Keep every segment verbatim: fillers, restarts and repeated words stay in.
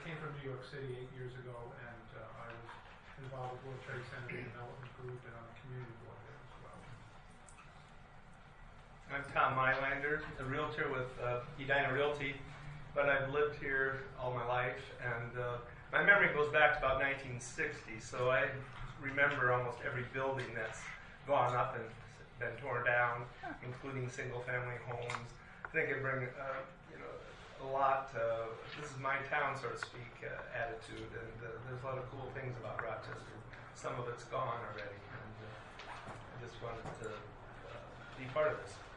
came from New York City eight years ago, and uh, I was involved with World Trade Center Development Group and on the community board there as well. I'm Tom Mylander, a realtor with uh, Edina Realty, but I've lived here all my life, and uh, my memory goes back to about nineteen sixty, so I remember almost every building that's gone up and been torn down, including single-family homes. I think it brings uh, you know a lot. Uh, this is my town, so to speak, uh, attitude, and uh, there's a lot of cool things about Rochester. Some of it's gone already, and uh, I just wanted to uh, be part of this.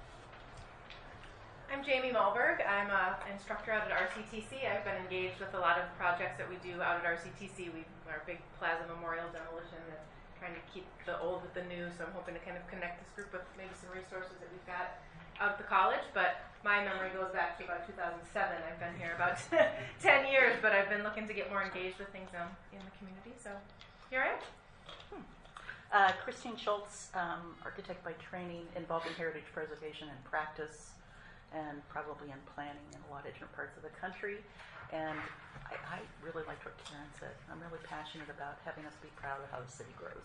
I'm Jamie Malberg. I'm an instructor out at R C T C. I've been engaged with a lot of projects that we do out at R C T C. We our big Plaza Memorial demolition, and trying to keep the old with the new. So I'm hoping to kind of connect this group with maybe some resources that we've got out at the college. But my memory goes back to about two thousand seven. I've been here about ten years, but I've been looking to get more engaged with things um, in the community. So here I am. Hmm. Uh, Christine Schultz, um, architect by training, involved in heritage preservation and practice, and probably in planning in a lot of different parts of the country. And I, I really liked what Karen said. I'm really passionate about having us be proud of how the city grows.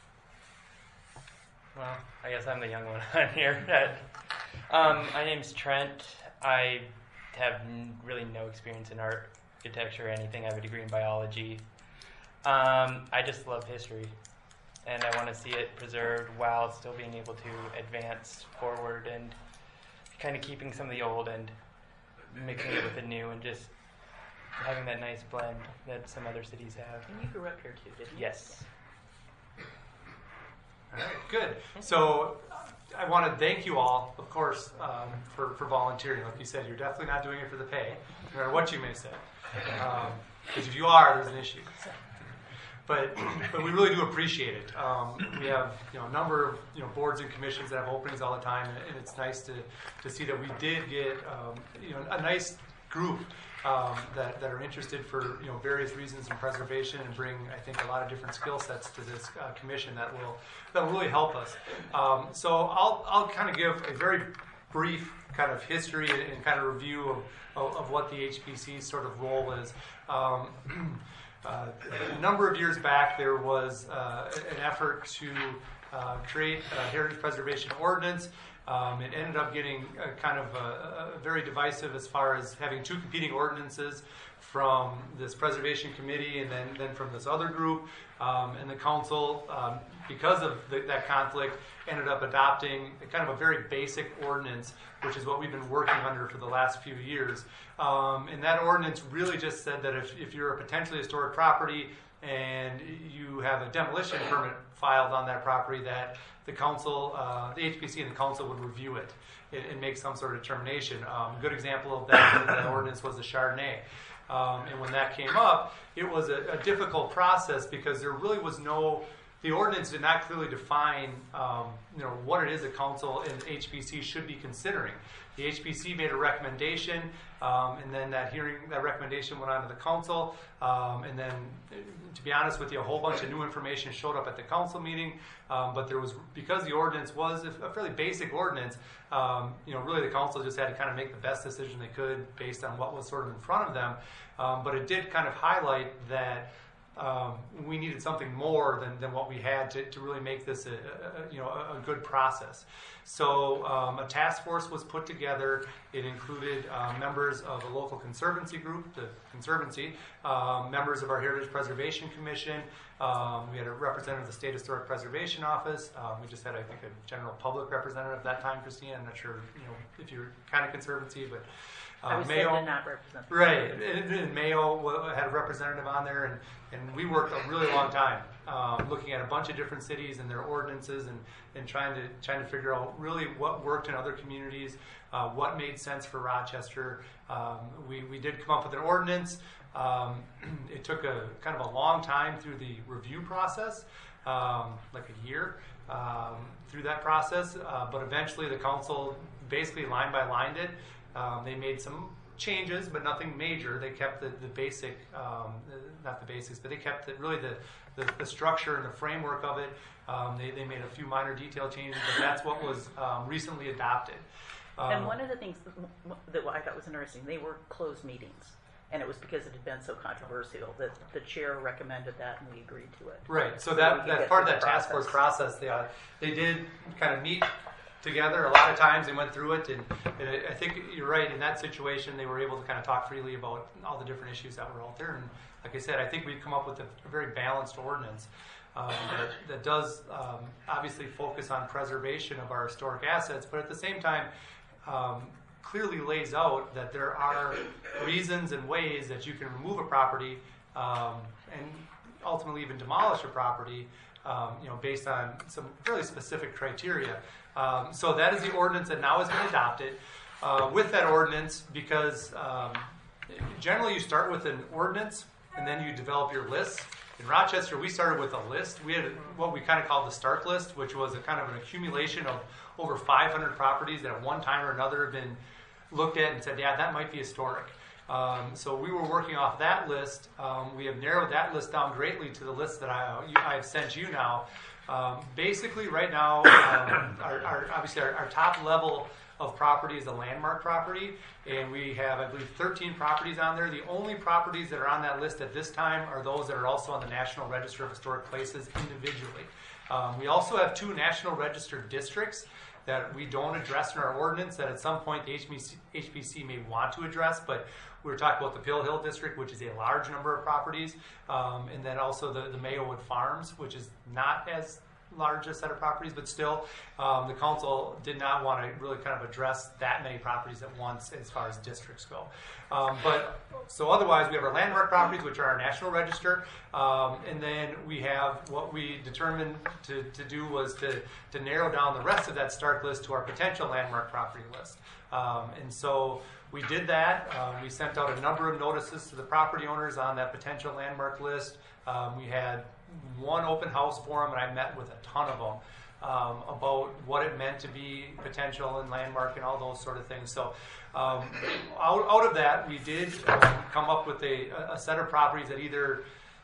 Well, I guess I'm the young one on here. um, my name's Trent. I have n- really no experience in architecture or anything. I have a degree in biology. Um, I just love history, and I want to see it preserved while still being able to advance forward and kind of keeping some of the old and mixing it with the new, and just having that nice blend that some other cities have. And you grew up here too, didn't you? Yes. All right, good. So I want to thank you all, of course, um, for, for volunteering. Like you said, you're definitely not doing it for the pay, no matter what you may say. Because um, if you are, there's an issue. But but we really do appreciate it. Um, we have you know a number of you know boards and commissions that have openings all the time, and, and it's nice to, to see that we did get um, you know a nice group um, that that are interested for you know various reasons in preservation, and bring I think a lot of different skill sets to this uh, commission that will that will really help us. Um, so I'll I'll kind of give a very brief kind of history and, and kind of review of, of of what the H P C's sort of role is. Um, Uh, a number of years back, there was uh, an effort to uh, create a heritage preservation ordinance. Um, it ended up getting a kind of a, a very divisive as far as having two competing ordinances from this preservation committee and then, then from this other group. Um, and the council, um, because of the, that conflict, ended up adopting a kind of a very basic ordinance, which is what we've been working under for the last few years. Um, and that ordinance really just said that if, if you're a potentially historic property and you have a demolition permit filed on that property, that the council, uh, the H P C and the council would review it and, and make some sort of determination. Um, a good example of that, that ordinance was the Chardonnay. Um, and when that came up, it was a, a difficult process because there really was no, the ordinance did not clearly define um, you know, what it is the council and H P C should be considering. The H P C made a recommendation, um, and then that hearing, that recommendation went on to the council, um, and then, to be honest with you, a whole bunch of new information showed up at the council meeting, um, but there was, because the ordinance was a fairly basic ordinance, um, you know, really the council just had to kind of make the best decision they could based on what was sort of in front of them, um, but it did kind of highlight that Um, we needed something more than, than what we had to, to really make this a, a you know a, a good process. So um, a task force was put together. It included uh, members of a local conservancy group, the Conservancy, um, members of our Heritage Preservation Commission. Um, we had a representative of the State Historic Preservation Office. Um, we just had, I think, a general public representative at that time, Christine. I'm not sure, you know, if you're kind of conservancy, but uh, I was Mayo, said to not represent. right? And, and Mayo had a representative on there, and, and we worked a really long time um, looking at a bunch of different cities and their ordinances, and, and trying to trying to figure out really what worked in other communities, uh, what made sense for Rochester. Um, we we did come up with an ordinance. Um, it took a kind of a long time through the review process, um, like a year um, through that process, uh, but eventually the council basically line by lined it. Um, they made some changes, but nothing major. They kept the, the basic, um, not the basics, but they kept the, really the, the, the structure and the framework of it. Um, they, they made a few minor detail changes, but that's what was um, recently adopted. Um, and one of the things that I thought was interesting, they were closed meetings. and it was because it had been so controversial that the chair recommended that, and we agreed to it. Right. So we that can that's get part of through that the task force process. process. They uh, they did kind of meet together a lot of times. They went through it, and, and I I think you're right. In that situation, they were able to kind of talk freely about all the different issues that were out there. And like I said, I think we've come up with a, a very balanced ordinance um, that, that does um, obviously focus on preservation of our historic assets, but at the same time. Um, clearly lays out that there are reasons and ways that you can remove a property um, and ultimately even demolish a property, um, you know, based on some fairly specific criteria. Um, so that is the ordinance that now has been adopted. Uh, with that ordinance, because um, generally you start with an ordinance and then you develop your list. In Rochester, we started with a list. We had what we kind of called the Stark List, which was a kind of an accumulation of over five hundred properties that at one time or another have been looked at and said, yeah, that might be historic. Um, so we were working off that list. Um, we have narrowed that list down greatly to the list that I, you, I've sent you now. Um, basically, right now, um, our, our, obviously our, our top level of property is a landmark property, and we have, I believe, thirteen properties on there. The only properties that are on that list at this time are those that are also on the National Register of Historic Places individually. Um, we also have two National Register districts that we don't address in our ordinance that at some point the H B C, H B C may want to address, but we were talking about the Pill Hill District, which is a large number of properties, um, and then also the, the Mayowood Farms, which is not as large a set of properties, but still, um, the council did not want to really kind of address that many properties at once as far as districts go. Um, but so otherwise, we have our landmark properties, which are our National Register, um, and then we have what we determined to, to do was to, to narrow down the rest of that Stark list to our potential landmark property list. Um, and so we did that. Um, we sent out a number of notices to the property owners on that potential landmark list. Um, we had one open house forum, and I met with a ton of them um, about what it meant to be potential and landmark and all those sort of things. So um, out, out of that, we did um, come up with a, a set of properties that either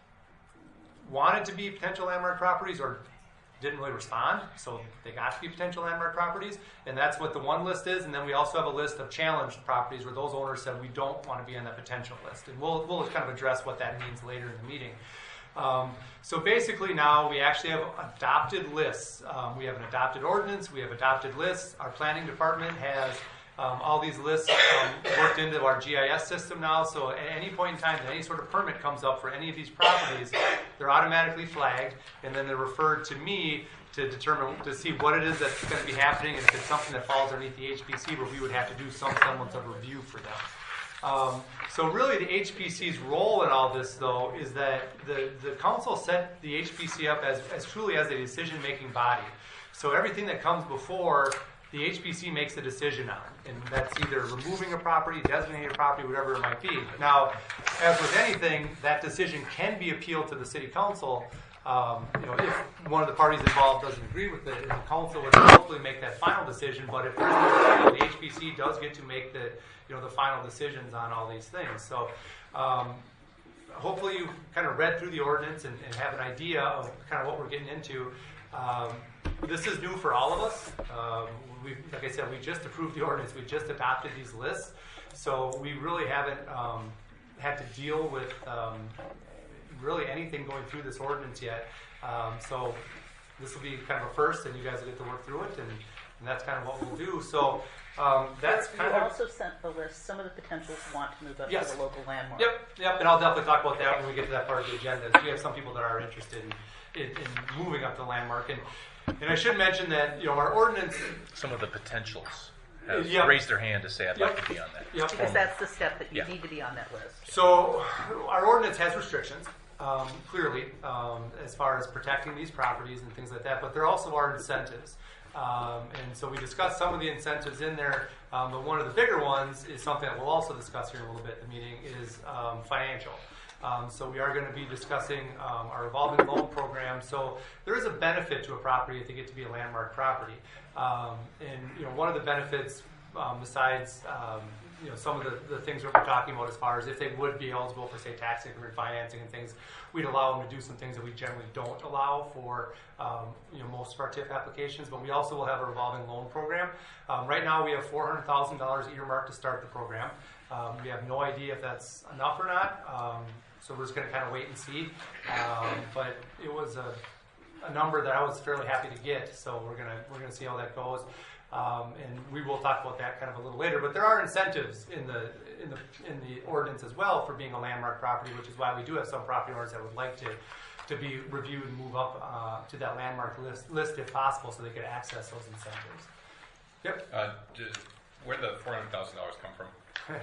wanted to be potential landmark properties or didn't really respond, so they got to be potential landmark properties, and that's what the one list is. And then we also have a list of challenged properties where those owners said we don't want to be on that potential list, and we'll, we'll kind of address what that means later in the meeting. Um, so basically now we actually have adopted lists. Um, we have an adopted ordinance, we have adopted lists. Our planning department has um, all these lists um, worked into our G I S system now, so at any point in time that any sort of permit comes up for any of these properties, they're automatically flagged, and then they're referred to me to determine, to see what it is that's going to be happening, and if it's something that falls underneath the H P C, where we would have to do some semblance of review for them. Um, so really the H P C's role in all this, though, is that the, the council set the H P C up as, as truly as a decision-making body. So everything that comes before, the H P C makes a decision on, and that's either removing a property, designating a property, whatever it might be. Now, as with anything, that decision can be appealed to the city council. Um, you know, if one of the parties involved doesn't agree with it, the council would hopefully make that final decision. But if there's no appeal, the H P C does get to make the, you know, the final decisions on all these things. So, um, hopefully you've kind of read through the ordinance and, and have an idea of kind of what we're getting into. Um, this is new for all of us. Um, we, like I said, we just approved the ordinance. We just adopted these lists, so we really haven't um, had to deal with. Um, really anything going through this ordinance yet. Um, so this will be kind of a first, and you guys will get to work through it, and, and that's kind of what we'll do. So um, that's You kind of... also sent the list. Some of the potentials want to move up Yes. to the local landmark. Yep, yep, and I'll definitely talk about that when we get to that part of the agenda. We have some people that are interested in, in, in moving up the landmark. And, and I should mention that, you know, our ordinance... Some of the potentials have Yep. raised their hand to say, I'd Yep. like to be on that. Yep. Because that's the step that you Yeah. need to be on that list. So our ordinance has restrictions, um, clearly, um, as far as protecting these properties and things like that, but there also are incentives. Um, and so we discussed some of the incentives in there, um, but one of the bigger ones is something that we'll also discuss here in a little bit in the meeting is um, financial. Um, so we are going to be discussing um, our revolving loan program. So there is a benefit to a property if they get to be a landmark property. Um, and you know, one of the benefits um, besides um, you know some of the, the things that we're talking about as far as if they would be eligible for, say, tax increment financing and things, we'd allow them to do some things that we generally don't allow for um, you know most of our T I F applications. But we also will have a revolving loan program. Um, right now, we have four hundred thousand dollars earmarked to start the program. Um, we have no idea if that's enough or not, um, so we're just going to kind of wait and see. Um, but it was a, a number that I was fairly happy to get, so we're gonna we're gonna see how that goes. Um, and we will talk about that kind of a little later. But there are incentives in the in the in the ordinance as well for being a landmark property, which is why we do have some property owners that would like to to be reviewed and move up uh, to that landmark list list if possible, so they could access those incentives. Yep. Uh, d- where'd the four hundred thousand dollars come from?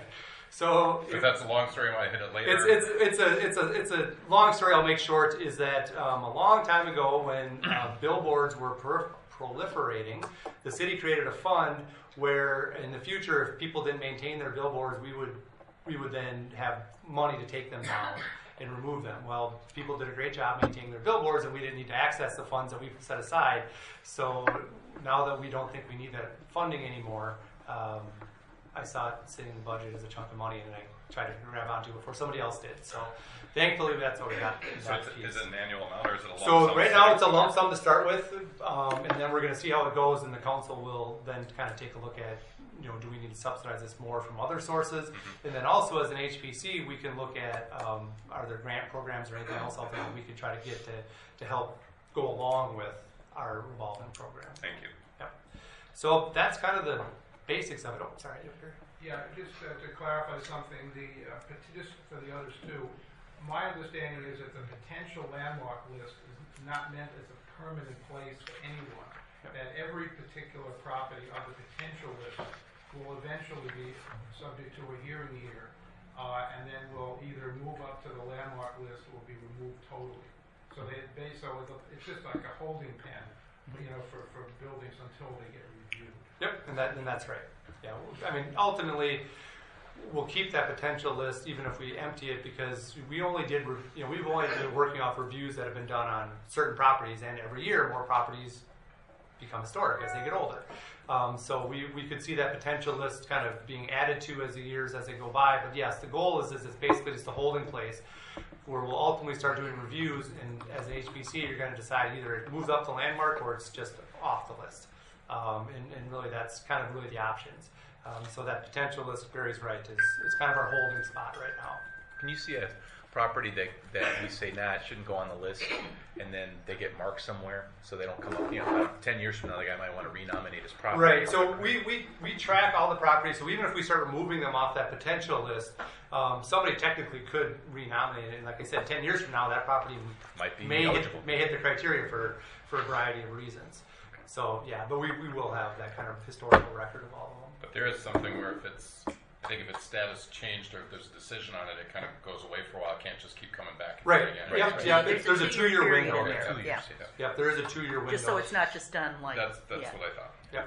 So If that's a long story, I might hit it later. It's, it's, it's, a, it's, a, it's a long story I'll make short, is that um, a long time ago when uh, billboards were per- proliferating, the city created a fund where in the future, if people didn't maintain their billboards, we would, we would then have money to take them down and remove them. Well, people did a great job maintaining their billboards, and we didn't need to access the funds that we set aside. So now that we don't think we need that funding anymore, um, I saw it sitting in the budget as a chunk of money, and I tried to grab onto it before somebody else did. So thankfully, that's what we got. in So that it's, piece. is it an annual amount or is it a lump So sum? right now it's a lump sum to start with, um, and then we're going to see how it goes, and the council will then kind of take a look at, you know, do we need to subsidize this more from other sources? Mm-hmm. And then also as an H P C, we can look at um, are there grant programs or anything else out there that we could try to get to, to help go along with our revolving program. Thank you. Yep. So that's kind of the basics of it. Oh, sorry, over here. Yeah, just uh, to clarify something, the uh, pot- just for the others too, my understanding is that the potential landmark list is not meant as a permanent place for anyone. Yep. That every particular property on the potential list will eventually be subject to a hearing here, uh, and then will either move up to the landmark list or be removed totally. So they, they so it's just like a holding pen, you know, for, for buildings until they get reviewed. Yep, and that and that's right. Yeah, I mean, ultimately, we'll keep that potential list even if we empty it, because we only did, re- you know, we've only been working off reviews that have been done on certain properties, and every year more properties become historic as they get older. Um, so we, we could see that potential list kind of being added to as the years as they go by. But yes, the goal is, is it's basically just a holding place where we'll ultimately start doing reviews, and as an H P C, you're going to decide either it moves up to landmark or it's just off the list. Um, and, and really, that's kind of really the options. Um, so that potential list, Barry's right, is it's kind of our holding spot right now. Can you see a property that, that we say, nah, it shouldn't go on the list, and then they get marked somewhere so they don't come up, you know, about ten years from now, the guy might want to renominate his property. Right, so we, we, we track all the properties, so even if we start removing them off that potential list, um, somebody technically could renominate it, and like I said, ten years from now, that property Might be may hit, eligible. may hit the criteria for, for a variety of reasons. So, yeah, but we, we will have that kind of historical record of all of them. But there is something where if it's, I think if its status changed or if there's a decision on it, it kind of goes away for a while. It can't just keep coming back. Right, Again. yep, Right. yeah, There's there's, a a two-year two-year window period there. in Two Yeah. years, yeah. Yep, there is a two-year window. Just so it's not just done like. That's, that's yeah. what I thought. Yep.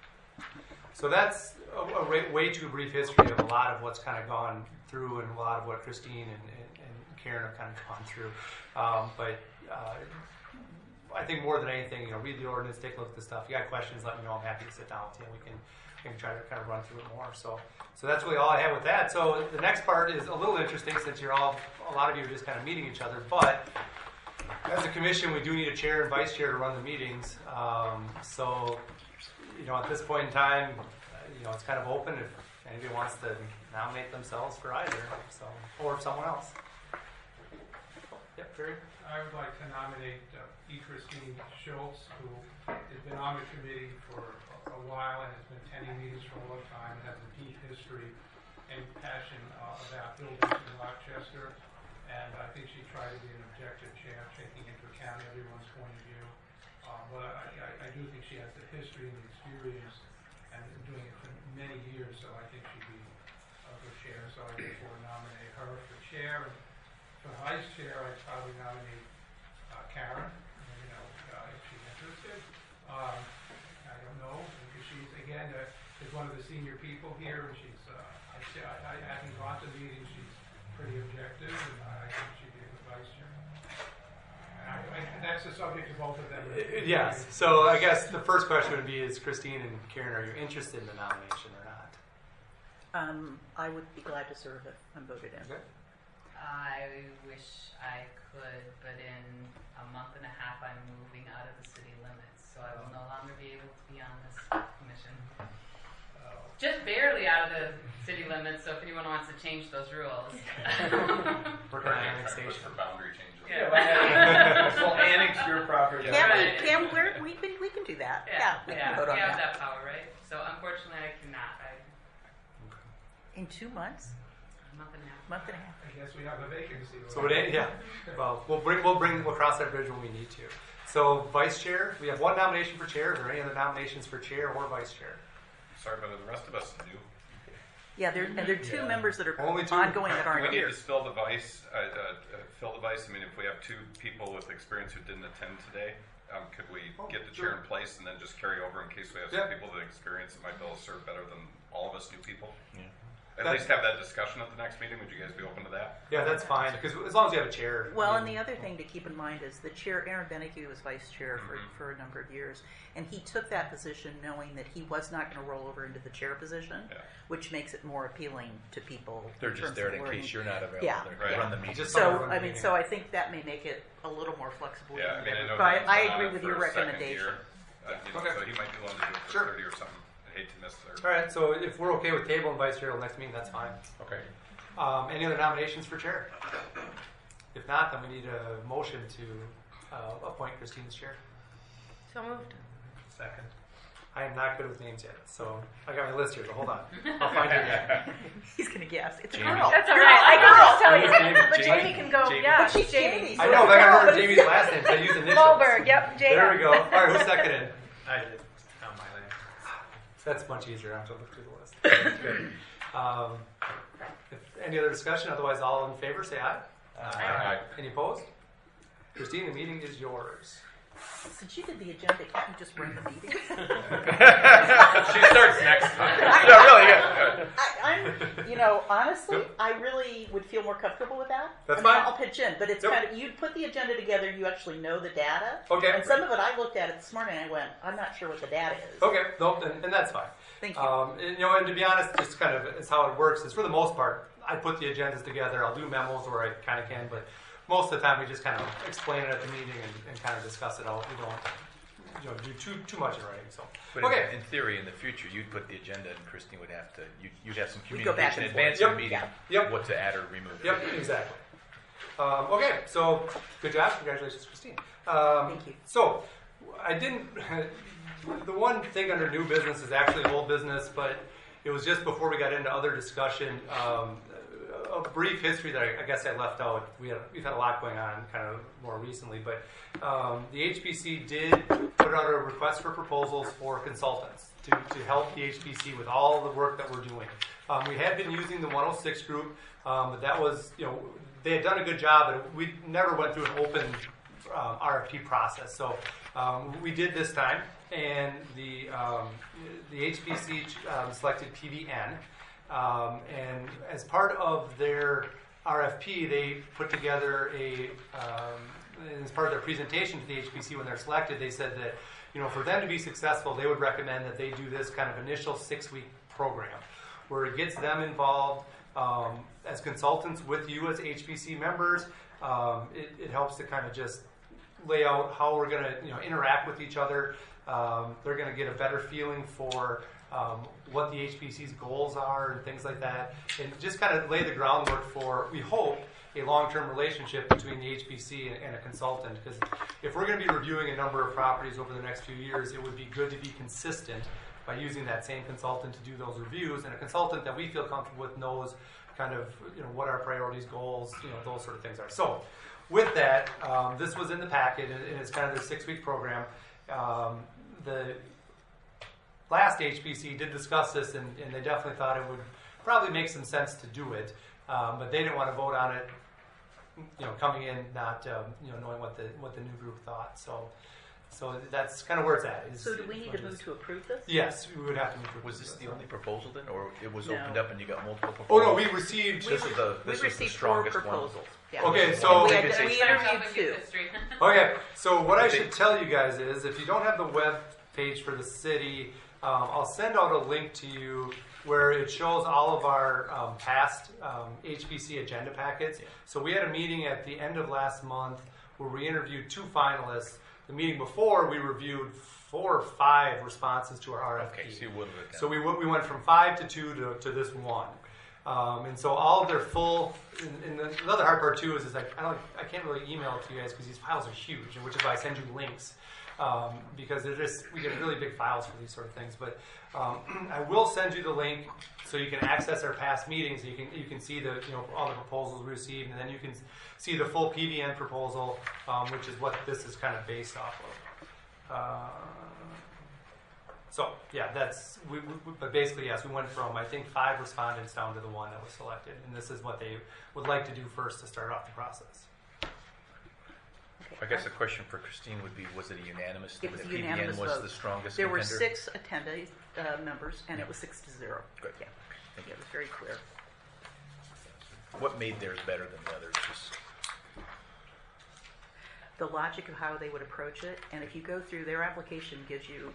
So that's a, a way, way too brief history of a lot of what's kind of gone through and a lot of what Christine and, and, and Karen have kind of gone through. Um, but uh, I think more than anything, you know, read the ordinance, take a look at the stuff. If you got questions, let me know. I'm happy to sit down with you. We can, we can try to kind of run through it more. So, so that's really all I have with that. So the next part is a little interesting since you're all, a lot of you are just kind of meeting each other. But as a commission, we do need a chair and vice chair to run the meetings. Um, so, you know, at this point in time, you know, it's kind of open if anybody wants to nominate themselves for either, so, or someone else. Yep, Barry? I would like to nominate uh, E. Christine Schultz, who has been on the committee for a while and has been attending meetings for a long time and has a deep history and passion uh, about buildings in Rochester. And I think she tried to be an objective chair, taking into account everyone's point of view. Uh, but I, I, I do think she has the history and the experience and been doing it for many years, so I think she'd be a good chair. So I therefore nominate her for chair. And for vice chair, I'd probably nominate uh, Karen, you know, uh, if she's interested. Um, I don't know, because she's, again, uh, is one of the senior people here, and she's, uh, I, I, I having gone to meetings, she's pretty objective, and I think she'd be a good vice chair. And I, I, that's the subject of both of them. Yes, so I guess the first question would be, is Christine and Karen, are you interested in the nomination or not? Um, I would be glad to serve if I'm voted in. Okay. I wish I could, but in a month and a half, I'm moving out of the city limits, so I will no longer be able to be on this commission. Just barely out of the city limits, so if anyone wants to change those rules. Work on Look annexation. for boundary changes. Yeah, but we'll annex your property. Can Right. we, can, we're, we, can, we can do that. Yeah, we yeah, can vote on we have that. that power, right? So unfortunately, I cannot. I, In two months? a month and a half. Month and a half. I guess we have a vacancy. So it ain't, yeah. Well, we'll bring, we'll bring, we'll cross that bridge when we need to. So vice chair, we have one nomination for chair. Are there any other nominations for chair or vice chair? Sorry, but the rest of us do. Yeah, there, and there are two Yeah. members that are Only two. ongoing that Do we aren't need here. to fill the vice, uh, uh, uh, fill the vice? I mean, if we have two people with experience who didn't attend today, um, could we Oh, get the sure. chair in place and then just carry over in case we have Yeah. some people with experience that might be able to serve better than all of us new people? Yeah. At That- least have that discussion at the next meeting. Would you guys be open to that? Yeah, that's fine, because as long as you have a chair. Well, I and mean, the other thing to keep in mind is the chair, Aaron Beneke was vice chair for, Mhm. for a number of years, and he took that position knowing that he was not going to roll over into the chair position, Yeah. which makes it more appealing to people. They're in just terms there of in learning. case you're not available. Yeah. They're Right. run the meeting. Just So, Run the I mean, meeting. so I think that may make it a little more flexible. Yeah, I than mean, I the know. other. But Dan's I, I been on agree it with for your a second recommendation. year. Uh, you know, Okay. So he might be willing to do it for Sure. thirty or something. I hate to miss All there. right, so if we're okay with table and vice chair till next meeting, that's fine. Okay. Um, any other nominations for chair? If not, then we need a motion to uh, appoint Christine as chair. So moved. Second. I am not good with names yet, so I got my list here, so hold on. I'll find your name. He's going to guess. It's a Jamie. girl. That's all right. I can just tell you. Jamie. But Jamie. Jamie can go. Jamie. Yeah, But she's Jamie. Jamie. I know, but I gotta remember Jamie's last name, so I use initials. Wahlberg. Yep. J There we go. All right, who's seconded? I did. Not my name. That's much easier. I don't have to look through the list. Good. Um, if any other discussion? Otherwise, all in favor, say aye. Aye. Any opposed? Christine, the meeting is yours. Since you did the agenda, can't you just run the meeting? She starts next time. No, really, yeah. I, I'm, you know, honestly, I really would feel more comfortable with that. That's I mean, fine. I'll pitch in, but it's Yep. kind of you put the agenda together. You actually know the data. Okay. And some of it, I looked at it this morning. and I went, I'm not sure what the data is. Okay, no, and, and that's fine. Thank you. Um, and, you know, and to be honest, just kind of is how it works. Is for the most part, I put the agendas together. I'll do memos where I kind of can, but most of the time we just kind of explain it at the meeting and, and kind of discuss it out. We don't, you know, do too too much in writing. So, But okay. in, in theory, in the future, you'd put the agenda, and Christine would have to. You'd, you'd have some We'd go back communication in and forth. advance of Yep. the meeting. Yeah. Yep. What to add or remove. Yep, exactly. Um, okay, so good job. Congratulations, Christine. Um, Thank you. So I didn't. The one thing under new business is actually old business, but it was just before we got into other discussion. Um, a brief history that I, I guess I left out. We had, we've had a lot going on kind of more recently, but um, the H B C did put out a request for proposals for consultants to, to help the H B C with all the work that we're doing. Um, we had been using the one oh six group, um, but that was, you know, they had done a good job, and we never went through an open um, R F P process. So um, we did this time, and the um, the H B C um, selected P V N. Um, and as part of their R F P, they put together a, um, and as part of their presentation to the H B C when they're selected, they said that, you know, for them to be successful, they would recommend that they do this kind of initial six-week program where it gets them involved um, as consultants with you as H B C members. Um, it, it helps to kind of just lay out how we're going to, you know, interact with each other. Um, they're going to get a better feeling for um, what the H B C's goals are and things like that, and just kind of lay the groundwork for, we hope, a long-term relationship between the H B C and, and a consultant. Because if we're going to be reviewing a number of properties over the next few years, it would be good to be consistent by using that same consultant to do those reviews, and a consultant that we feel comfortable with knows kind of, you know, what our priorities, goals, you know, those sort of things are. So with that, um, this was in the packet, and, and it's kind of their six-week program. Um, the last H B C did discuss this, and, and they definitely thought it would probably make some sense to do it, um, but they didn't want to vote on it, you know, coming in not, um, you know, knowing what the what the new group thought. So, so that's kind of where it's at. Is, So do we need to move to approve this? Yes, we would have to move to. Was this the only proposal then, or it was No. opened up and you got multiple Oh proposals? no, we received. This is the We this is the received four strongest one. proposals. Yeah. Okay, so- we, had, Maybe we say- interviewed two. Okay, so what I They- should tell you guys is, if you don't have the web page for the city. Um, I'll send out a link to you where it shows all of our um, past um, H P C agenda packets. So we had a meeting at the end of last month where we interviewed two finalists. The meeting before, we reviewed four or five responses to our R F P. Okay, so you whittled it down. So we, w- we went from five to two to, to this one. Um, and so all of their full, and, and the, the other hard part too is, is like, I don't, I can't really email it to you guys because these files are huge, and which is why I send you links. Um, because they're just, we get really big files for these sort of things. But um, I will send you the link so you can access our past meetings. You can you can see the you know all the proposals we received, and then you can see the full P V N proposal, um, which is what this is kind of based off of. Uh, so yeah, that's we, we, but basically yes, we went from I think five respondents down to the one that was selected, and this is what they would like to do first to start off the process. I guess the question for Christine would be, was it a unanimous? It was that a unanimous P V N was vote. the strongest There were contender? six attendee uh, members, and it was six to zero. Good. Yeah, Thank it you. was very clear. What made theirs better than the others? Just The logic of how they would approach it, and if you go through their application, gives you.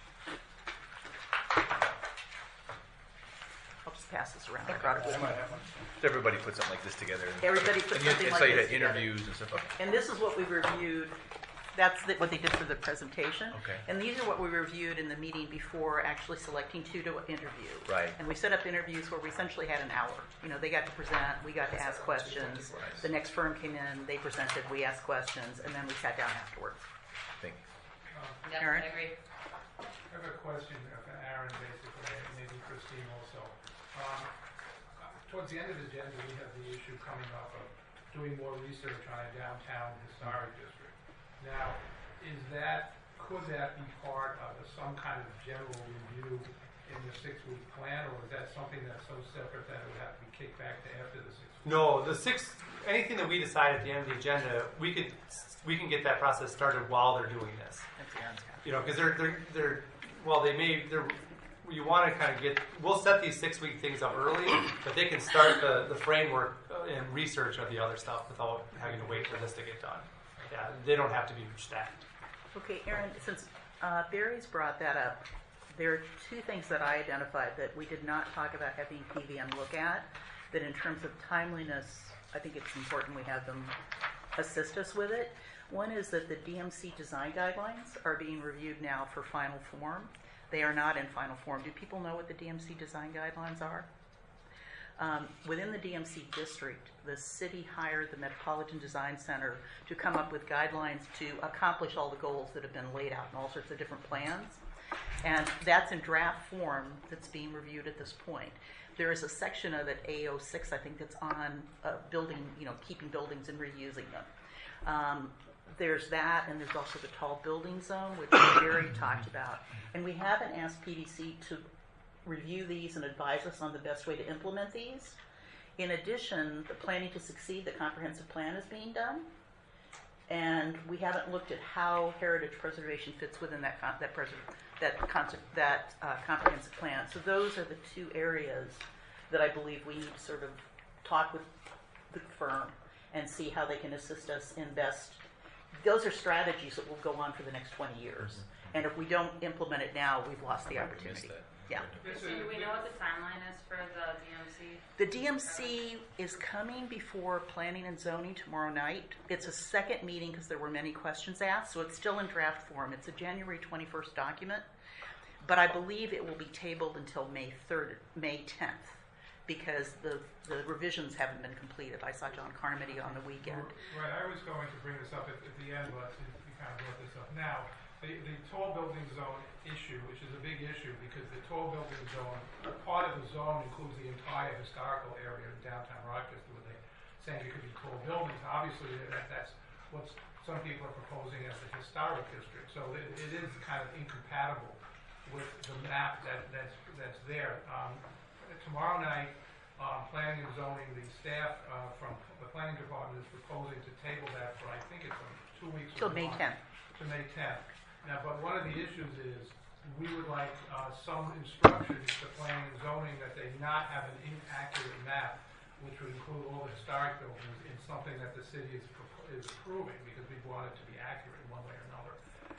I'll just pass this around. I brought it with me. everybody put something like this together. And, Everybody put and you, something and like so you this had together. interviews and stuff. Okay. And this is what we reviewed. That's the, what they did for the presentation. Okay. And these are what we reviewed in the meeting before actually selecting two to interview. Right. And we set up interviews where we essentially had an hour. You know, they got to present, we got to ask questions. The next firm came in, they presented, we asked questions, and then we sat down afterwards. Thank you. Um, Yeah, Aaron? I agree. I have a question for Aaron, basically, and maybe Christine also. Um, uh, towards the end of the agenda, we have the issue coming up of doing more research on a downtown historic district. Now, is that, could that be part of a, some kind of general review in the six-week plan, or is that something that's so separate that it would have to be kicked back to after the six weeks? No, the six, anything that we decide at the end of the agenda, we could, we can get that process started while they're doing this. That's Aaron's copy. You know, because they're, they're, they're, well, they may, they're, you want to kind of get, we'll set these six-week things up early, but they can start the, the framework and research of the other stuff without having to wait for this to get done. Yeah, they don't have to be stacked. Okay, Aaron, since uh, Barry's brought that up, there are two things that I identified that we did not talk about having P V M look at, that in terms of timeliness, I think it's important we have them assist us with it. One is that the D M C design guidelines are being reviewed now for final form. They are not in final form. Do people know what the D M C design guidelines are? Um, within the D M C district, the city hired the Metropolitan Design Center to come up with guidelines to accomplish all the goals that have been laid out in all sorts of different plans. And that's in draft form that's being reviewed at this point. There is a section of it, A oh six, I think, that's on uh, building, you know, keeping buildings and reusing them. Um, there's that, and there's also the tall building zone, which Barry talked about. And we haven't asked P D C to review these and advise us on the best way to implement these. In addition, the Planning to Succeed, the comprehensive plan, is being done. And we haven't looked at how heritage preservation fits within that con- that pres- that concept, that uh, comprehensive plan. So those are the two areas that I believe we need to sort of talk with the firm and see how they can assist us in best. Those are strategies that will go on for the next twenty years. Mm-hmm. And if we don't implement it now, we've lost the opportunity. Yeah. Christine, do we know what the timeline is for the D M C? The D M C is coming before Planning and Zoning tomorrow night. It's a second meeting because there were many questions asked, so it's still in draft form. It's a January twenty-first document, but I believe it will be tabled until May third, May tenth, because the, the revisions haven't been completed. I saw John Carmody on the weekend. Right, I was going to bring this up at, at the end, but you kind of brought this up now. The, the tall building zone issue, which is a big issue because the tall building zone, part of the zone includes the entire historical area of downtown Rochester, where they're saying it could be tall buildings. Obviously, that, that's what some people are proposing as a historic district. So it, it is kind of incompatible with the map that, that's, that's there. Um, tomorrow night, um, planning and zoning, the staff uh, from the planning department is proposing to table that for, I think it's um, two weeks. Till May tenth. To May tenth. Now, but one of the issues is we would like uh, some instructions to planning and zoning that they not have an inaccurate map, which would include all the historic buildings in something that the city is, is approving, because we want it to be accurate in one way or another.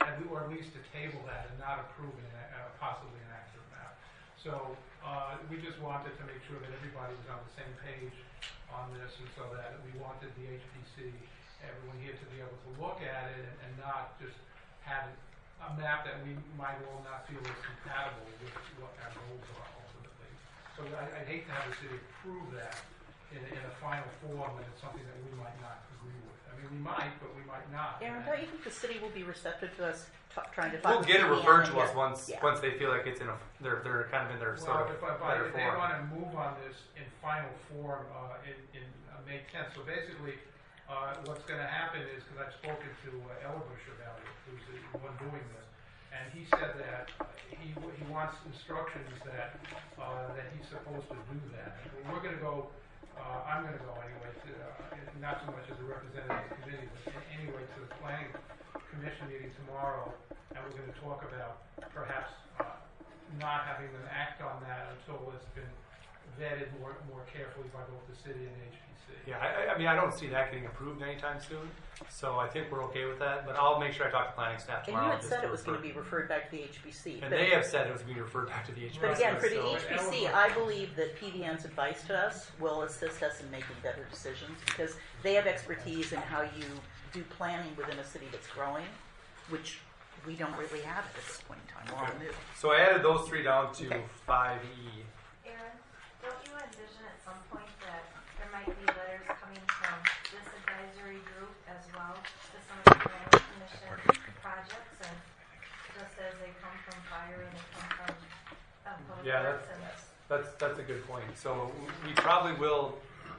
at le- or at least to table that and not approve an, uh, possibly an active map. So uh, we just wanted to make sure that everybody was on the same page on this, and so that we wanted the H P C, everyone here, to be able to look at it and, and not just have a map that we might all not feel is compatible with what our goals are ultimately. So I, I'd hate to have the city approve that in, in a final form when it's something that we might not agree with. I mean, we might, but we might not. Aaron, And- don't you think the city will be receptive to us t- trying to find? We'll get it referred to us Yeah. once Yeah. once they feel like it's in a they're they're kind of in their sort Well, of if, I- if, I- better if they form. want to move on this in final form uh, in, in uh, May tenth, so basically uh, what's going to happen is, because I've spoken to uh, Elbusher about it, who's the one doing this, and he said that he he wants instructions that uh, that he's supposed to do that. We're going to go. Uh, I'm going to go anyway, to, uh, not so much as a representative of the committee, but a- anyway to the planning commission meeting tomorrow, and we're going to talk about perhaps uh, not having them act on that until it's been vetted more more carefully by both the city and the H P C. Yeah, I, I mean, I don't see that getting approved anytime soon, so I think we're okay with that. But I'll make sure I talk to planning staff And tomorrow. you had just said it was refer- going to be referred back to the H P C. and but- they have said it was being referred back to the H P C. But again, for the so- H P C, I believe that P D N's advice to us will assist us in making better decisions because they have expertise in how you do planning within a city that's growing, which we don't really have at this point in time. We're all new. So I added those three down to Okay. five E. Aaron, don't you envision at some point that there might be letters coming from this advisory group as well to some of the planning commission projects, and just as they come from fire and they come from um, public Yeah, works and That's that's a good point. So we probably will,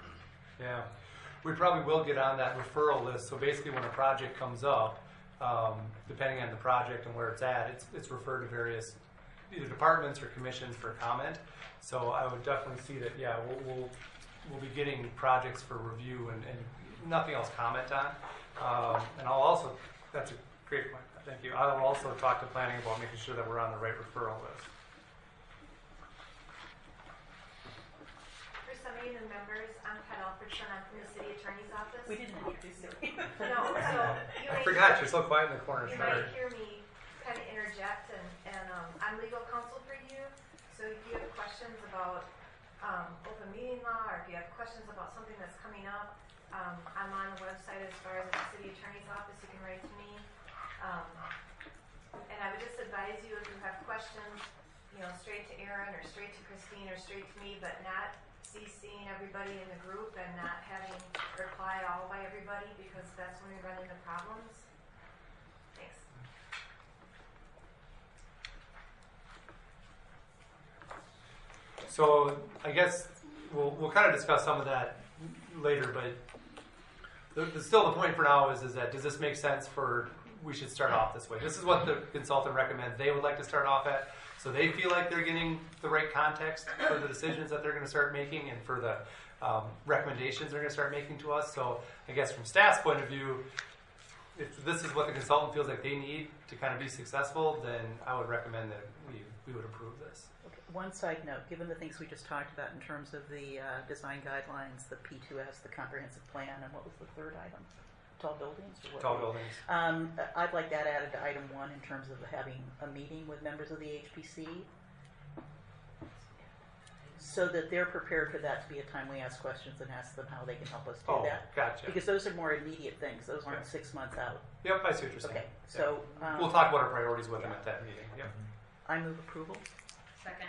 yeah, we probably will get on that referral list. So basically, when a project comes up, um, depending on the project and where it's at, it's it's referred to various either departments or commissions for comment. So I would definitely see that. Yeah, we'll we'll, we'll be getting projects for review and, and nothing else comment on. Um, and I'll also that's a great point. Thank you. I'll also talk to planning about making sure that we're on the right referral list. for some of you new members, I'm Pat Alfredson. I'm from the city attorney's office. We didn't introduce you. No, so you I may forgot you're so quiet in the corner. You Sorry. might hear me kind of interject, and, and um, I'm legal counsel for you. So if you have questions about um, open meeting law, or if you have questions about something that's coming up, um, I'm on the website as far as the city attorney's office. You can write to me. Um, and I would just advise you, if you have questions, you know, straight to Aaron or straight to Christine or straight to me, but not CCing everybody in the group and not having reply all by everybody, because that's when we run into problems. Thanks. So I guess we'll we'll kind of discuss some of that later, but the, the, still the point for now is is that does this make sense for we should start off this way? This is what the consultant recommends they would like to start off at, so they feel like they're getting the right context for the decisions that they're going to start making and for the um, recommendations they're going to start making to us. So I guess from staff's point of view, if this is what the consultant feels like they need to kind of be successful, then I would recommend that we we would approve this. Okay. One side note, given the things we just talked about in terms of the uh, design guidelines, the P two S, the comprehensive plan, and what was the third item? Tall buildings? Or what? Tall buildings. Um, I'd like that added to item one in terms of having a meeting with members of the H P C so that they're prepared for that to be a time we ask questions and ask them how they can help us do Oh, that. gotcha. Because those are more immediate things. Those aren't Okay. six months out. Yep, I see what you're saying. Okay, so um, We'll talk about our priorities with them at that meeting. Yep. I move approval. Second.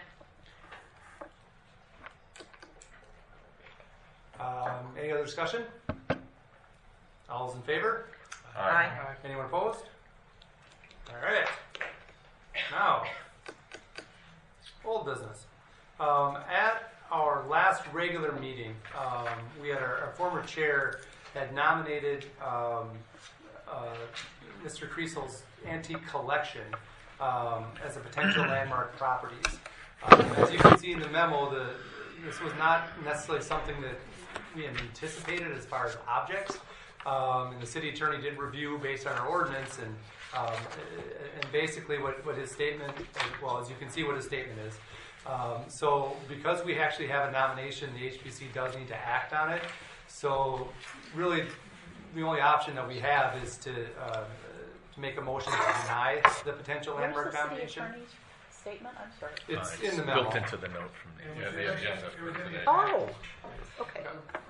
Um, any other discussion? All those in favor? Aye. Anyone opposed? All right. Now, old business. Um, at our last regular meeting, um, we had our, our former chair had nominated um, uh, Mister Creasel's antique collection um, as a potential landmark properties. Um, as you can see in the memo, the, this was not necessarily something that we had anticipated as far as objects. Um, and the city attorney did review based on our ordinance, and um, and basically what, what his statement, well, as you can see what his statement is. Um, so because we actually have a nomination, the H P C does need to act on it. So really, the only option that we have is to uh, make a motion to deny the potential Where's landmark the city nomination. attorney's statement? I'm sorry. It's Uh, in the memo. built into the note from It the. was Yeah, the in agenda it for was in the today. Oh, packet. okay.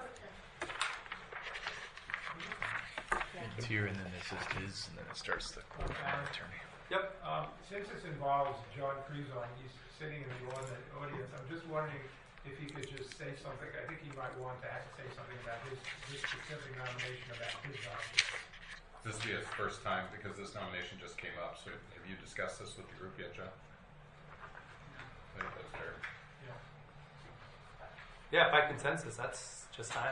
It's here, and then this is his, and then it starts the quote from the attorney. Yep. Um, since this involves John Creason, he's sitting in the audi- audience, I'm just wondering if he could just say something. I think he might want to have to say something about his, his specific nomination about his office. This will be his first time because this nomination just came up. So have you discussed this with the group yet, John? I think that's fair. Yeah. Yeah, by consensus, that's just fine.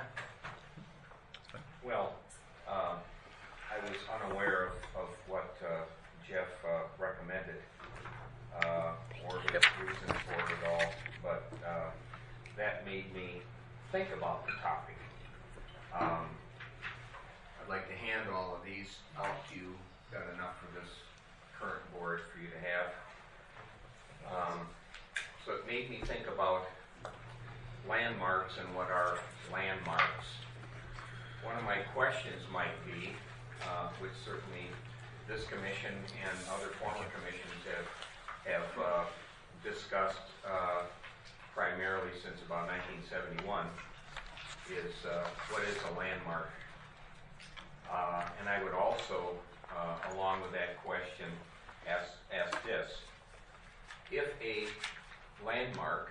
Well, um, I was unaware of, of what uh, Jeff uh, recommended uh, or his reasons for it at all, but uh, that made me think about the topic. Um, I'd like to hand all of these out to you. Got enough for this current board for you to have. Um, so it made me think about landmarks and what are landmarks. One of my questions might be, uh, which certainly this commission and other former commissions have have uh, discussed uh, primarily since about nineteen seventy-one, is uh, what is a landmark? Uh, and I would also, uh, along with that question, ask ask this: if a landmark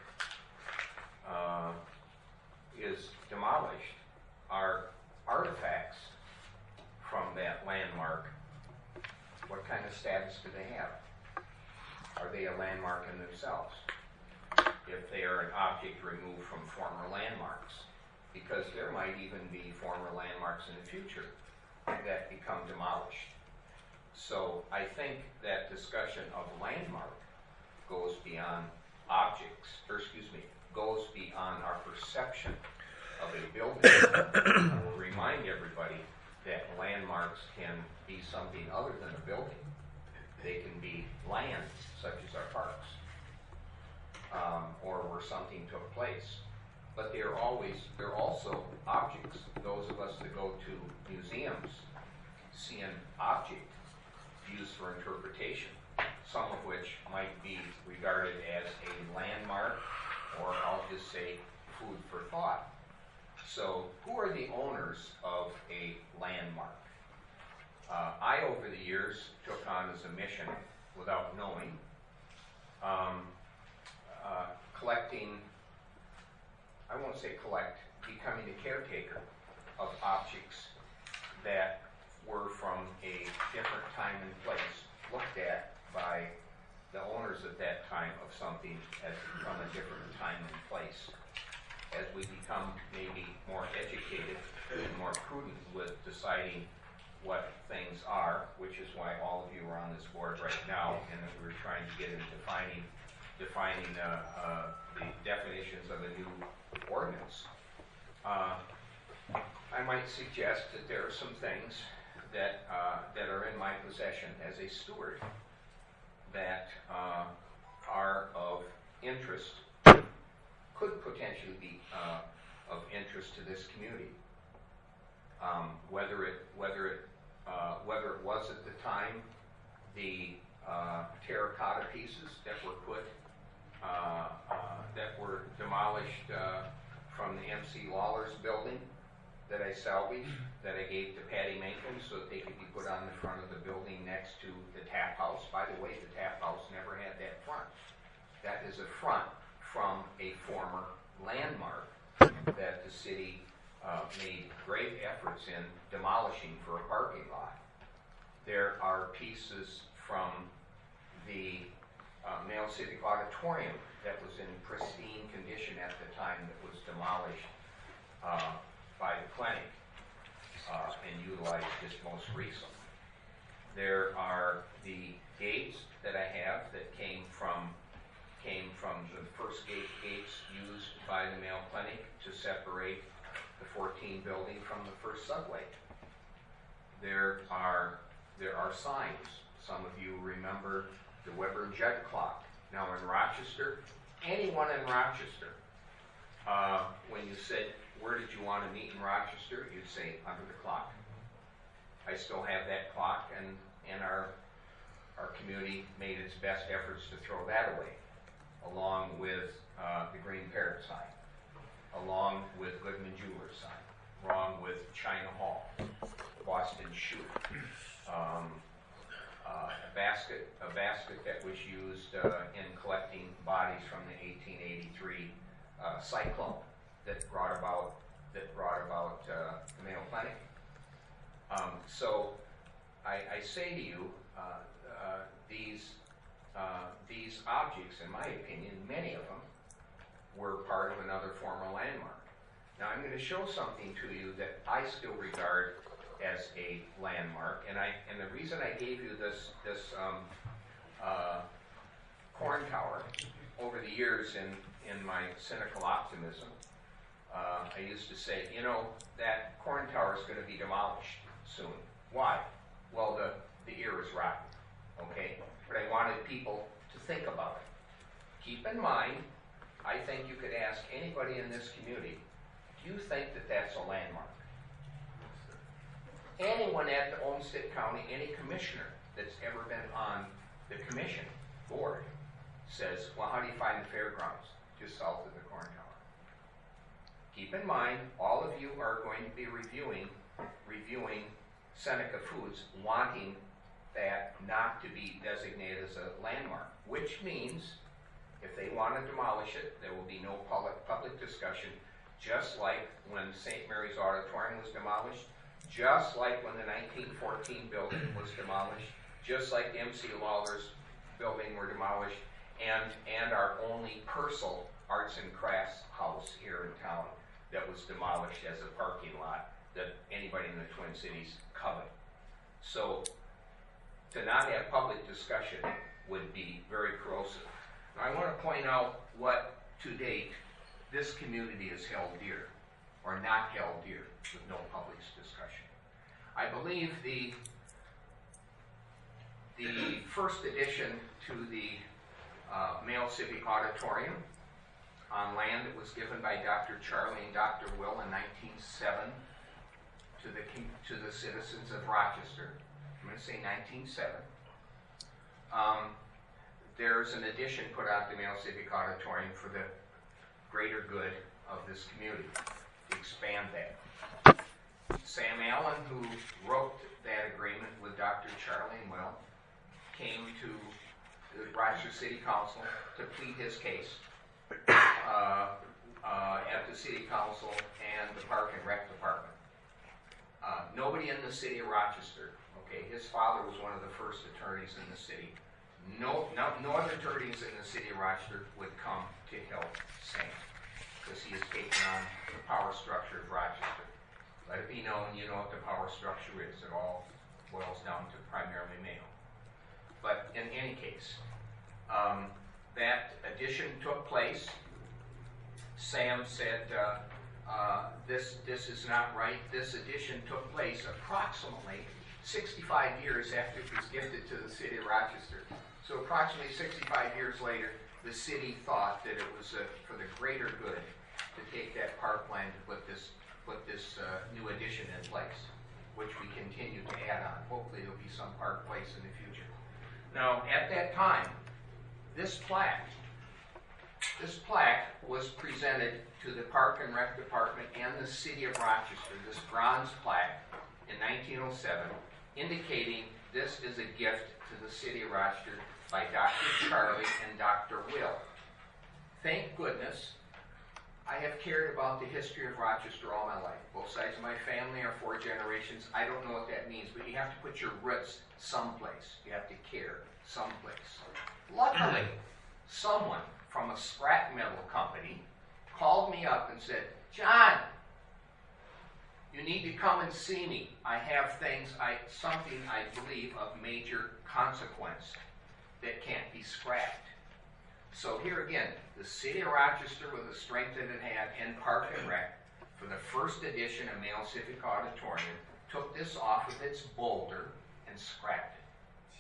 uh, is demolished, are artifacts from that landmark, what kind of status do they have? Are they a landmark in themselves? If they are an object removed from former landmarks, because there might even be former landmarks in the future that become demolished. So I think that discussion of landmark goes beyond objects, or excuse me, goes beyond our perception of a building. I will remind everybody that landmarks can be something other than a building. They can be land, such as our parks, um, or where something took place. But they're always, they're also objects. Those of us that go to museums see an object used for interpretation, some of which might be regarded as a landmark, or I'll just say food for thought. So who are the owners of a landmark? Uh, I, over the years, took on as a mission, without knowing, um, uh, collecting, I won't say collect, becoming a caretaker of objects that were from a different time and place, looked at by the owners at that time of something as from a different time and place. As we become maybe more educated and more prudent with deciding what things are, which is why all of you are on this board right now, and that we're trying to get into defining, defining uh, uh, the definitions of a new ordinance. Uh, I might suggest that there are some things that uh, that are in my possession as a steward that uh, are of interest, could potentially be uh, of interest to this community. Um, whether it whether it uh, whether it was at the time the uh, terracotta pieces that were put uh, uh, that were demolished uh, from the M C Lawler's building that I salvaged, that I gave to Patty Menken so that they could be put on the front of the building next to the tap house. By the way, the tap house never had that front. That is a front from a former landmark that the city uh, made great efforts in demolishing for a parking lot. There are pieces from the uh, Mayo Civic Auditorium that was in pristine condition at the time that was demolished uh, by the clinic uh, and utilized just most recently. There are the gates that I have that came from came from the first gate gates used by the Mayo Clinic to separate the fourteen building from the first subway. There are there are signs. Some of you remember the Weber Judd clock. Now in Rochester, anyone in Rochester, uh, when you said, where did you want to meet in Rochester, you'd say under the clock. I still have that clock, and and our, our community made its best efforts to throw that away, along with uh, the Green Parrot sign, along with Goodman Jewelers sign, along with China Hall, Boston Shoe, um, uh, a basket, a basket that was used uh, in collecting bodies from the eighteen eighty-three uh, cyclone that brought about that brought about uh, the Mayo Clinic. Um, so I, I say to you, uh, uh, these uh, these objects, in my opinion, many of them were part of another former landmark. Now I'm going to show something to you that I still regard as a landmark, and I and the reason I gave you this this um, uh, corn tower over the years in in my cynical optimism, uh, I used to say, you know, that corn tower is going to be demolished soon. Why? Well, the the ear is rotten. Okay, but I wanted people to think about it. Keep in mind, I think you could ask anybody in this community, do you think that that's a landmark? Anyone at the Olmsted County, any commissioner that's ever been on the commission board says, well, how do you find the fairgrounds just south of the corn tower? Keep in mind, all of you are going to be reviewing reviewing Seneca Foods wanting that not to be designated as a landmark, which means if they want to demolish it, there will be no public public discussion, just like when Saint Mary's Auditorium was demolished, just like when the nineteen fourteen building was demolished, just like the M C Lawler's building were demolished, and and our only Purcell Arts and Crafts house here in town that was demolished as a parking lot that anybody in the Twin Cities coveted. So to not have public discussion would be very corrosive. Now I want to point out what to date this community has held dear, or not held dear, with no public discussion. I believe the the first addition to the uh, Mayo Civic Auditorium on land that was given by Doctor Charlie and Doctor Will in nineteen oh seven to the to the citizens of Rochester. I'm going to say nineteen oh seven. Um, there's an addition put out the Mayo Civic Auditorium for the greater good of this community, to expand that. Sam Allen, who wrote that agreement with Doctor Charlie and Will, came to the Rochester City Council to plead his case uh, uh, at the City Council and the Park and Rec Department. Uh, nobody in the city of Rochester, okay, his father was one of the first attorneys in the city. No, no, no other attorneys in the city of Rochester would come to help Sam, because he has taken on the power structure of Rochester. Let it be known, you know what the power structure is. It all boils down to primarily Mayo. But in any case, um, that addition took place. Sam said, uh, uh, this, this is not right. This addition took place approximately sixty-five years after it was gifted to the city of Rochester. So approximately sixty-five years later, the city thought that it was uh, for the greater good to take that parkland to put this put this uh, new addition in place, which we continue to add on. Hopefully there'll be some park place in the future. Now, at that time, this plaque, this plaque was presented to the Park and Rec Department and the City of Rochester, this bronze plaque in nineteen oh seven, indicating this is a gift to the City of Rochester by Doctor Charlie and Doctor Will. Thank goodness, I have cared about the history of Rochester all my life. Both sides of my family are four generations. I don't know what that means, but you have to put your roots someplace. You have to care someplace. Luckily, someone from a scrap metal company called me up and said, John, you need to come and see me. I have things, I something I believe of major consequence that can't be scrapped. So here again, the City of Rochester, with the strength that it had in Park and Rec, for the first edition of Mayo Civic Auditorium, took this off of its boulder and scrapped it.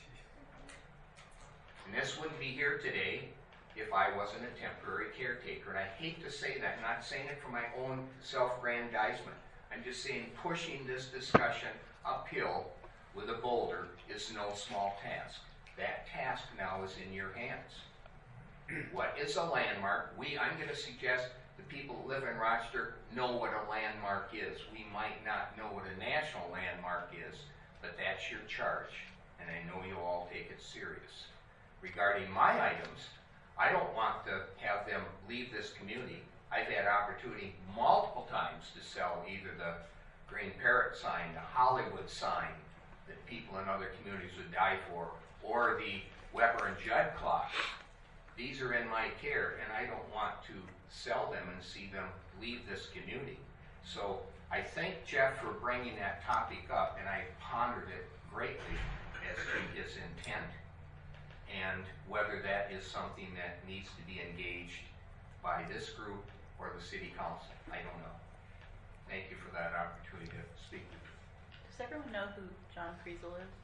And this wouldn't be here today if I wasn't a temporary caretaker. And I hate to say that, I'm not saying it for my own self-grandizement. I'm just saying pushing this discussion uphill with a boulder is no small task. That task now is in your hands. What is a landmark? We, I'm going to suggest the people who live in Rochester know what a landmark is. We might not know what a national landmark is, but that's your charge, and I know you'll all take it serious. Regarding my items, I don't want to have them leave this community. I've had opportunity multiple times to sell either the Green Parrot sign, the Hollywood sign that people in other communities would die for, or the Weber and Judd clock. These are in my care, and I don't want to sell them and see them leave this community. So I thank Jeff for bringing that topic up, and I pondered it greatly as to his intent and whether that is something that needs to be engaged by this group or the city council. I don't know. Thank you for that opportunity to speak. Does everyone know who John Friesel is?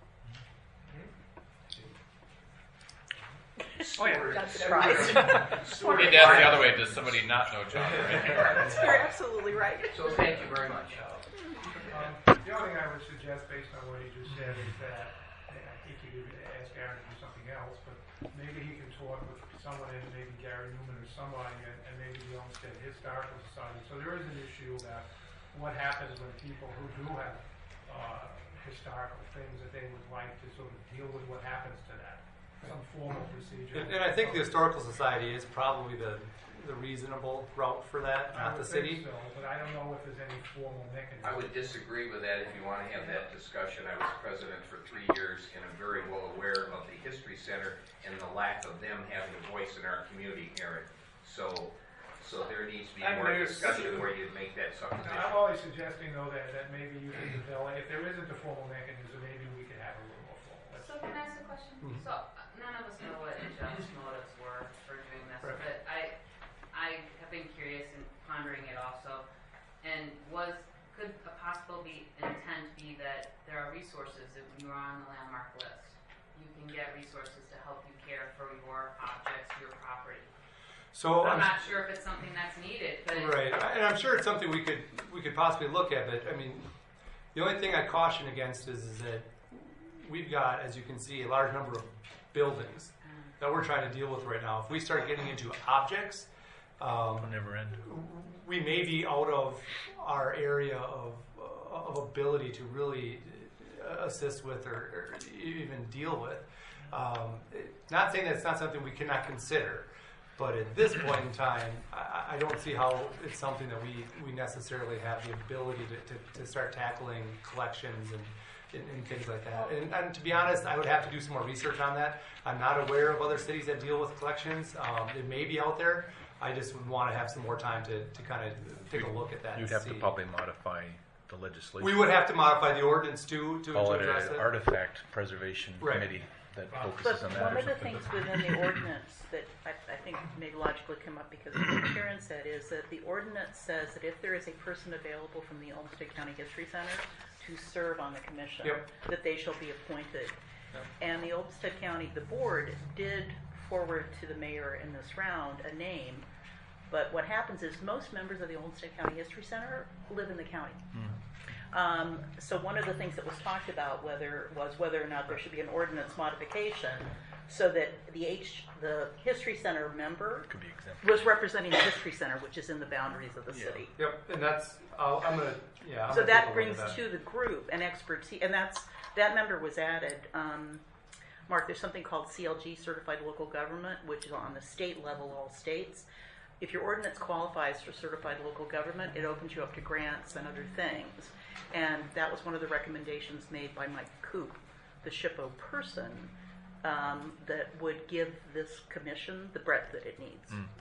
Oh, yeah. John surprised. We need to ask the other way. Does somebody not know John? You're absolutely right. So thank you very much. Um, the only thing I would suggest, based on what he just said, is that, and I think you could ask Aaron to do something else, but maybe he can talk with someone in, maybe Gary Newman or somebody, and, and maybe the Olmsted Historical Society. So there is an issue about what happens when people who do have uh, historical things that they would like to sort of deal with, what happens to that. Some formal procedure. And, and I think the Historical Society is probably the, the reasonable route for that, I not would the city. think so, but I don't know if there's any formal mechanism. I would disagree with that if you want to have that discussion. I was president for three years and I'm very well aware of the History Center and the lack of them having a voice in our community, Aaron. So, so there needs to be I'm more news. discussion where you make that Now, I'm supposition. always suggesting, though, that, that maybe you can develop, if there isn't a formal mechanism, maybe we could have a little more formal. That's- So can I ask a question? Mhm. So uh, none of us know what Jeff's motives were for doing this, Right. but I, I have been curious and pondering it also. And was could a possible be intent be that there are resources that when you are on the landmark list, you can get resources to help you care for your objects, your property. So I'm I'm not sure if it's something that's needed, but Right, and I'm sure it's something we could we could possibly look at. But I mean, the only thing I caution against is, is that we've got, as you can see, a large number of buildings that we're trying to deal with right now. If we start getting into objects, um, Never end. we may be out of our area of of ability to really assist with or, or even deal with. Um, not saying that it's not something we cannot consider. But at this point in time, I, I don't see how it's something that we, we necessarily have the ability to, to, to start tackling collections and, and, and things like that. And, and to be honest, I would have to do some more research on that. I'm not aware of other cities that deal with collections. Um, it may be out there. I just would want to have some more time to, to kind of take a look at that. You'd and have see. to probably modify the legislation. We would have to modify the ordinance too to, Call to it address an it. artifact preservation Right. committee that But focuses But on that. one or of the something. things within the ordinance that I, I think may logically come up because of what Karen said is that the ordinance says that if there is a person available from the Olmsted County History Center to serve on the commission, Yep. that they shall be appointed. Yep. And the Olmsted County, the board did forward to the mayor in this round a name, but what happens is most members of the Olmsted County History Center live in the county. Um, so one of the things that was talked about whether was whether or not there should be an ordinance modification so that the H, the History Center member Could be exempt. was representing the History Center, which is in the boundaries of the Yeah. city. Yep, and that's I'll, I'm gonna yeah. I'm So gonna take a that look brings at that. to the group an expertise, and that's that member was added. Um, Mark, there's something called C L G, Certified Local Government, which is on the state level, all states. If your ordinance qualifies for certified local government, it opens you up to grants and other things. And that was one of the recommendations made by Mike Coop, the SHPO person, um, that would give this commission the breadth that it needs. Mm.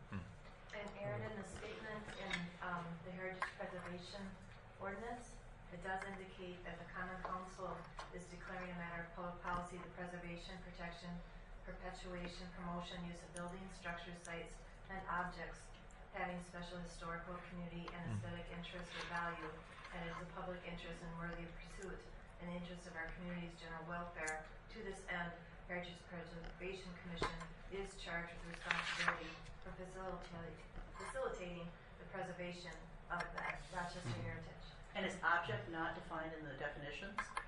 And Aaron, in the statement in um, the Heritage Preservation Ordinance, it does indicate that the Common Council is declaring a matter of public policy the preservation, protection, perpetuation, promotion, use of buildings, structures, sites, and objects having special historical, community, and aesthetic interest or value, and is a public interest and worthy of pursuit in the interest of our community's general welfare. To this end, Heritage Preservation Commission is charged with responsibility for facilitating, facilitating the preservation of that Rochester heritage. And is object not defined in the definitions?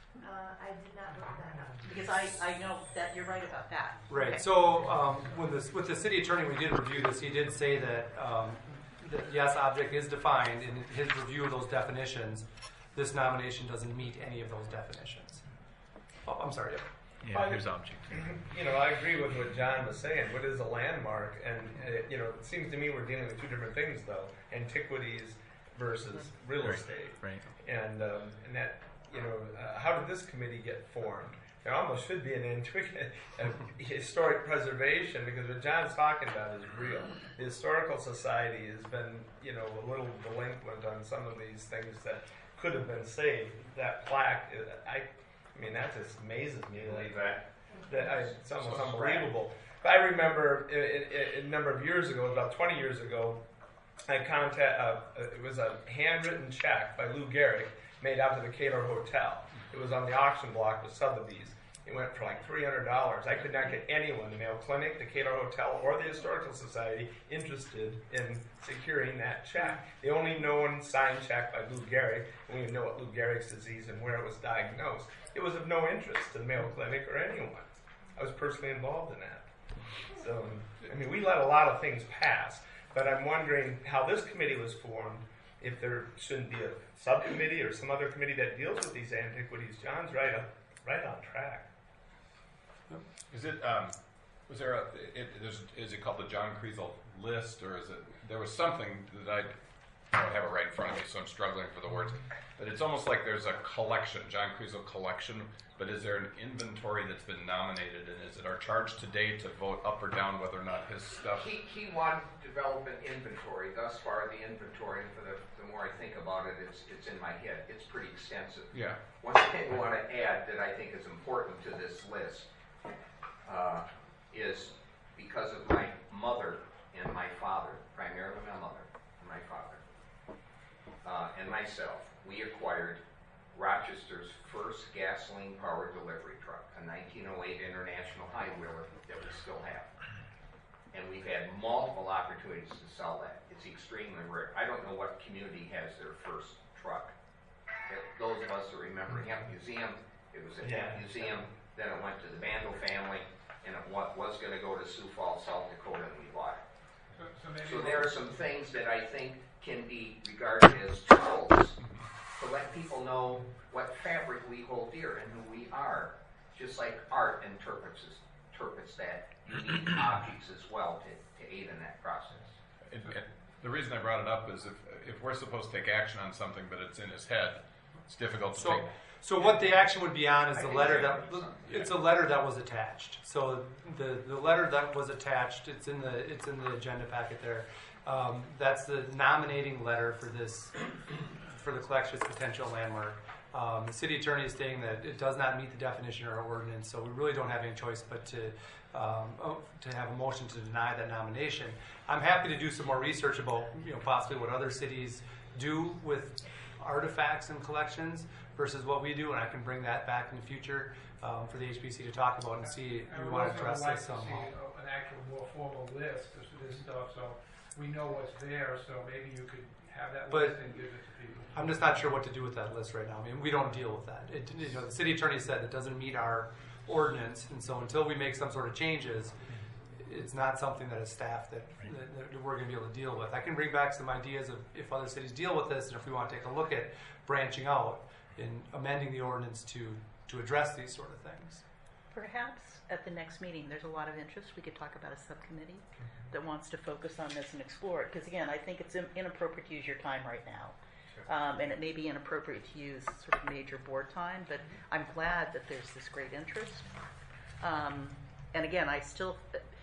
Uh, I did not look that up. Because I, I know that you're right about that. Right. Okay. So um, when this, with the city attorney, we did review this. He did say that, um, that yes, object is defined in his review of those definitions. This nomination doesn't meet any of those definitions. Oh, I'm sorry. Yep. Yeah, here's object. You know, I agree with what John was saying. What is a landmark? And, uh, you know, it seems to me we're dealing with two different things, though. Antiquities versus real Right. estate. Right. And, um, and that, you know, uh, how did this committee get formed? There almost should be an antiquity, uh, historic preservation, because what John's talking about is real. The Historical Society has been, you know, a little delinquent on some of these things that could have been saved. That plaque, uh, I, I mean, that just amazes me. Like that. that I, it's almost So unbelievable. But I remember a, a, a number of years ago, about twenty years ago, I contact. Uh, it was a handwritten check by Lou Gehrig made out to the Cato Hotel. It was on the auction block with Sotheby's. It went for like three hundred dollars. I could not get anyone, the Mayo Clinic, the Cato Hotel, or the Historical Society, interested in securing that check. The only known signed check by Lou Gehrig, and we know what Lou Gehrig's disease and where it was diagnosed. It was of no interest to the Mayo Clinic or anyone. I was personally involved in that. So, I mean, we let a lot of things pass, but I'm wondering how this committee was formed, if there shouldn't be a subcommittee or some other committee that deals with these antiquities. John's right, up, right on track. Is it, um, was there a, it, there's, is it called the John Kriesel list, or is it, there was something that I, I don't have it right in front of me, so I'm struggling for the words, but it's almost like there's a collection, John Kriesel collection, but is there an inventory that's been nominated, and is it our charge today to vote up or down whether or not his stuff? He, he wanted to develop an inventory. Thus far, the inventory, for the, the more I think about it, it's, it's in my head. It's pretty extensive. Yeah. One thing I want to add that I think is important to this list uh, is because of my mother and my father, primarily my mother and my father, uh, and myself, we acquired Rochester's first gasoline-powered delivery truck, a nineteen oh eight International High Wheeler that we still have. And we've had multiple opportunities to sell that. It's extremely rare. I don't know what community has their first truck. Those of us that remember Hemp Museum, it was a Yeah. Hemp Museum, then it went to the Bandel family, and it wa- was going to go to Sioux Falls, South Dakota, and we bought it. So, so maybe So we'll- there are some things that I think can be regarded as tools to let people know what fabric we hold dear and who we are, just like art interprets, interprets that. You need objects as well to, to aid in that process. It, it, the reason I brought it up is if, if we're supposed to take action on something, but it's in his head, it's difficult to So, take. so what the action would be on is I the think letter that that, makes sense. it's a letter that was attached. So the, the letter that was attached, it's in the, it's in the agenda packet there. Um, that's the nominating letter for this, for the collection's potential landmark. Um, the city attorney is stating that it does not meet the definition of our ordinance, so we really don't have any choice but to, um, oh, to have a motion to deny that nomination. I'm happy to do some more research about, you know, possibly what other cities do with artifacts and collections versus what we do, and I can bring that back in the future um, for the H B C to talk about and see if I we would want to also address like this to see somehow. a- an actual more formal list of this stuff, so we know what's there, so maybe you could have that But- list and give it to people. I'm just not sure what to do with that list right now. I mean, we don't deal with that. It, you know, the city attorney said it doesn't meet our ordinance, and so until we make some sort of changes, it's not something that as staff that, that, that we're going to be able to deal with. I can bring back some ideas of if other cities deal with this, and if we want to take a look at branching out and amending the ordinance to to address these sort of things. Perhaps at the next meeting, there's a lot of interest. We could talk about a subcommittee that wants to focus on this and explore it. Because again, I think it's in- inappropriate to use your time right now. Um, and it may be inappropriate to use sort of major board time, but I'm glad that there's this great interest. Um, and again, I still,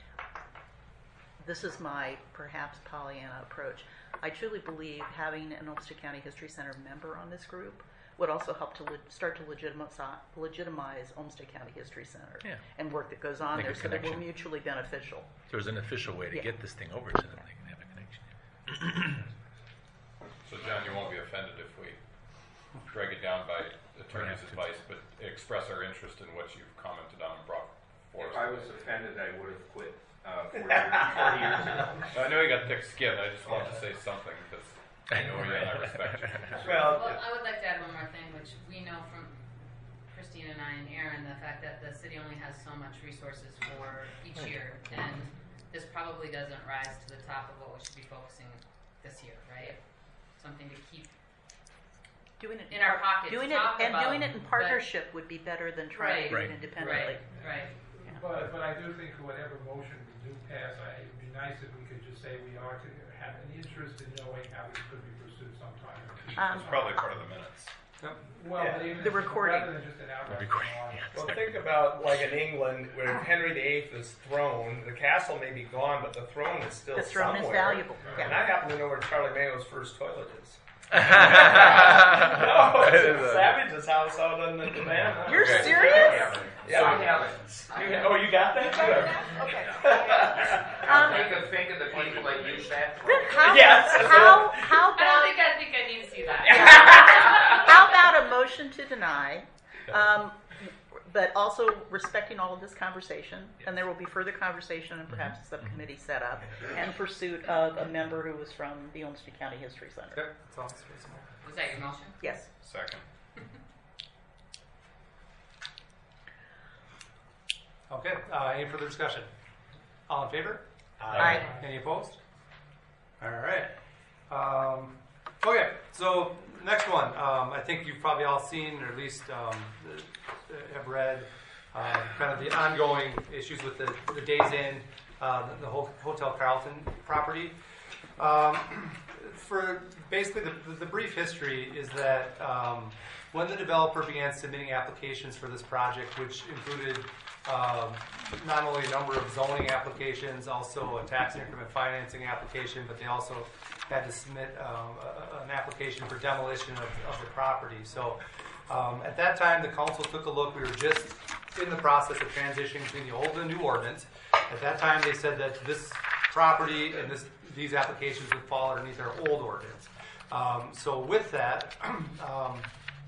this is my perhaps Pollyanna approach. I truly believe having an Olmsted County History Center member on this group would also help to le- start to legitimize, legitimize Olmsted County History Center Yeah. and work that goes on Make a there so that we're connection. mutually beneficial. There's an official way to Yeah. get this thing over to them. They can have a connection. So John, you won't be offended if we drag it down by attorney's Perhaps. advice, but express our interest in what you've commented on and brought forth. If I was offended, I would have quit uh, forty, forty years ago. I know you got thick skin. I just wanted to say something because I know you and I respect you. Well, Well, I would like to add one more thing, which we know from Christine and I and Aaron, the fact that the city only has so much resources for each year, and this probably doesn't rise to the top of what we should be focusing this year, right? Something to keep Doing it in our pocket. Doing to it talk and about, doing it in partnership would be better than trying to do Right. it independently. Right, right. But, but I do think whatever motion we do pass, I, it would be nice if we could just say we are to have an interest in knowing how this could be pursued sometime. in the future. Um, It's probably part of the minutes. Well, Yeah. but even The if- recording. Rather than just an outright recording, denial. Well, think about like in England, where Henry the Eighth is thrown. The castle may be gone, but the throne is still The throne is somewhere. valuable. And Yeah. I happen to know where Charlie Mayo's first toilet is. no, No, it's in Savage's house out in the cabana. You're Okay. serious? Yeah. You- oh, you got that too? Okay. Now, Um, think of, think of the people that use that. Then how, Yes. how, how I don't about think I think I need to see that. how about a motion to deny, um, but also respecting all of this conversation, and there will be further conversation and perhaps a subcommittee set up, and pursuit of a member who was from the Olmsted County History Center. Okay, that's all. reasonable. Was that your motion? Yes. Second. Okay, uh, any further discussion? All in favor? Aye. Any opposed? All right. Um, okay, so next one. Um, I think you've probably all seen, or at least um, have read, uh, kind of the ongoing issues with the, the Days Inn, uh, the, the whole Hotel Carlton property. Um, for basically the, the brief history is that um, when the developer began submitting applications for this project, which included um, not only a number of zoning applications, also a tax increment financing application, but they also had to submit um, a, an application for demolition of, of the property. So um, at that time, the council took a look. We were just in the process of transitioning between the old and the new ordinance. At that time, they said that this property and this, these applications would fall underneath our old ordinance. Um, so with that, um,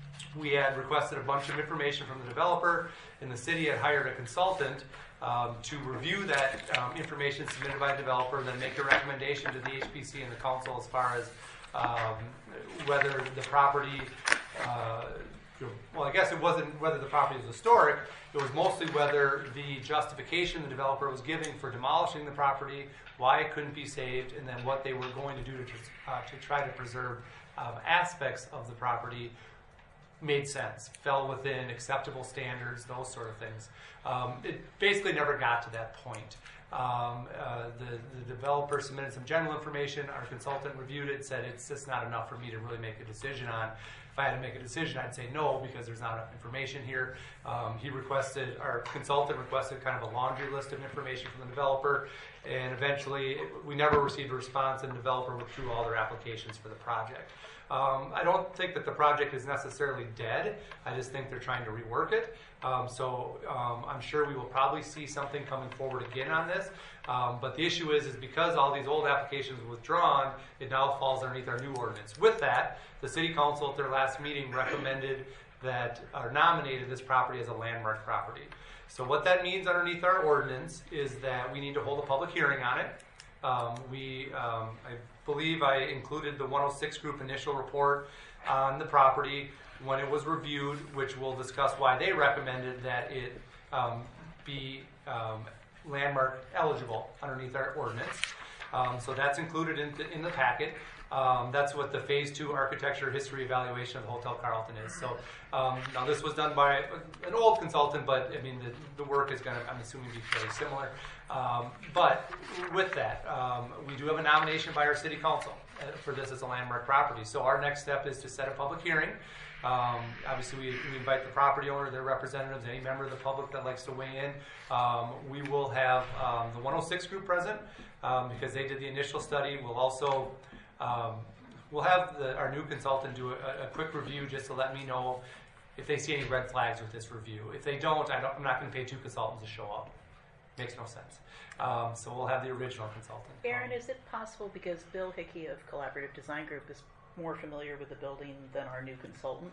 we had requested a bunch of information from the developer, and the city had hired a consultant um, to review that um, information submitted by the developer and then make a recommendation to the H P C and the council as far as um, whether the property, uh, well, I guess it wasn't whether the property was historic, it was mostly whether the justification the developer was giving for demolishing the property, why it couldn't be saved, and then what they were going to do to, uh, to try to preserve um, aspects of the property made sense, fell within acceptable standards, those sort of things. Um, it basically never got to that point. Um, uh, the, the developer submitted some general information. Our consultant reviewed it, said it's just not enough for me to really make a decision on. If I had to make a decision, I'd say no because there's not enough information here. Um, he requested, our consultant requested kind of a laundry list of information from the developer, and eventually we never received a response, and the developer withdrew all their applications for the project. Um, I don't think that the project is necessarily dead. I just think they're trying to rework it. Um, so um, I'm sure we will probably see something coming forward again on this. Um, but the issue is, is because all these old applications were withdrawn, it now falls underneath our new ordinance. With that, the city council at their last meeting recommended that, or nominated this property as a landmark property. So what that means underneath our ordinance is that we need to hold a public hearing on it. Um, we, um, I believe I included the one oh six group initial report on the property when it was reviewed, which will discuss why they recommended that it um, be um, landmark eligible underneath our ordinance. Um, so that's included in the, in the packet. Um, that's what the phase two architecture history evaluation of the Hotel Carlton is. So um, now this was done by an old consultant, but I mean the, the work is going to, I'm assuming, be fairly similar. Um, but with that, um, we do have a nomination by our city council uh, for this as a landmark property. So our next step is to set a public hearing. Um, obviously, we, we invite the property owner, their representatives, any member of the public that likes to weigh in. Um, we will have um, the one oh six group present um, because they did the initial study. We'll also um, we'll have the, our new consultant do a, a quick review just to let me know if they see any red flags with this review. If they don't, I don't I'm not going to pay two consultants to show up. Makes no sense. Um, so we'll have the original consultant. Aaron, is it possible, because Bill Hickey of Collaborative Design Group is more familiar with the building than our new consultant,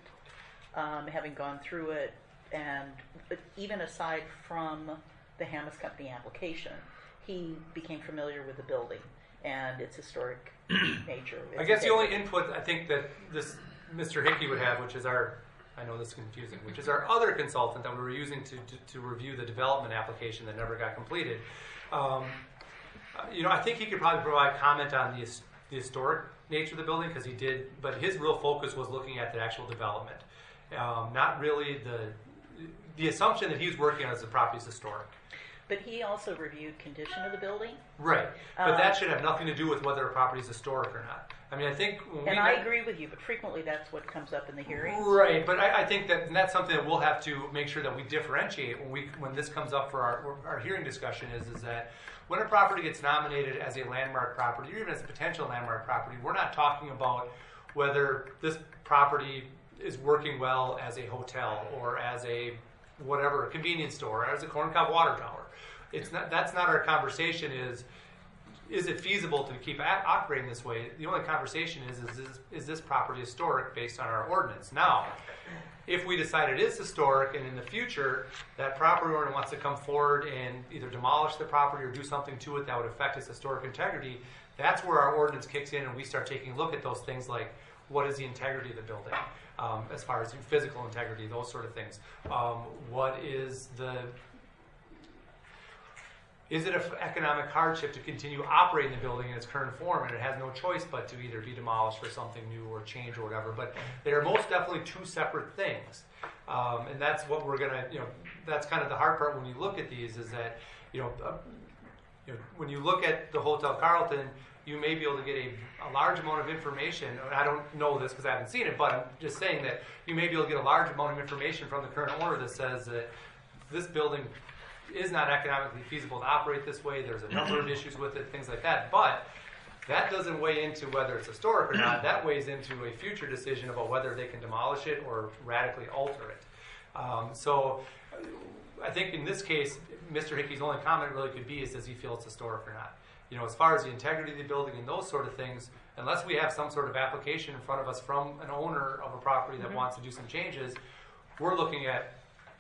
um, having gone through it, and but even aside from the Hammes Company application, he became familiar with the building and its historic nature. I guess the only input I think that this Mister Hickey would have, which is our I know this is confusing, which is our other consultant that we were using to, to, to review the development application that never got completed. Um, uh, you know, I think he could probably provide comment on the, his- the historic nature of the building because he did, but his real focus was looking at the actual development, um, not really the the assumption that he was working on is the property is historic. But he also reviewed condition of the building. Right, but Uh, that should have nothing to do with whether a property is historic or not. I mean, I think when we And I met- agree with you, but frequently that's what comes up in the hearings. Right, but I, I think that and that's something that we'll have to make sure that we differentiate when we when this comes up for our our hearing discussion is is that when a property gets nominated as a landmark property or even as a potential landmark property, we're not talking about whether this property is working well as a hotel or as a whatever a convenience store or as a corn cob water tower. It's not that's not our conversation. Is is it feasible to keep a- operating this way? The only conversation is, is, is, is this property historic based on our ordinance? Now, if we decide it is historic and in the future that property owner wants to come forward and either demolish the property or do something to it that would affect its historic integrity, that's where our ordinance kicks in and we start taking a look at those things like what is the integrity of the building, um, as far as physical integrity, those sort of things. Um, what is the Is it an economic hardship to continue operating the building in its current form, and it has no choice but to either be demolished for something new or change or whatever? But they are most definitely two separate things, um, and that's what we're gonna, you know, that's kind of the hard part when you look at these is that, you know, uh, you know, when you look at the Hotel Carlton, you may be able to get a, a large amount of information. And I don't know this because I haven't seen it, but I'm just saying that you may be able to get a large amount of information from the current owner that says that this building is not economically feasible to operate this way. There's a number of issues with it, things like that. But that doesn't weigh into whether it's historic or not. That weighs into a future decision about whether they can demolish it or radically alter it. Um, so uh, I think in this case, Mister Hickey's only comment really could be is does he feel it's historic or not? You know, as far as the integrity of the building and those sort of things, unless we have some sort of application in front of us from an owner of a property that Mhm. wants to do some changes, we're looking at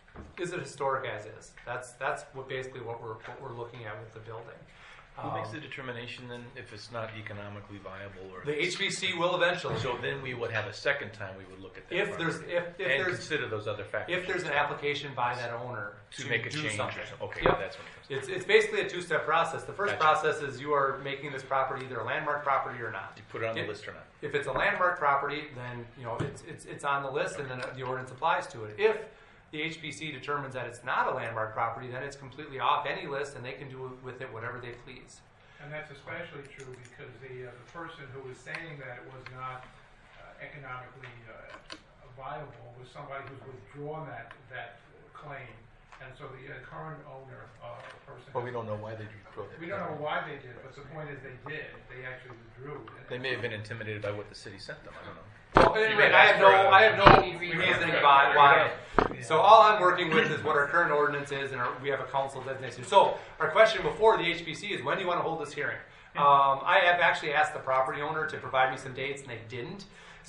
is it historic as is? That's that's what basically what we're what we're looking at with the building. Who makes the Um, determination then if it's not economically viable or the H B C will eventually. So then we would have a second time we would look at that. If there's property if, if and there's consider those other factors if there's an application by that owner to, to make a do change something. or something. Okay, Yep. that's what it comes. It's it's basically a two-step process. The first Gotcha. process is you are making this property either a landmark property or not. You put it on the If- list or not? If it's a landmark property, then you know it's it's it's on the list, and then the ordinance applies to it. If the H B C determines that it's not a landmark property, then it's completely off any list, and they can do with it whatever they please. And that's especially true because the, uh, the person who was saying that it was not uh, economically uh, viable was somebody who's withdrawn that, that claim. And so the uh, current owner, uh, the person. Well, we don't know why they withdrew it. We don't know why they did, but the point is they did. They actually withdrew. They may have been intimidated by what the city sent them. I don't know. Well, anyway, I have no, I have no reasoning by why. So all I'm working with is what our current ordinance is, and our, we have a council designation. So our question before the H B C is, when do you want to hold this hearing? Um, I have actually asked the property owner to provide me some dates, and they didn't.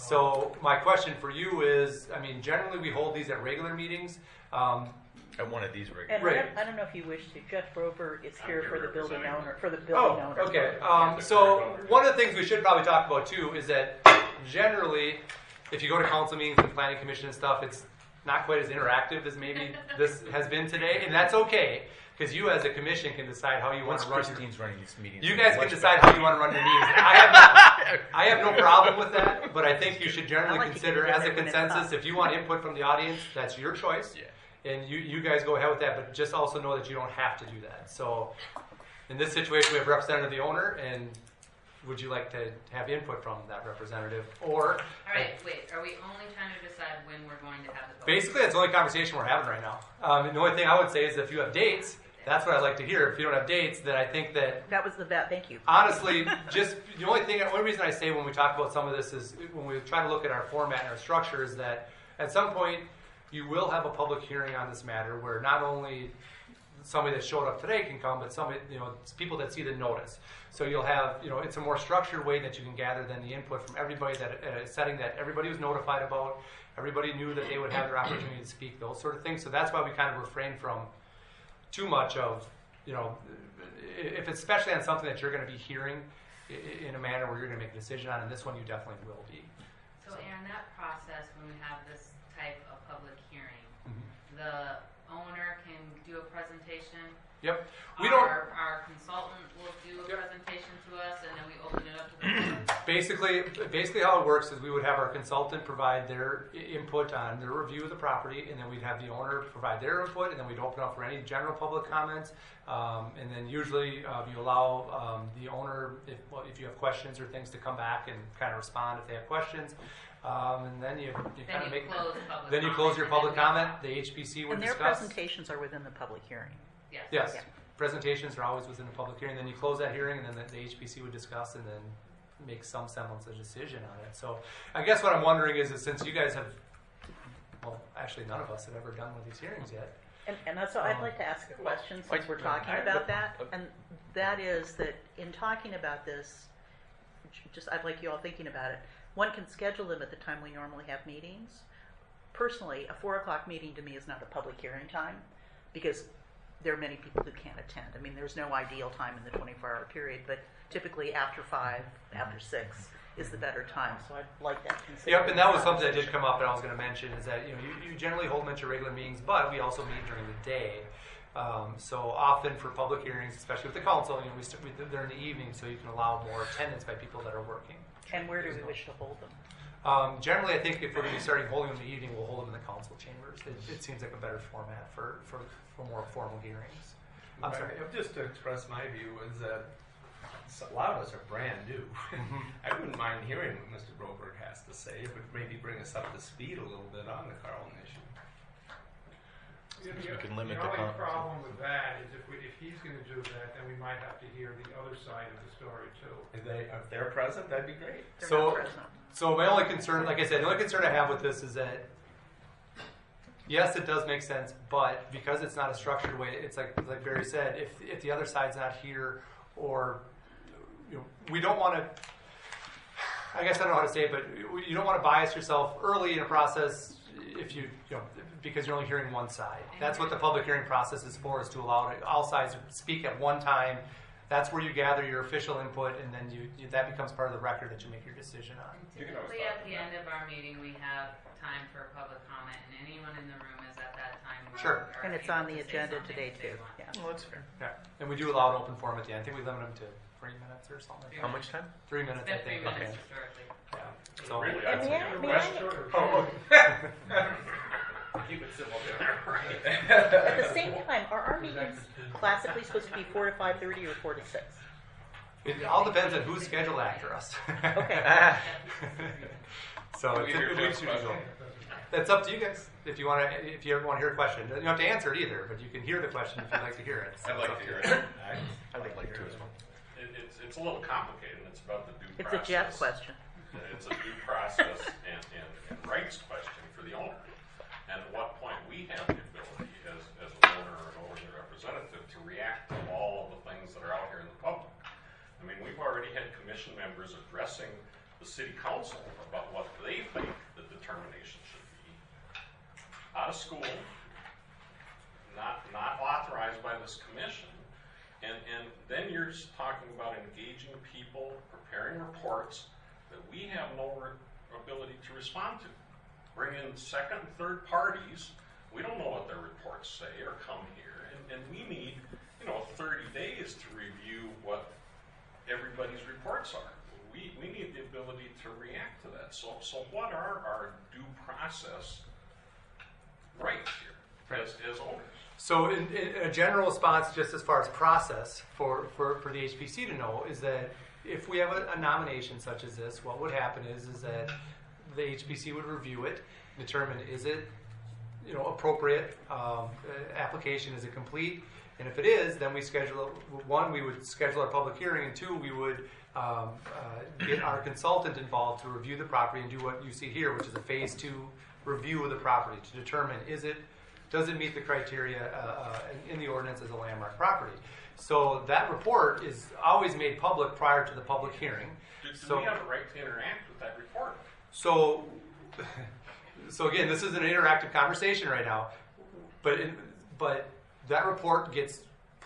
So my question for you is, I mean, generally we hold these at regular meetings. Um, At one of these regular. And I Right. don't, I don't know if you wish to. Jeff Rover is here here for the building representing- owner. For the building Oh, owner. okay. Um, so one of the things we should probably talk about too is that generally, if you go to council meetings and planning commission and stuff, it's not quite as interactive as maybe this has been today, and that's okay because you as a commission can decide how you want Once to run. Your, Christine's running these meetings, you it'll guys be can much decide better. how you want to run your meetings. I have, I have no problem with that, but I think you should I generally like to consider keep it as a when it's consensus. up. If you want input from the audience, that's your choice. Yeah. And you, you guys go ahead with that, but just also know that you don't have to do that. So in this situation, we have a representative of the owner, and would you like to have input from that representative? Or All right, wait, are we only trying to decide when we're going to have the vote? basically, that's the only conversation we're having right now. Um, and the only thing I would say is if you have dates, that's what I'd like to hear. If you don't have dates, then I think that That was the vet. Thank you. honestly, just the only thing, the only reason I say when we talk about some of this is when we try to look at our format and our structure is that at some point you will have a public hearing on this matter where not only somebody that showed up today can come, but somebody, you know, it's people that see the notice. So you'll have, you know, it's a more structured way that you can gather than the input from everybody that at a setting that everybody was notified about, everybody knew that they would have their opportunity to speak, those sort of things. So that's why we kind of refrain from too much of, you know, if it's especially on something that you're going to be hearing i- in a manner where you're going to make a decision on, and this one you definitely will be. So Aaron, that process, when we have this type of public hearing. Mhm. The owner can do a presentation. Yep. We don't. Our, our consultant will do a Yep. presentation to us, and then we open it up to the public. Basically, basically how it works is we would have our consultant provide their i- input on their review of the property, and then we'd have the owner provide their input, and then we'd open up for any general public comments. Um, and then usually uh, you allow um, the owner, if, well, if you have questions or things, to come back and kind of respond if they have questions. Um, and then you, you Then kind of you make. close public Then you comment, close your and then public we- comment. The H P C would And their discuss. presentations are within the public hearing. Yes. Yes, Yeah. presentations are always within the public hearing. Then you close that hearing, and then the, the H P C would discuss and then make some semblance of decision on it. So I guess what I'm wondering is, is since you guys have, well, actually none of us have ever done one of these hearings yet. And, and that's, so I'd Um, like to ask a question well, since we're I- talking I- about that. And that is that in talking about this, j- just I'd like you all thinking about it. One can schedule them at the time we normally have meetings. Personally, a four o'clock meeting to me is not a public hearing time because there are many people who can't attend. I mean, there's no ideal time in the twenty-four hour period, but typically after five, after six is the better time. So I'd like that considered. Yep, and that was something that did come up that I was going to mention is that you know you, you generally hold them at your regular meetings, but we also meet during the day. Um, so often for public hearings, especially with the council, you know, we, st- we they're in the evening, so you can allow more attendance by people that are working. And where do we wish to hold them? Um, generally, I think if we're going to be starting holding them in the evening, we'll hold them in the council chambers. It, it seems like a better format for, for, for more formal hearings. I'm sorry. Right. Just to express my view is that s- a lot of us are brand new. I wouldn't mind hearing what Mister Broberg has to say. It would maybe bring us up to speed a little bit on the Carlin issue. The- we the- can limit the the only con- problem with that is if we, if he's gonna do that, then we might have to hear the other side of the story too. If they if they're present, that'd be great. They're So- not present. So my only concern, like I said, the only concern I have with this is that, yes, it does make sense, but because it's not a structured way, it's like like Barry said, if if the other side's not here, or you know, we don't want to. I guess I don't know how to say it, but you don't want to bias yourself early in a process if you you know because you're only hearing one side. That's what the public hearing process is for: is to allow all sides to speak at one time. That's where you gather your official input, and then you, you that becomes part of the record that you make your decision on. You can always Typically, talk at the about end of our meeting, we have time for public comment, and anyone in the room is at that time. where Sure. are And it's able on the to say agenda something today if they too. want. Yeah. Well, that's fair. Yeah, and we do allow an open forum at the end. I think we limit them to three minutes or something. Like How that. much time? Three minutes, It's I been three think. minutes Okay. historically. Yeah. So, Really, And I'd may say I- you're may West I- Shore. oh, Keep it simple there. At the same time, are our meetings classically supposed to be four to five thirty or four to six? it all depends on who's scheduled after us. Okay. so Can we it's, hear it, Jeff's we should go. question? That's up to you guys. If you want to, if you ever want to hear a question, you don't have to answer it either, but you can hear the question if you'd like to hear it. So I'd it's like up to you. hear it. I would like to as well. It, it's, it's a little complicated. It's about the due It's a process. Jeff question. It's a due process and, and, and rights question for the owner. And at what point we have the ability as, as an owner or an owner's representative to react to all of the things that are out here in the public. I mean, we've already had commission members addressing the city council about what they think the determination should be. Out of school, not, not authorized by this commission. And, and then you're just talking about engaging people, preparing reports that we have no re- ability to respond to. Bring in second and third parties. We don't know what their reports say or come here. And, and we need, you know, thirty days to review what everybody's reports are. We, we need the ability to react to that. So, so what are our due process rights here as, as owners? So, in, in a general response, just as far as process for, for, for the H P C to know, is that if we have a, a nomination such as this, what would happen is is that the H P C would review it, determine is it you know appropriate um, uh, application, is it complete, and if it is, then we schedule one. We would schedule our public hearing, and two, we would um, uh, get our consultant involved to review the property and do what you see here, which is a phase two review of the property to determine is it does it meet the criteria uh, uh, in, in the ordinance as a landmark property. So that report is always made public prior to the public hearing. Do, do So- we have a right to interact with that report? So, so again, this is an interactive conversation right now, but in, but that report gets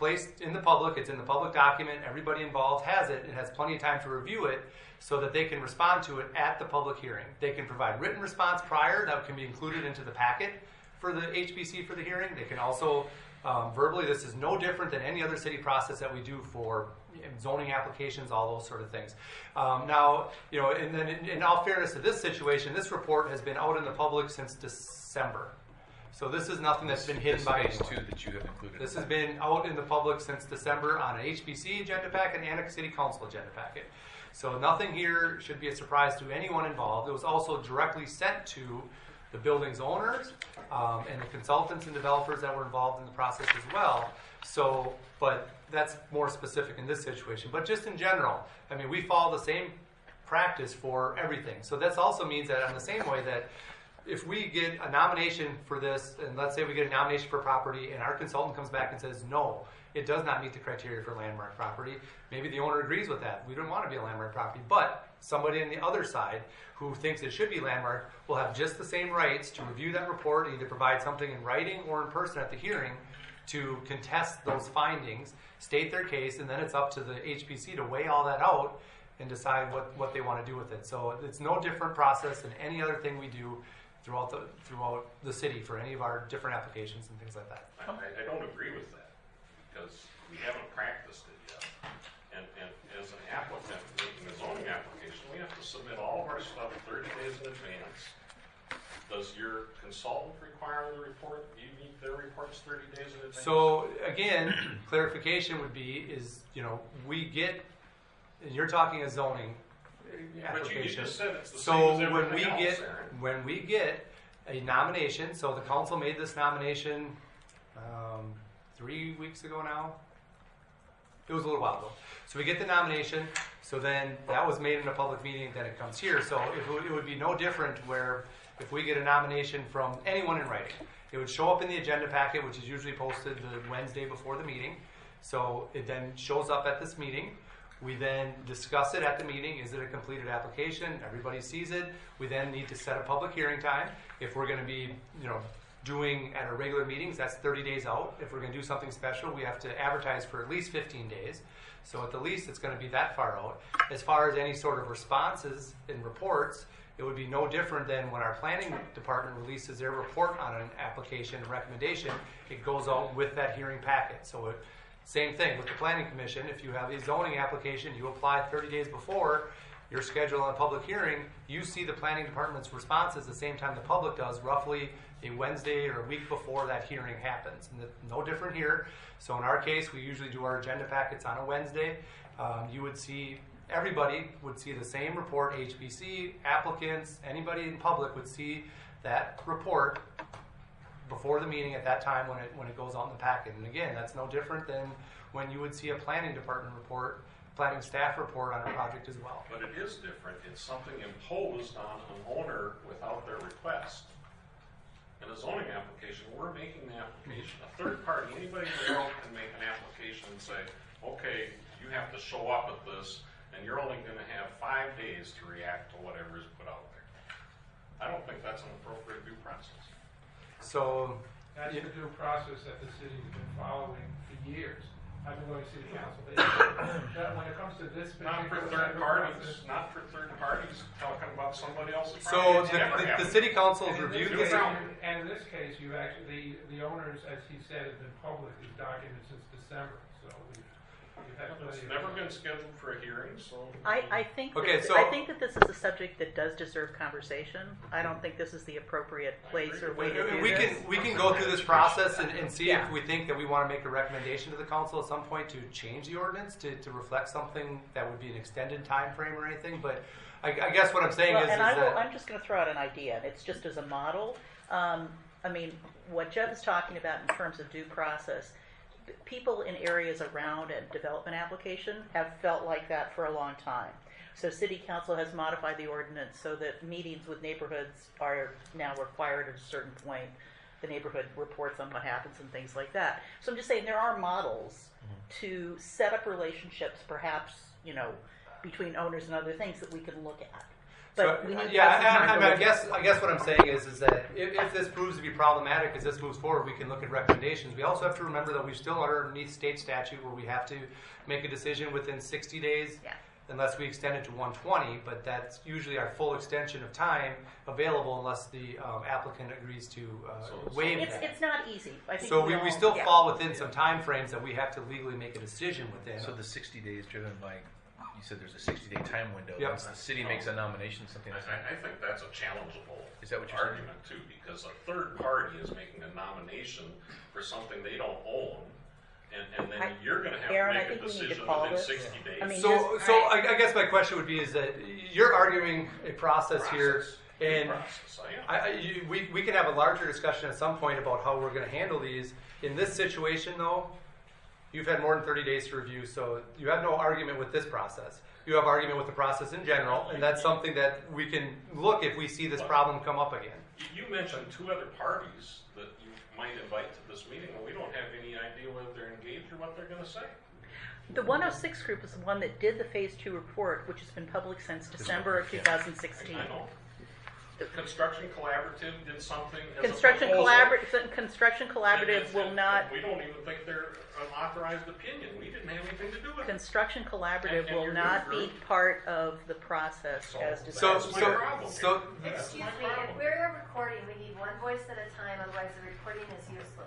placed in the public, it's in the public document, everybody involved has it, and has plenty of time to review it so that they can respond to it at the public hearing. They can provide written response prior that can be included into the packet for the H B C for the hearing. They can also um, verbally, this is no different than any other city process that we do for zoning applications, all those sort of things. Um, now, you know, and then in, in all fairness to this situation, this report has been out in the public since December. So this is nothing that's been hidden This by phase anyone. two that you have included. This has been out in the public since December on an H B C agenda packet and a city council agenda packet. So nothing here should be a surprise to anyone involved. It was also directly sent to the building's owners um, and the consultants and developers that were involved in the process as well. So, but that's more specific in this situation. But just in general, I mean, we follow the same practice for everything. So that also means that in the same way that if we get a nomination for this, and let's say we get a nomination for property, and our consultant comes back and says, no, it does not meet the criteria for landmark property, maybe the owner agrees with that. We don't want to be a landmark property. But somebody on the other side who thinks it should be landmark will have just the same rights to review that report, either provide something in writing or in person at the hearing to contest those findings, state their case, and then it's up to the H B C to weigh all that out and decide what, what they want to do with it. So it's no different process than any other thing we do throughout the throughout the city for any of our different applications and things like that. I, I don't agree with that because we haven't practiced it yet. And, and as an applicant making a zoning application, we have to submit all of our stuff thirty days in advance. Does your consultant require the report? Do you need their reports thirty days in advance? So again, clarification would be is, you know, we get, and you're talking a zoning application. But you just said it's the so same as when everything we else, get Aaron. when we get a nomination, so the council made this nomination um, three weeks ago now. It was a little while ago. So we get the nomination. So then that was made in a public meeting. Then it comes here. So it would, it would be no different where if we get a nomination from anyone in writing, it would show up in the agenda packet, which is usually posted the Wednesday before the meeting. So it then shows up at this meeting. We then discuss it at the meeting. Is it a completed application? Everybody sees it. We then need to set a public hearing time. If we're going to be, you know, doing at our regular meetings, that's thirty days out. If we're going to do something special, we have to advertise for at least fifteen days. So at the least, it's going to be that far out. As far as any sort of responses and reports, it would be no different than when our planning department releases their report on an application recommendation. It goes out with that hearing packet. So it, same thing with the planning commission. If you have a zoning application, you apply thirty days before your schedule on a public hearing, you see the planning department's responses the same time the public does, roughly a Wednesday or a week before that hearing happens. And the, no different here. So in our case, we usually do our agenda packets on a Wednesday. Um, you would see, everybody would see the same report, H B C, applicants, anybody in public would see that report before the meeting at that time when it when it goes out in the packet. And again, that's no different than when you would see a planning department report, planning staff report on a project as well. But it is different. It's something imposed on an owner without their request. In a zoning application, we're making the application. A third party, anybody in the world can make an application and say, okay, you have to show up at this, and you're only going to have five days to react to whatever is put out there. I don't think that's an appropriate due process. So, That's yeah. the due process that the city's been following for years. I've been going to city council. They, that when it comes to this Not for particular third type of parties, process- not for third parties talking about somebody else's so property. It's the, never the, the happened. city council's And in reviewed this the case- And in this case, you actually, the, the owners, as he said, have been public, these documents since December, so we've, we've had plenty It's of. never been scheduled for a hearing, so. I, I think Okay, that, so- I think that this is a subject that does deserve conversation. I don't think this is the appropriate place or way to do we this. can we can go through this process and, and see Yeah. if we think that we want to make a recommendation to the council at some point to change the ordinance to, to reflect something that would be an extended time frame or anything. But I, I guess what I'm saying Well, is, and is I will, that I'm just going to throw out an idea, and it's just as a model. Um, I mean, what Jeff is talking about in terms of due process, p- people in areas around a development application have felt like that for a long time. So City Council has modified the ordinance so that meetings with neighborhoods are now required at a certain point. The neighborhood reports on what happens and things like that. So I'm just saying there are models to set up relationships, perhaps, you know, between owners and other things that we can look at. But So, we need to yeah, have some I, time I, to mean, I look at guess it. I guess what I'm saying is is that if, if this proves to be problematic as this moves forward, we can look at recommendations. We also have to remember that we still are underneath state statute where we have to make a decision within sixty days. Yeah. Unless we extend it to one twenty, but that's usually our full extension of time available unless the um, applicant agrees to uh, So- so waive It's, that. it's not easy. I think So we, all- we still yeah. fall within some time frames that we have to legally make a decision within. So the sixty days driven by, you said there's a sixty day time window. Yep. Once the city makes a nomination, something like that. I, I think that's a challengeable Is that what you're saying? argument too, because a third party is making a nomination for something they don't own, and, and then I- you're going to have Aaron, I to make think a we need to decision call within this. sixty days. I mean, So, here's- so alright. I, I guess my question would be is that you're arguing a process here, Process. Due and process, I am. I, I, you, we, we can have a larger discussion at some point about how we're going to handle these. In this situation, though, you've had more than thirty days to review, so you have no argument with this process. You have argument with the process in general, and that's something that we can look if we see this problem come up again. You- You mentioned two other parties that you might invite to this meeting, and we don't have any idea whether they're engaged or what they're going to say. The one oh six group is the one that did the phase two report, which has been public since December of two thousand sixteen. I know. The Construction Collaborative did something as Construction a proposal. Collaborative, Construction And- Collaborative and- will and not, We don't even think they're an authorized opinion. We didn't have anything to do with it. Construction Collaborative And- and will your not group- be part of the process So as So, discussed. That's my so, problem. so, That's Excuse my me, if problem. we're recording, we need one voice at a time, otherwise the recording is useless.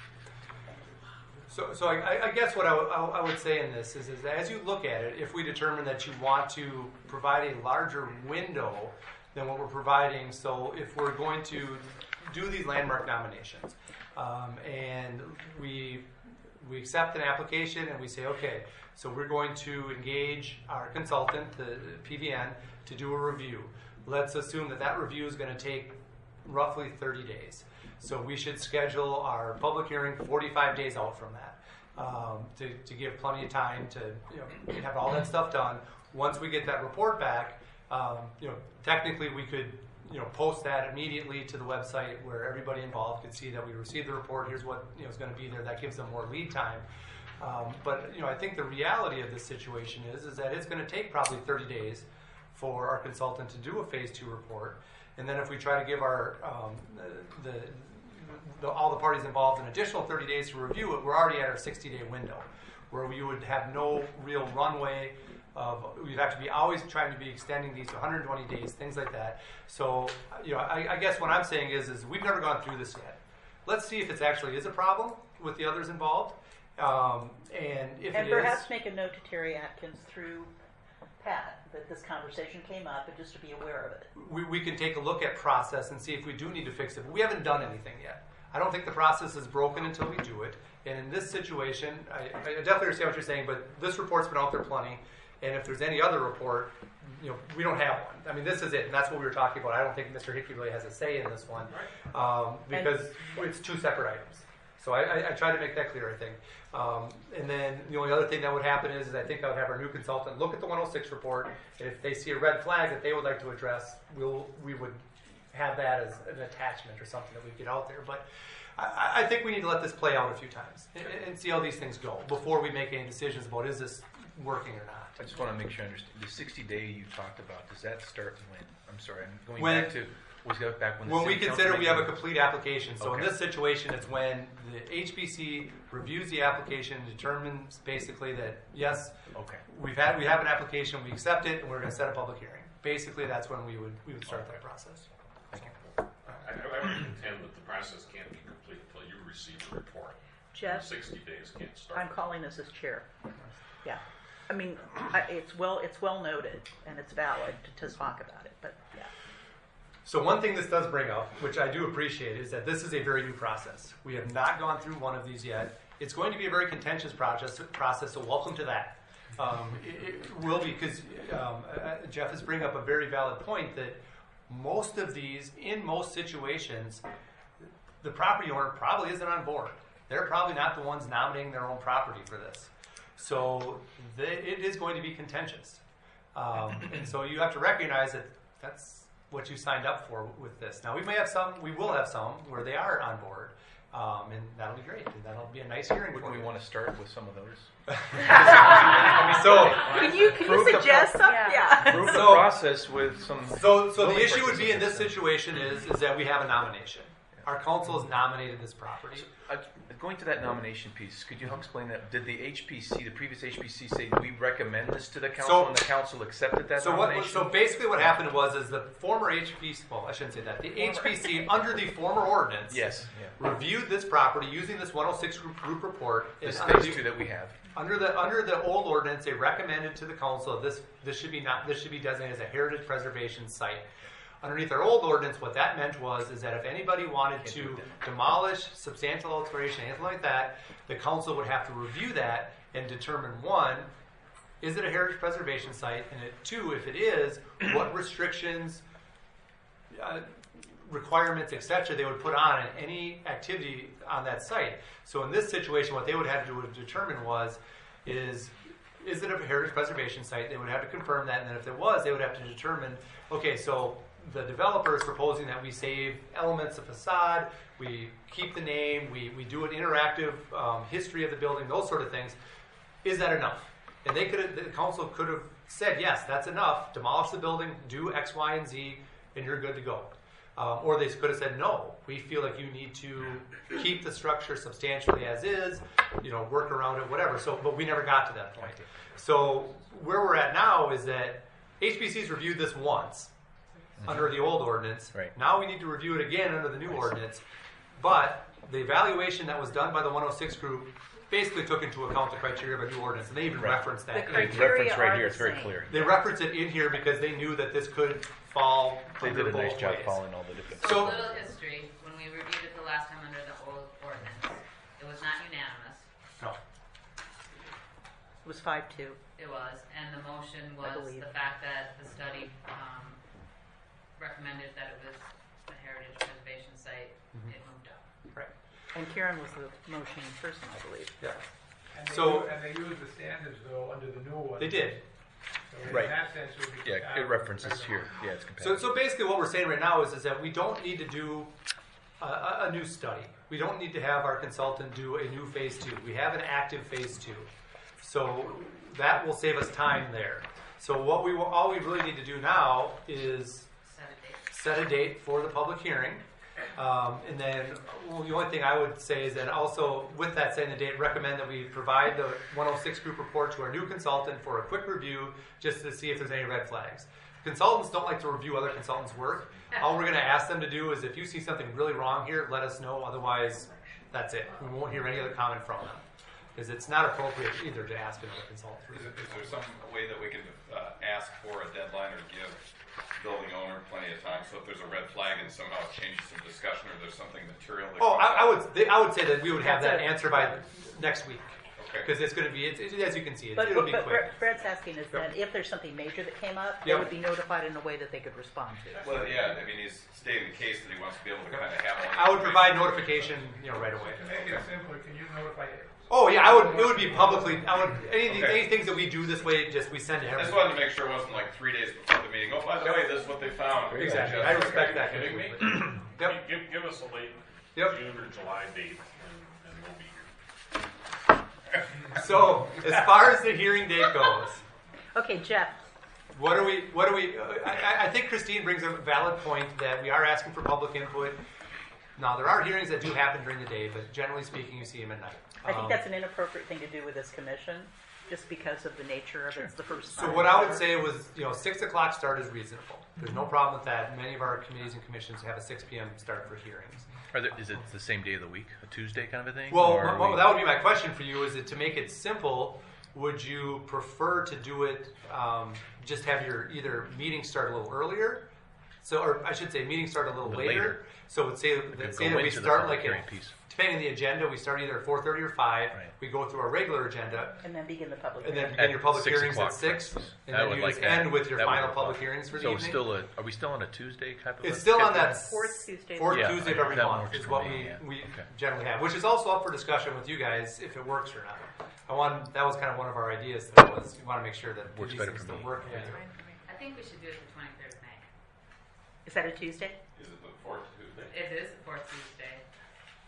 So, so I, I guess what I, would- I would say in this is, is that as you look at it, if we determine that you want to provide a larger window than what we're providing, so if we're going to do these landmark nominations, um, and we we accept an application and we say, okay, so we're going to engage our consultant, the P V N, to do a review. Let's assume that that review is going to take roughly thirty days. So we should schedule our public hearing forty-five days out from that, um, to, to give plenty of time to, you know, have all that stuff done. Once we get that report back, um, you know, technically we could, you know, post that immediately to the website where everybody involved could see that we received the report. Here's what, you know, is going to be there. That gives them more lead time. Um, but you know, I think the reality of this situation is is that it's going to take probably thirty days for our consultant to do a phase two report, and then if we try to give our um, the, the all the parties involved an additional thirty days to review it, we're already at our sixty day window, where we would have no real runway. Of, we'd have to be always trying to be extending these to one hundred twenty days, things like that. So, you know, I, I guess what I'm saying is, is we've never gone through this yet. Let's see if it actually is a problem with the others involved, um, and if And it perhaps is, make a note to Terry Atkins through Pat that this conversation came up and just to be aware of it. we, we can take a look at process and see if we do need to fix it. But we haven't done anything yet. I don't think the process is broken until we do it. And in this situation, I, I definitely understand what you're saying, but this report's been out there plenty. And if there's any other report, you know, we don't have one. I mean, this is it, and that's what we were talking about. I don't think Mister Hickey really has a say in this one, um, because it's two separate items. So I, I, I try to make that clear, I think. Um, and then the only other thing that would happen is, is I think I would have our new consultant look at the one oh six report, and if they see a red flag that they would like to address, we'll, we would have that as an attachment or something that we get out there. But I, I think we need to let this play out a few times and, and see how these things go before we make any decisions about is this working or not. I just want to make sure I understand. The sixty day you talked about, does that start when? I'm sorry, I'm going When- back to, was that back when the When we city consider council we have a made- complete application, so in Okay. this situation, it's when the H B C reviews the application and determines basically that, yes, Okay. we've had, we have an application, we accept it, and we're going to set a public hearing. Basically, that's when we would, we would start that process. I, I would contend that the process can't be complete until you receive the report. Jeff, Sixty days can't start. I'm calling this as chair. Yeah. I mean, I, it's well, it's well noted and it's valid to, to talk about it, but yeah. So one thing this does bring up, which I do appreciate, is that this is a very new process. We have not gone through one of these yet. It's going to be a very contentious process, process so welcome to that. Um, it, it will be, because um, uh, Jeff is bringing up a very valid point that most of these, in most situations, the property owner probably isn't on board. They're probably not the ones nominating their own property for this. So they, it is going to be contentious. Um, and so you have to recognize that that's what you signed up for with this. Now, we may have some, we will have some where they are on board, Um, and that'll be great. And that'll be a nice hearing Would for we you. want to start with some of those? so, Can you, can you Prove the suggest pro- some? Yeah. Yeah. Prove the So- process with some. so, so the building issue would be in this participants. situation is, is that we have a nomination. Our council has nominated this property. Uh, Going to that nomination piece, could you help explain that? Did the H P C, the previous H P C, say we recommend this to the council, So- and the council accepted that So what? nomination? So basically, what happened was, is the former H P C. Well, I shouldn't say that. The H P C under the former ordinance Yes. Yeah. reviewed this property using this one oh six group, group report. This And under phase the- two that we have. Under the under the old ordinance, they recommended to the council this this should be not this should be designated as a heritage preservation site. Underneath our old ordinance, what that meant was is that if anybody wanted Can't do to that. demolish, substantial alteration, anything like that, the council would have to review that and determine one, is it a heritage preservation site, and it, two, if it is, what restrictions, uh, requirements, et cetera, they would put on any activity on that site. So in this situation, what they would have to determine was, is is it a heritage preservation site? They would have to confirm that, and then if it was, they would have to determine, okay, so the developer is proposing that we save elements of facade, we keep the name, we, we do an interactive um, history of the building, those sort of things. Is that enough? And they could have, the council could have said, yes, that's enough, demolish the building, do X, Y, and Z, and you're good to go. Um, or they could have said, no, we feel like you need to keep the structure substantially as is, you know, work around it, whatever. So, but we never got to that point. So where we're at now is that H B C's reviewed this once under the old ordinance. Right. Now we need to review it again under the new ordinance. But the evaluation that was done by the one oh six group basically took into account the criteria of a new ordinance, and they even Right. referenced that. The in It's here. criteria referenced right are here. the It's very same. clear. They reference it in here because they knew that this could fall They under did a nice both job ways. following all the different. So, So- a little history. When we reviewed it the last time under the old ordinance, it was not unanimous. No. It was five two. It was, and the motion I was believe. the fact that the study um, recommended that it was a heritage preservation site. Mhm. It moved up. Right. And Karen was the motion person, I believe. Yeah. And they So- u- and they use the standards though under the new one. They did. So in Right. that sense, it would be. Yeah, it references here. Yeah, it's So, compatible. so basically, what we're saying right now is, is that we don't need to do a, a, a new study. We don't need to have our consultant do a new phase two. We have an active phase two, so that will save us time there. So what we will, all we really need to do now is Set a date. set a date for the public hearing. Um, and then well, the only thing I would say is that also with that setting the date, recommend that we provide the one oh six group report to our new consultant for a quick review just to see if there's any red flags. Consultants don't like to review other consultants' work. All we're going to ask them to do is if you see something really wrong here, let us know. Otherwise, that's it. We won't hear any other comment from them. Because it's not appropriate either to ask another consultant. for Is, it, it. is there some way that we can uh, ask for a deadline or give building owner plenty of time? So if there's a red flag and somehow it changes the discussion, or there's something material that Oh, comes I, I out? would they, I would say that we would have That's that it. answer by next week. Okay. Because it's going to be, it's, it, as you can see, it, But, it'll but, be but quick. Fred's asking is that if there's something major that came up, they Yep. would be notified in a way that they could respond to. Well, yeah, I mean, he's stating the case that he wants to be able to kind of have all the I would information. provide notification, you know, right away. To make it simpler, can you notify it? Oh yeah, I would. It would be publicly. I would any, Okay. any things that we do this way. Just we send to I just everyone. wanted to make sure it wasn't like three days before the meeting. Oh, by the way, this is what they found. Exactly. Just- I respect that. Kidding me? completely. Yep. Give, give us a late Yep. June or July date, and, and we'll be here. So as far as the hearing date goes, Okay, Jeff. what are we? What are we? Uh, I, I think Christine brings a valid point that we are asking for public input. Now there are hearings that do happen during the day, but generally speaking, you see them at night. I think Um, that's an inappropriate thing to do with this commission, just because of the nature of it's the first time. So what I would say was, you know, six o'clock start is reasonable. There's no problem with that. Many of our committees and commissions have a six p.m. start for hearings. Are there, is it the same day of the week, a Tuesday kind of a thing? Well, Or are well we- that would be my question for you. Is it to make it simple? Would you prefer to do it? Um, just have your either meeting start a little earlier, so or I should say, meeting start a little, A little later. later. So let's say could let's say go that we into the start public like hearing at, piece. depending on the agenda, we start either at four thirty or five. Right. We go through our regular agenda, And then begin the public and then hearing. begin your public six hearings o'clock, at six, for instance. and I then would you like just that. end with your That would final work public well. hearings for the So evening. still a, are we still on a Tuesday type of? It's a still on schedule? that Fourth Tuesday. fourth Yeah, Tuesday of every that month works is for what me, we, yeah. we Okay. generally have, which is also up for discussion with you guys if it works or not. I want that was kind of one of our ideas. That was we want to make sure that Works these better things for still me. work. Yeah. I think we should do it the twenty-third of May. Is that a Tuesday? Is it the fourth Tuesday? It is the fourth Tuesday.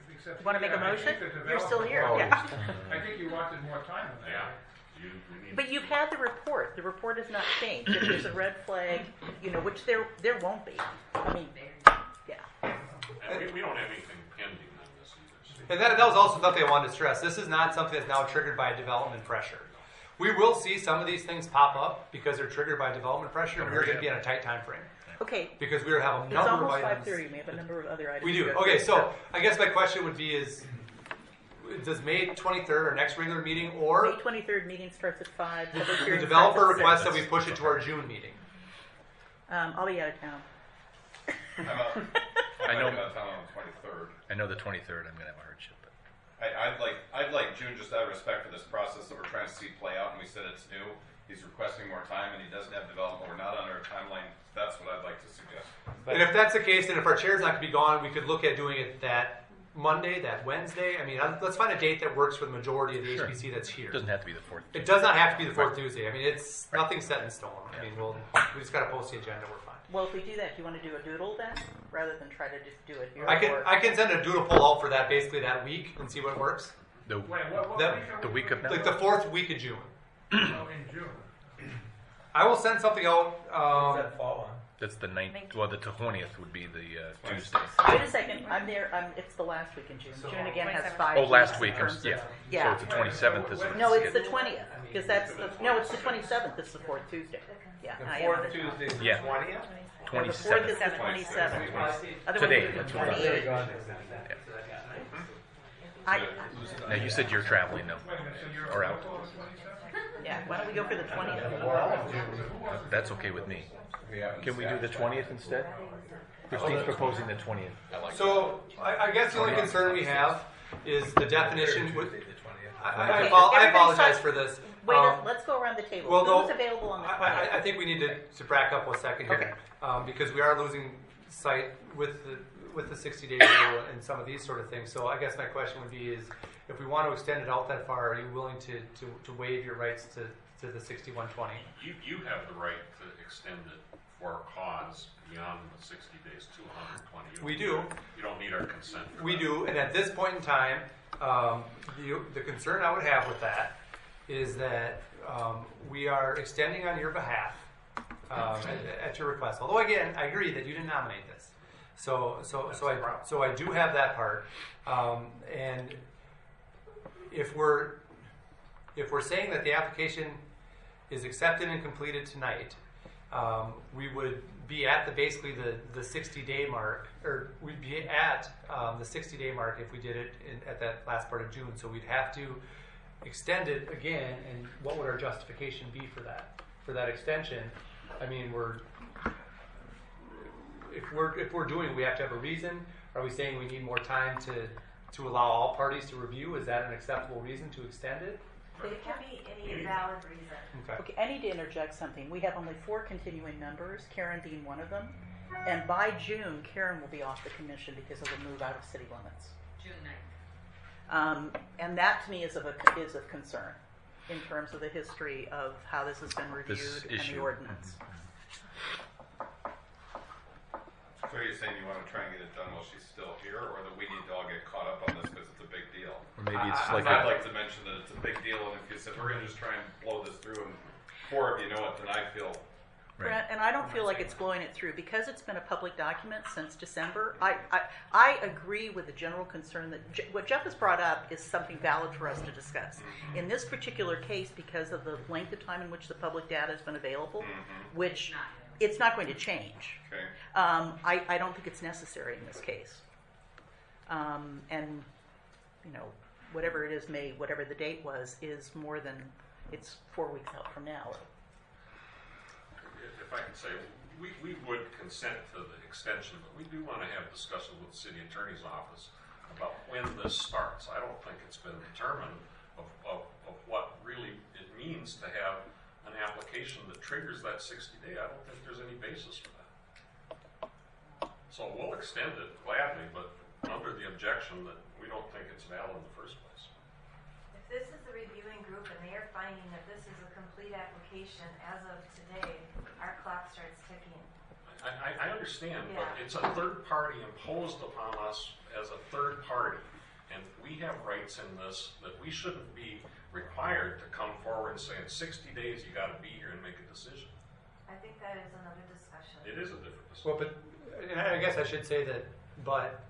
except. You wanna make a yeah, I motion? think the You're still here, developer- yeah. I think you wanted more time on that. Yeah. You, we need But you've had the report. The report has not changed. If there's a red flag, you know, which there there won't be. I mean, yeah. And we, we don't have anything pending on this either. so- And that, that was also something I wanted to stress. This is not something that's now triggered by development pressure. We will see some of these things pop up because they're triggered by development pressure, and we're going to be on a tight time frame Okay. because we have a It's number of almost items. five thirty. We have a number of other items. We to do. go Okay, through. so I guess my question would be: Is does May twenty-third, our next regular meeting, or May twenty-third meeting starts at five. Public the hearing developer starts at requests six. that we push it to our June meeting? Um, I'll be out of town. I'm out. I know- I'm out of town on the twenty-third. I know the twenty-third I'm going to have a hardship. But I, I'd like, I'd like June just out of respect for this process that we're trying to see play out, and we said it's new. He's requesting more time, and he doesn't have development. We're not under a timeline. That's what I'd like to suggest. And if that's the case, then if our chair's not going to be gone, we could look at doing it that Monday, that Wednesday. I mean, let's find a date that works for the majority of the Sure. H P C that's here. it doesn't have to be the fourth. It does not have to be the fourth Tuesday. I mean, it's nothing set in stone. I mean, we'll we just got to post the agenda. We're fine. Well, if we do that, do you want to do a doodle then, rather than try to just do it here? I can or- I can send a doodle poll out for that basically that week and see what works. The, Wait, what, what That- week are the we- week of now. Like the fourth week of June. Oh, in June. I will send something out. Um, That's the ninth. Well, the twentieth would be the uh, Tuesday. Wait a second. I'm there. I'm, it's the last week in June. June again has five. Oh, weeks last in week. I'm, terms of- yeah. Yeah. So it's the twenty-seventh. Is No, it's the twentieth because that's the no. It's the twenty-seventh. It's the fourth Tuesday. Yeah. The I am fourth out of town. Tuesday is the Yeah. twentieth? No, the fourth twenty-seventh. is the twenty-seventh. Otherwise, Today, it's the that's what I'm twenty-eighth. I, Now you said you're traveling though, Wait a minute, so you're or out. available on the twenty-seventh? yeah. Why don't we go for the twentieth? That's okay with me. Can we do the twentieth instead? Christine's proposing the twentieth. so I, I guess the only concern we have is the definition. With, I, I, Okay, I, apo- I everybody's apologize talk- for this. Wait, Um, let's go around the table. well, Who's no, available on the I, twentieth? I, I think we need to, to back up a second here Okay. um, because we are losing sight with the with the sixty day rule and some of these sort of things. So I guess my question would be: Is if we want to extend it out that far, are you willing to, to, to waive your rights to, to the sixty-one twenty? You, you have the right to extend it for a cause beyond the sixty days to one hundred twenty. You don't We need do. our- You don't need our consent for We that. do, and at this point in time, um, the, the concern I would have with that is that um, we are extending on your behalf um, at, at your request. Although again, I agree that you didn't nominate this, so so so I so I do have that part. Um, and if we're if we're saying that the application is accepted and completed tonight, um, we would be at the basically the, the sixty day mark, or we'd be at um, the sixty day mark if we did it in, at that last part of June. So we'd have to extend it again. And what would our justification be for that? For that extension? I mean, we're if we're if we're doing, we have to have a reason. Are we saying we need more time to to allow all parties to review? Is that an acceptable reason to extend it? It can be any valid reason. Okay. Okay, I need to interject something. We have only four continuing members, Karen being one of them. And by June, Karen will be off the commission because of the move out of city limits. June ninth. Um, and that to me is of a, is of concern in terms of the history of how this has been This reviewed and issue. the ordinance. So are you saying you want to try and get it done while she's still here, or that we need to all get caught up on this because it's a big deal? Or maybe it's I- like I'd a, like to mention that it's a big deal, and if you said we're going to just try and blow this through, and four of you know it, then I feel right. Brent, and I don't feel like it's blowing it through because it's been a public document since December. I, I, I agree with the general concern that Je- what Jeff has brought up is something valid for us to discuss. In this particular case, because of the length of time in which the public data has been available, which Not it's not going to change. okay. Um, I, I don't think it's necessary in this case. Um, and, you know, whatever it is, May, whatever the date was, is more than, it's four weeks out from now. If if I could say, we, we would consent to the extension, but we do want to have discussions with the city attorney's office about when this starts. I don't think it's been determined of, of, of what really it means to have an application that triggers that sixty day. I don't think there's any basis for that. So we'll extend it gladly, but under the objection that we don't think it's valid in the first place. If this is the reviewing group and they are finding that this is a complete application as of today, our clock starts ticking. I, I, I understand, but Yeah. it's a third party imposed upon us as a third party. And we have rights in this that we shouldn't be required to come forward and say in sixty days you got to be here and make a decision. I think that is another discussion. It is a different decision. Well, but and I guess I should say that, but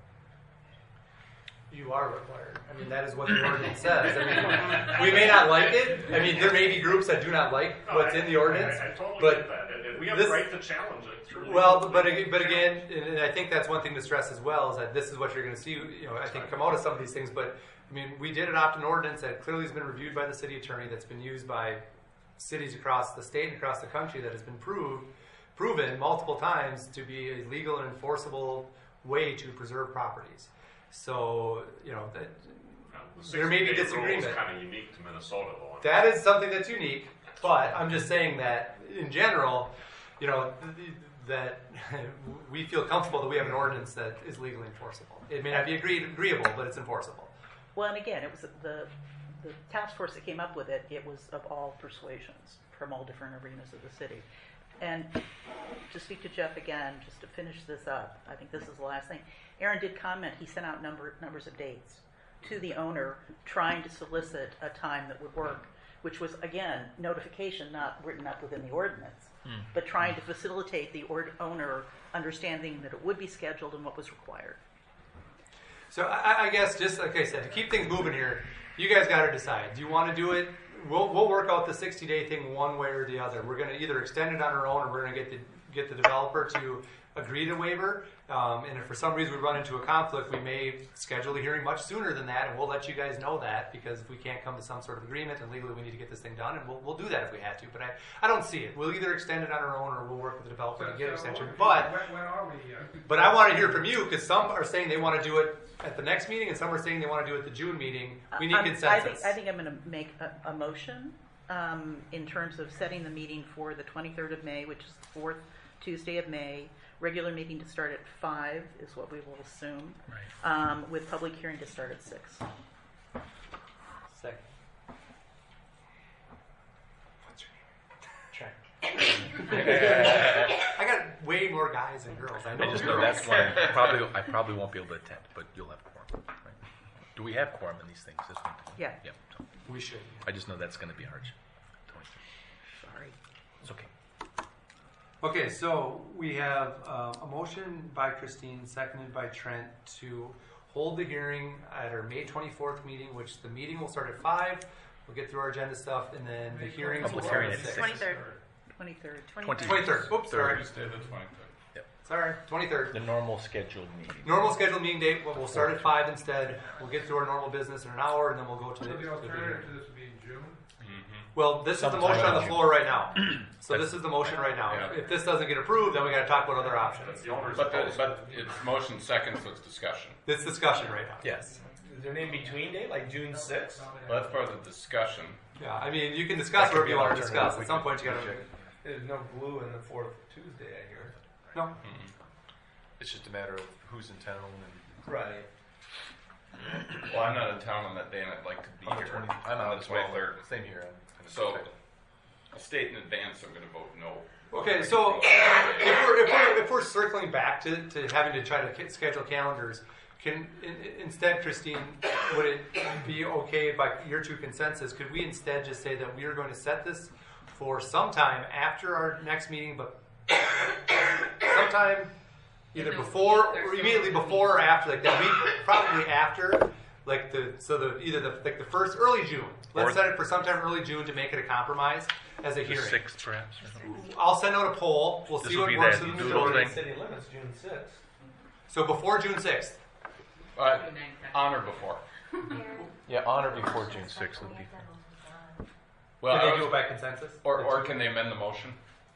you are required. I mean, that is what the ordinance says. I mean, we may not like it. I mean, there may be groups that do not like No, what's I- in the ordinance. I, I totally but get that. And, and we have this- the right to challenge it. Through Well, legal- but aga- but again, and and I think that's one thing to stress as well is that this is what you're going to see. You know, I think come out of some of these things. But I mean, we did adopt an ordinance that clearly has been reviewed by the city attorney, that's been used by cities across the state and across the country, that has been proved proven multiple times to be a legal and enforceable way to preserve properties. So you know that. the There may be sixty-day rule disagreement. is kind of unique to Minnesota, though. That is something that's unique, but I'm just saying that in general, you know, th- that we feel comfortable that we have an ordinance that is legally enforceable. It may not be agreed, agreeable, but it's enforceable. Well, and again, it was the, the task force that came up with it, it was of all persuasions from all different arenas of the city. And to speak to Jeff again, just to finish this up, I think this is the last thing. Aaron did comment, he sent out number, numbers of dates to the owner trying to solicit a time that would work, which was, again, notification not written up within the ordinance, Mm. but trying to facilitate the ord- owner understanding that it would be scheduled and what was required. So I, I guess just like I said, to keep things moving here, you guys got to decide. Do you want to do it? We'll we'll work out the sixty day thing one way or the other. We're going to either extend it on our own, or we're going to get the get the developer to agree to waiver. Um, and if for some reason we run into a conflict, we may schedule a hearing much sooner than that, and we'll let you guys know that, because if we can't come to some sort of agreement and legally we need to get this thing done, and we'll we'll do that if we had to. But I, I don't see it. We'll either extend it on our own, or we'll work with the developer to get an extension. But When, when are we? uh, But I want to hear from you, because some are saying they want to do it at the next meeting, and some are saying they want to do it at the June meeting. We need Um, consensus. I think, I think I'm going to make a, a motion um, in terms of setting the meeting for the twenty-third of May, which is the fourth Tuesday of May. Regular meeting to start at five is what we will assume, Right. um, with public hearing to start at six. Second. I got way more guys than girls. I know. I just know that's why I probably I probably won't be able to attend, but you'll have quorum. Right? Do we have quorum in these things? This one? Yeah. Yeah. So We should. I just know that's going to be hard. Sorry. It's okay. Okay, so we have uh, a motion by Christine, seconded by Trent, to hold the hearing at our May twenty-fourth meeting, which the meeting will start at five. We'll get through our agenda stuff, and then the hearings will Public start hearing at at six. twenty-third. twenty-third. Twenty- twenty-third. Oops, sorry. Tuesday the twenty-third. Sorry, twenty-third. The normal scheduled meeting. Normal scheduled meeting date, but we'll start at five instead. We'll get through our normal business in an hour, and then we'll go to So the, the to the alternative hearing. to this would be in June? Well, this is the Sometime motion on in the June. floor right now. So this is the motion right now. Yeah. If this doesn't get approved, then we got to talk about other options. The owners But, the, opposed. but it's motion second, so it's discussion. This discussion right now. Yes. Is there an in-between date, like June sixth? Well, that's part of the discussion. Yeah, I mean, you can discuss That could whatever be you an want to alternative. discuss. We At some could- point, you got we to. could- There's no glue in the fourth Tuesday, I hear. No. It's just a matter of who's in town and Right. Well, I'm not in town on that day, and I'd like to be on the here. twenty. I'm out on the as well. twenty-third. Same here. I'm gonna So, check. I'll state in advance I'm going to vote no. Okay, so if we're, if we're, if we're circling back to, to having to try to ca- schedule calendars, can in, instead, Christine, would it be okay by your two consensus? Could we instead just say that we are going to set this for sometime after our next meeting, but sometime either In the before week or or so. immediately before or after, like that week, probably after, like the so the either the like the first early June. Let's Or- set it for sometime early June to make it a compromise as a The hearing. sixth, perhaps. or something. I'll send out a poll. We'll This see will what be works that in the doodle majority. thing. City limits, June sixth. So before June sixth. Uh, June ninth. on or before. Yeah, on or before June sixth would be. Well, Can I they was- do it by consensus? or, or can they amend the motion?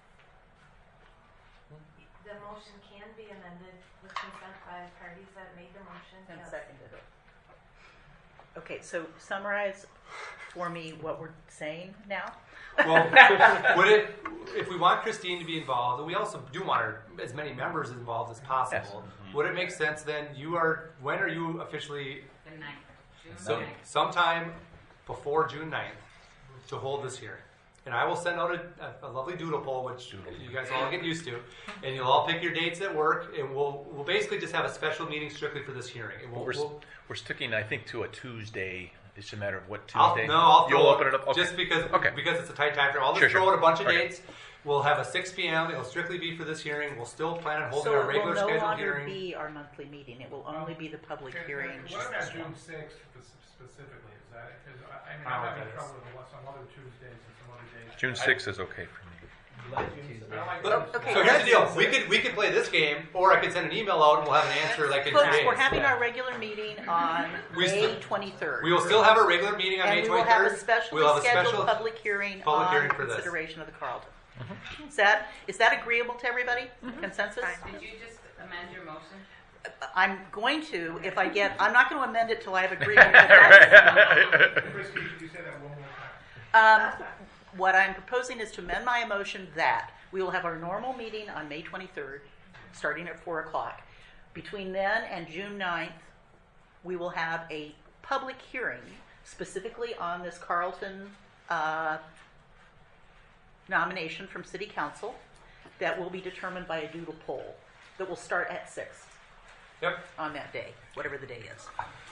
The motion can be amended with consent by the parties that made the motion. And yes. seconded it. Okay, so summarize for me what we're saying now. Well, would it, if we want Christine to be involved, and we also do want her, as many members involved as possible, would it make sense then, you are, when are you officially, The ninth. June so ninth. sometime before June ninth, to hold this hearing? and I will send out a, a, a lovely doodle poll, which you guys all get used to, and you'll all pick your dates at work, and we'll we'll basically just have a special meeting strictly for this hearing. And we'll, We're, we'll, we're sticking, I think, to a Tuesday. It's a matter of what I'll, Tuesday. no, I'll You'll throw open it up? Okay. just because Okay. because it's a tight time frame. I'll just Sure, throw sure. out a bunch of Okay. dates. We'll have a six p.m. It'll strictly be for this hearing. We'll still plan on holding So our it will regular no scheduled longer hearing. be our monthly meeting. It will only be the public Can- hearing. can- What about June sixth specifically? Is that, because I, I mean, I I'm don't having know what that trouble with some other Tuesdays and some other days. June sixth is okay for me. I don't like But- Tuesdays. So here's the deal: we could we could play this game, or I could send an email out and we'll have an answer like in two Folks, days. we're having our regular meeting on We May still- twenty-third. We will still have our regular meeting on And May we will have twenty-third. a specially We'll have a scheduled special public hearing public on hearing for this. consideration of the Carlton. Is that is that agreeable to everybody? Consensus? Did you just amend your motion? I'm going to if I get. I'm not going to amend it till I have agreement. with that. Christie, could you say that one more time? Um, what I'm proposing is to amend my motion that we will have our normal meeting on May twenty-third, starting at four o'clock. Between then and June ninth, we will have a public hearing specifically on this Carlton uh, nomination from City Council that will be determined by a doodle poll that will start at six Yep. on that day, whatever the day is.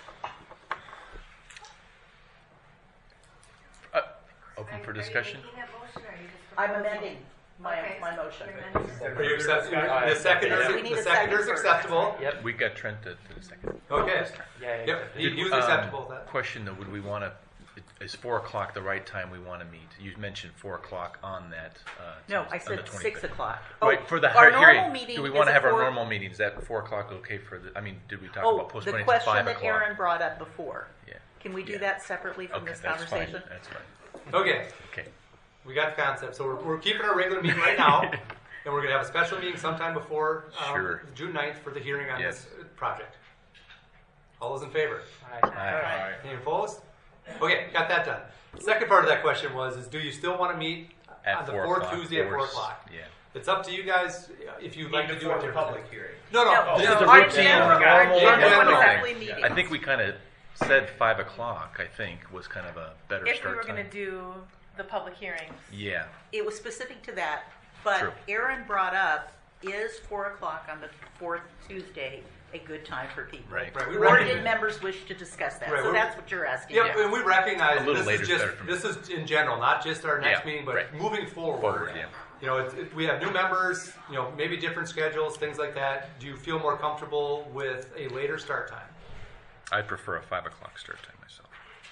Uh, open for discussion? Are you making that motion, or are you just I'm proposing? amending my, Okay, my so motion. you're amending- Are you accepting? The Uh, seconders, yeah. We need the a seconders second first. acceptable. Yep. We got Trent to, to the second. Okay. Yeah, yeah, Yep. He, Did- he was um, acceptable with that. Question though, would we want to? Is four o'clock the right time we want to meet? You mentioned four o'clock on that. Uh, No, I on said the six twenty-fifth. o'clock. Wait, Oh, for the our hearing. normal meeting Do we is want to at have our four- normal meeting? Is that four o'clock okay for the? I mean, did we talk Oh, about the postponing to question five that o'clock? Aaron brought up before. Yeah. Can we do Yeah. that separately from Okay, this that's conversation? fine. That's fine. Okay. Okay. We got the concept. So we're, we're keeping our regular meeting right now, and we're going to have a special meeting sometime before um, Sure. June ninth for the hearing on Yes. this project. All those in favor? Aye. Aye. Any opposed? Okay, got that done. Second part of that question was: is do you still want to meet At on the four fourth o'clock, Tuesday at four four s- o'clock? Yeah. It's up to you guys if you'd like to do it the differently. public hearing. No, no, No, this no, is a our routine. general- our normal- Yeah, general yeah, assembly I meeting. think we kind of said five o'clock. I think was kind of a better If we start were time. going to do the public hearings. Yeah. It was specific to that, but True. Aaron brought up, is four o'clock on the fourth Tuesday a good time for people? Right. Right, we Or recognize- did members wish to discuss that? Right, So we're- that's what you're asking. Yep, and we recognize A little this later is is just better for me. this is in general, not just our next Yeah, meeting, but right. moving forward. Forward, yeah. You know, it's, it, we have new members. You know, maybe different schedules, things like that. Do you feel more comfortable with a later start time? I prefer a five o'clock start time myself.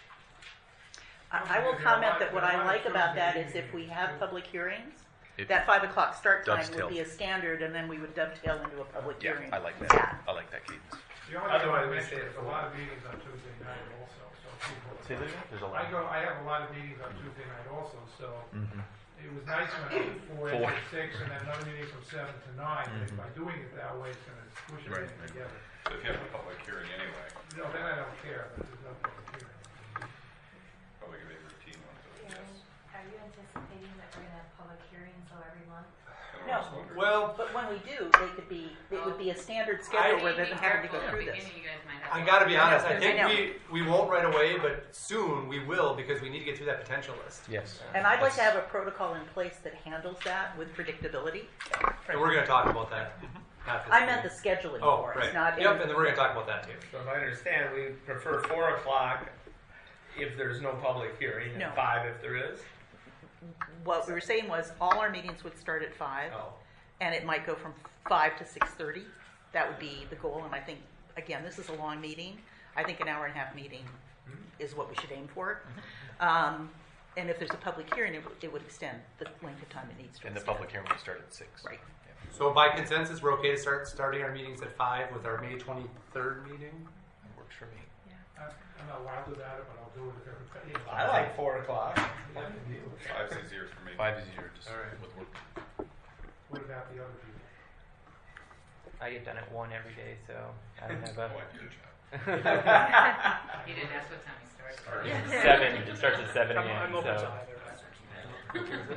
I I will comment that what I like about that is if we have public hearings, It- that five o'clock start time Dovetail. would be a standard, and then we would dovetail into a public Yeah, hearing. I like that. Yeah. I like that cadence. The only thing I Otherwise, we mentioned say is a lot of meetings on Tuesday night also, so people. There's a I go, I have a lot of meetings on Tuesday night also, so Mm-hmm. it was nice when it was four, Four. to six, and then another meeting from seven to nine. But by doing it that way, it's gonna push Right, everything right. together. So if you have a public hearing anyway, No, then I don't care, but there's no public hearing. probably gonna be a routine one, so yes. Are you anticipating that we're gonna have public hearings though every month? I No. was wondering. Well, But when we do, they could be, it would be a standard schedule rather than having to go through this. You guys might have I got to be honest. I I think know. we we won't right away, but soon we will because we need to get through that potential list, Yes. And I'd like to have a protocol in place that handles that with predictability. and we're going to talk about that. Not this I meant the meeting. scheduling Oh, for us, right. not. Yep, and then we're going to talk about that too. So if I understand, we prefer four o'clock if there's no public hearing, No. and five if there is. What we were saying was all our meetings would start at five, Oh. and it might go from five to six thirty. That would be the goal, and I think, again, this is a long meeting. I think an hour and a half meeting is what we should aim for. Um, and if there's a public hearing, it, would- it would extend the length of time it needs to And the extend. public hearing will start at six. Right. So by consensus, we're okay to start starting our meetings at five with our May twenty-third meeting. That works for me. I- I'm not wild about it, but I'll do it if everybody. I like four o'clock. Five's easier for me. Five is easier just All right. with work. What about the other people? I get done at one every day, so I don't have a Boy, good job. You didn't ask what time you started. seven. It starts at seven I'm, a.m. I'm open to So either.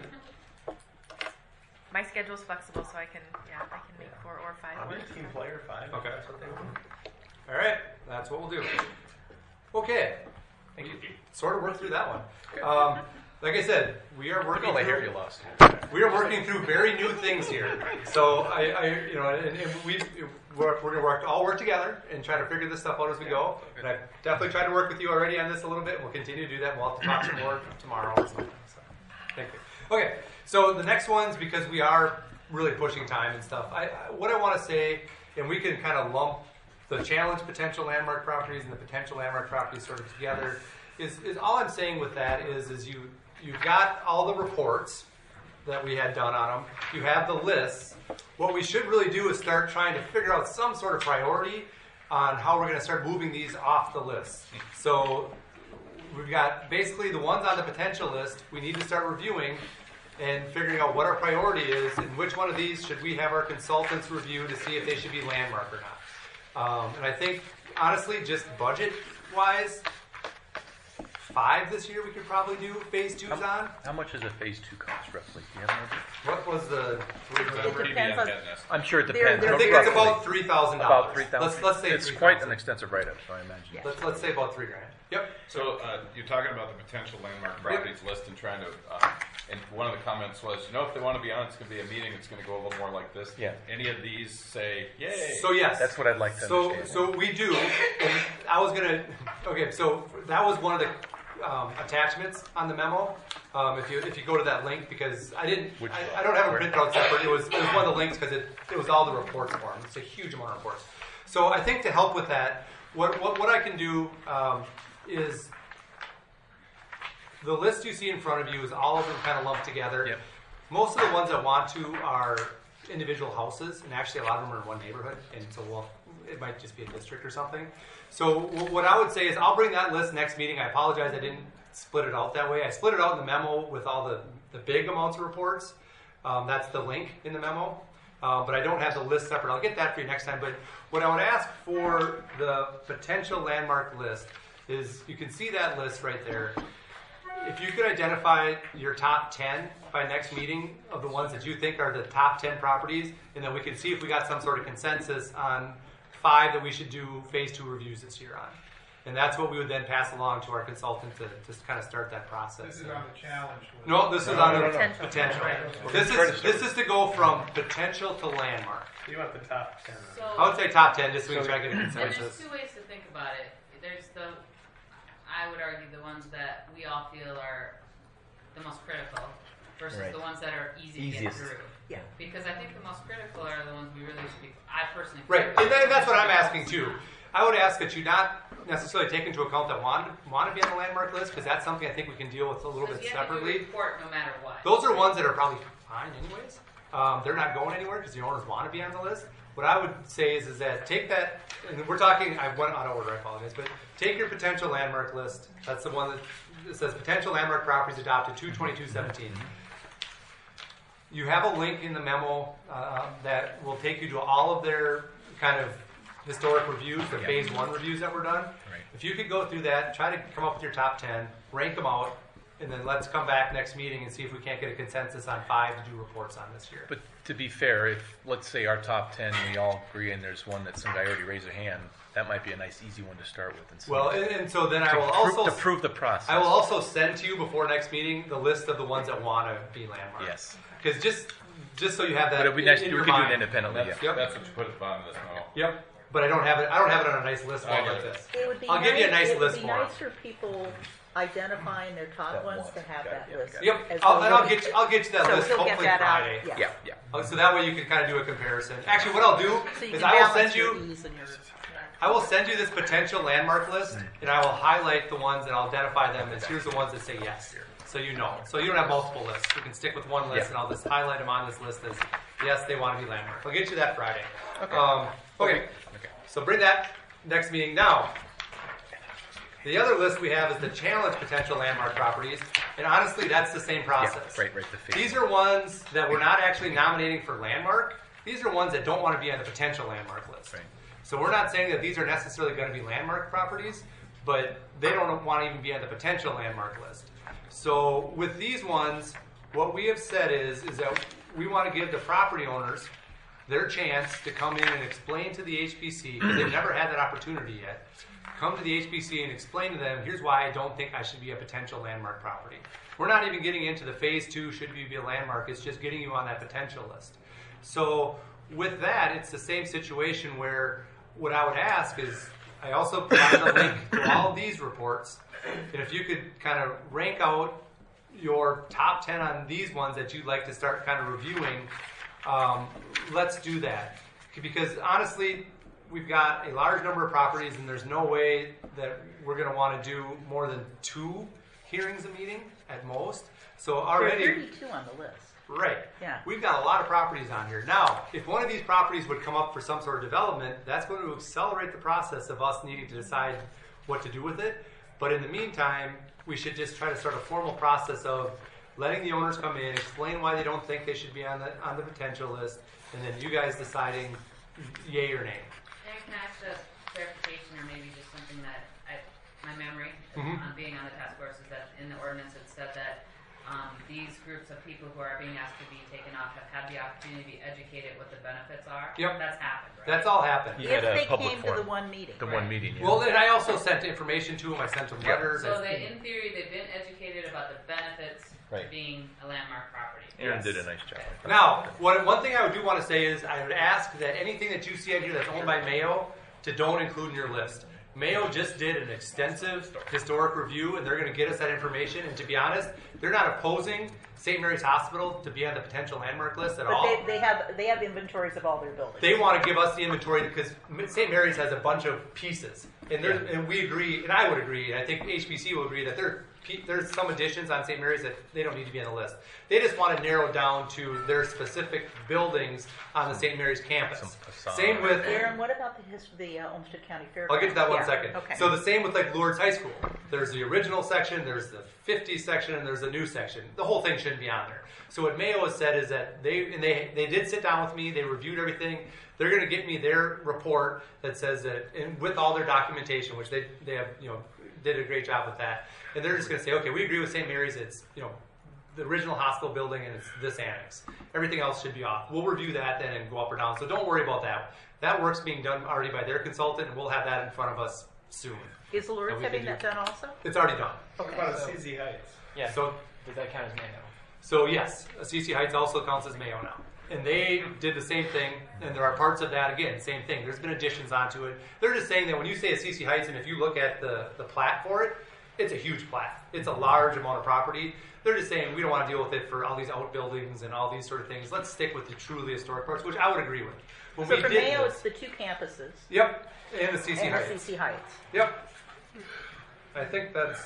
My schedule's flexible, so I can, yeah, I can make four or five I'll be work. a team player, five. if Okay. That's what they want. All right, that's what we'll do. Okay, thank you. sort of worked through that one. Um, like I said, we are Look working at all the through, hair you lost. we are working through very new things here. So I, I you know, and, and we we're, we're gonna work all work together and try to figure this stuff out as we go. And I've definitely tried to work with you already on this a little bit. We'll continue to do that. We'll have to talk some more tomorrow or something. So thank you. Okay, so the next ones, because we are really pushing time and stuff. I, I what I want to say, and we can kind of lump the challenge potential landmark properties and the potential landmark properties sort of together. Is, is all I'm saying with that is is you you've got all the reports that we had done on them. You have the lists. What we should really do is start trying to figure out some sort of priority on how we're going to start moving these off the list. So we've got basically the ones on the potential list we need to start reviewing and figuring out what our priority is and which one of these should we have our consultants review to see if they should be landmark or not. Um, and I think, honestly, just budget-wise, five this year we could probably do phase twos How, on. how much does a phase two cost roughly? Do you have an idea? What was the? It depends on- I'm sure it They're- depends. they're I think but it's roughly. about three thousand dollars. About three thousand. Let's let's say it's three quite thousand. an extensive write-up, so I imagine. Yeah. Let's let's say about three grand. Yep. So uh, you're talking about the potential landmark properties list and trying to, uh, and one of the comments was, you know, if they want to be on, it's going to be a meeting. It's going to go a little more like this. Yeah. Any of these say, yay? So yes, That's what I'd like to So understand. so we do. And I was gonna. Okay, so that was one of the um, attachments on the memo. Um, if you if you go to that link, because I didn't, Which- I, I don't have a where? printout separate. It was it was one of the links because it it was all the reports form. It's a huge amount of reports. So I think to help with that, what what, what I can do um, is the list you see in front of you is all of them kind of lumped together. Yep. Most of the ones I want to are individual houses, and actually a lot of them are in one neighborhood, and so well, it might just be a district or something. So w- what I would say is I'll bring that list next meeting. I apologize I didn't split it out that way. I split it out in the memo with all the, the big amounts of reports. Um, that's the link in the memo. Uh, but I don't have the list separate. I'll get that for you next time. But what I would ask for the potential landmark list is you can see that list right there. If you could identify your top ten by next meeting of the ones that you think are the top ten properties, and then we can see if we got some sort of consensus on five that we should do phase two reviews this year on. And that's what we would then pass along to our consultant to just kind of start that process. This is on the challenge list. No, this is No, on no, the no, no. potential. Right. This Try to is start this is to go from potential to landmark. You want the top ten. So, I would say top ten, just so we can try to get a and there's consensus. two ways to think about it. There's the, I would argue, the ones that we all feel are the most critical versus Right. the ones that are easy Easiest. to get through. Yeah. Because I think the most critical are the ones we really should be, I personally. Right, feel and that- that's what I'm should be asking too. I would ask that you not necessarily take into account that want want to be on the landmark list, because that's something I think we can deal with a little Because bit you have to do a separately. report no matter what. Those are ones that are probably fine anyways. Um, they're not going anywhere because the owners want to be on the list. What I would say is, is that take that, and we're talking, I went out of order, I apologize, but take your potential landmark list. That's the one that it says potential landmark properties adopted two twenty-two seventeen. You have a link in the memo uh, that will take you to all of their kind of historic reviews, their Yep. phase one reviews that were done. Right. If you could go through that, try to come up with your top ten, rank them out, and then let's come back next meeting and see if we can't get a consensus on five to do reports on this year. But to be fair, if, let's say our top ten, we all agree, and there's one that some guy already raised their hand, that might be a nice, easy one to start with. And see. Well, and, and so then I To will prove- also to prove the process. I will also send to you before next meeting the list of the ones that want to be landmarked. Yes. Because just just so you have that. But it'd be in- nice, in we your could do it mind. independently, That's, yeah. that's what you put at the bottom of this memo. Yep. But I don't have it. I don't have it on a nice list I form get like it. this. It would be I'll give you a nice it list would be form. nice for people identifying their top That ones ones. to have Got it, that yeah, list. got it. Yep. as I'll, well. and I'll get you. I'll get you that So list he'll get hopefully that out, Friday. yeah. Yeah, yeah. Oh, so that way you can kind of do a comparison. Actually, what I'll do So you is can I will balance send your you. ease and your. I will send you this potential landmark list, and I will highlight the ones and I'll identify them as here's the ones that say yes. So you know. So you don't have multiple lists. You can stick with one list, Yeah. and I'll just highlight them on this list as yes, they want to be landmarked. I'll get you that Friday. Okay. Um, okay. Okay. So bring that next meeting. Now, the other list we have is the challenge potential landmark properties, and honestly, that's the same process. Yeah, right, right. The phase. These are ones that we're not actually nominating for landmark. These are ones that don't want to be on the potential landmark list. Right. So we're not saying that these are necessarily going to be landmark properties, but they don't want to even be on the potential landmark list. So with these ones, what we have said is, is that we want to give the property owners their chance to come in and explain to the H B C, because they've never had that opportunity yet, come to the H B C and explain to them, here's why I don't think I should be a potential landmark property. We're not even getting into the phase two, should you be a landmark, it's just getting you on that potential list. So with that, it's the same situation where what I would ask is, I also provided a link to all of these reports, and if you could kind of rank out your top ten on these ones that you'd like to start kind of reviewing, um, let's do that. Because honestly, we've got a large number of properties, and there's no way that we're going to want to do more than two hearings a meeting at most. So already, there are thirty-two on the list. right. Yeah. We've got a lot of properties on here. Now, if one of these properties would come up for some sort of development, that's going to accelerate the process of us needing to decide what to do with it. But in the meantime, we should just try to start a formal process of letting the owners come in, explain why they don't think they should be on the on the potential list, and then you guys deciding yay or nay. And can I ask a clarification, or maybe just something that I, my memory Mhm. on being on the task force is that in the ordinance it said that um, these groups of people who are being asked to be taken off have had the opportunity to be educated what the benefits are. Yep. That's happened, right? That's all happened. You If had a they public came to the forum. one meeting. The one meeting. Yeah. Well, and I also sent information to them. I sent them letters. So I- they, in theory, they've been educated about the benefits Right. of being a landmark property. Aaron Yes. did a nice job. Now, what, one thing I would do want to say is I would ask that anything that you see on here that's owned by Mayo to don't include in your list. Mayo just did an extensive historic review, and they're going to get us that information. And to be honest, they're not opposing Saint Mary's Hospital to be on the potential landmark list at But all. they, they have they have inventories of all their buildings. They want to give us the inventory because Saint Mary's has a bunch of pieces, and there's, and we agree, and I would agree, and I think H B C will agree that there there's some additions on Saint Mary's that they don't need to be on the list. They just want to narrow down to their specific buildings on the Saint Mary's campus. Some facade. Same with. Aaron, what about the his, the uh, Olmsted County Fair? I'll get to that one yeah. second. Okay. So the same with like Lourdes High School. There's the original section, there's the fifties section, and there's a new section. The whole thing shouldn't be on there. So what Mayo has said is that they and they they did sit down with me. They reviewed everything. They're going to get me their report that says that, and with all their documentation, which they they have you know did a great job with that. And they're just going to say, okay, we agree with Saint Mary's. It's you know the original hospital building and it's this annex. Everything else should be off. We'll review that then and go up or down. So don't worry about that. That work's being done already by their consultant, and we'll have that in front of us soon. Is Lourdes that we having can that do. done also? It's already done. Okay. What about a C Z Heights? Yeah. So Does that count as Mayo? So yes, C C Heights also counts as Mayo now. And they did the same thing, and there are parts of that, again, same thing. There's been additions onto it. They're just saying that when you say a C C Heights, and if you look at the, the plat for it, it's a huge plat. It's a large amount of property. They're just saying we don't want to deal with it for all these outbuildings and all these sort of things. Let's stick with the truly historic parts, which I would agree with. When So we for did Mayo, this- it's the two campuses Yep, and the C C and Heights. the C C Heights. Yep. I think that's,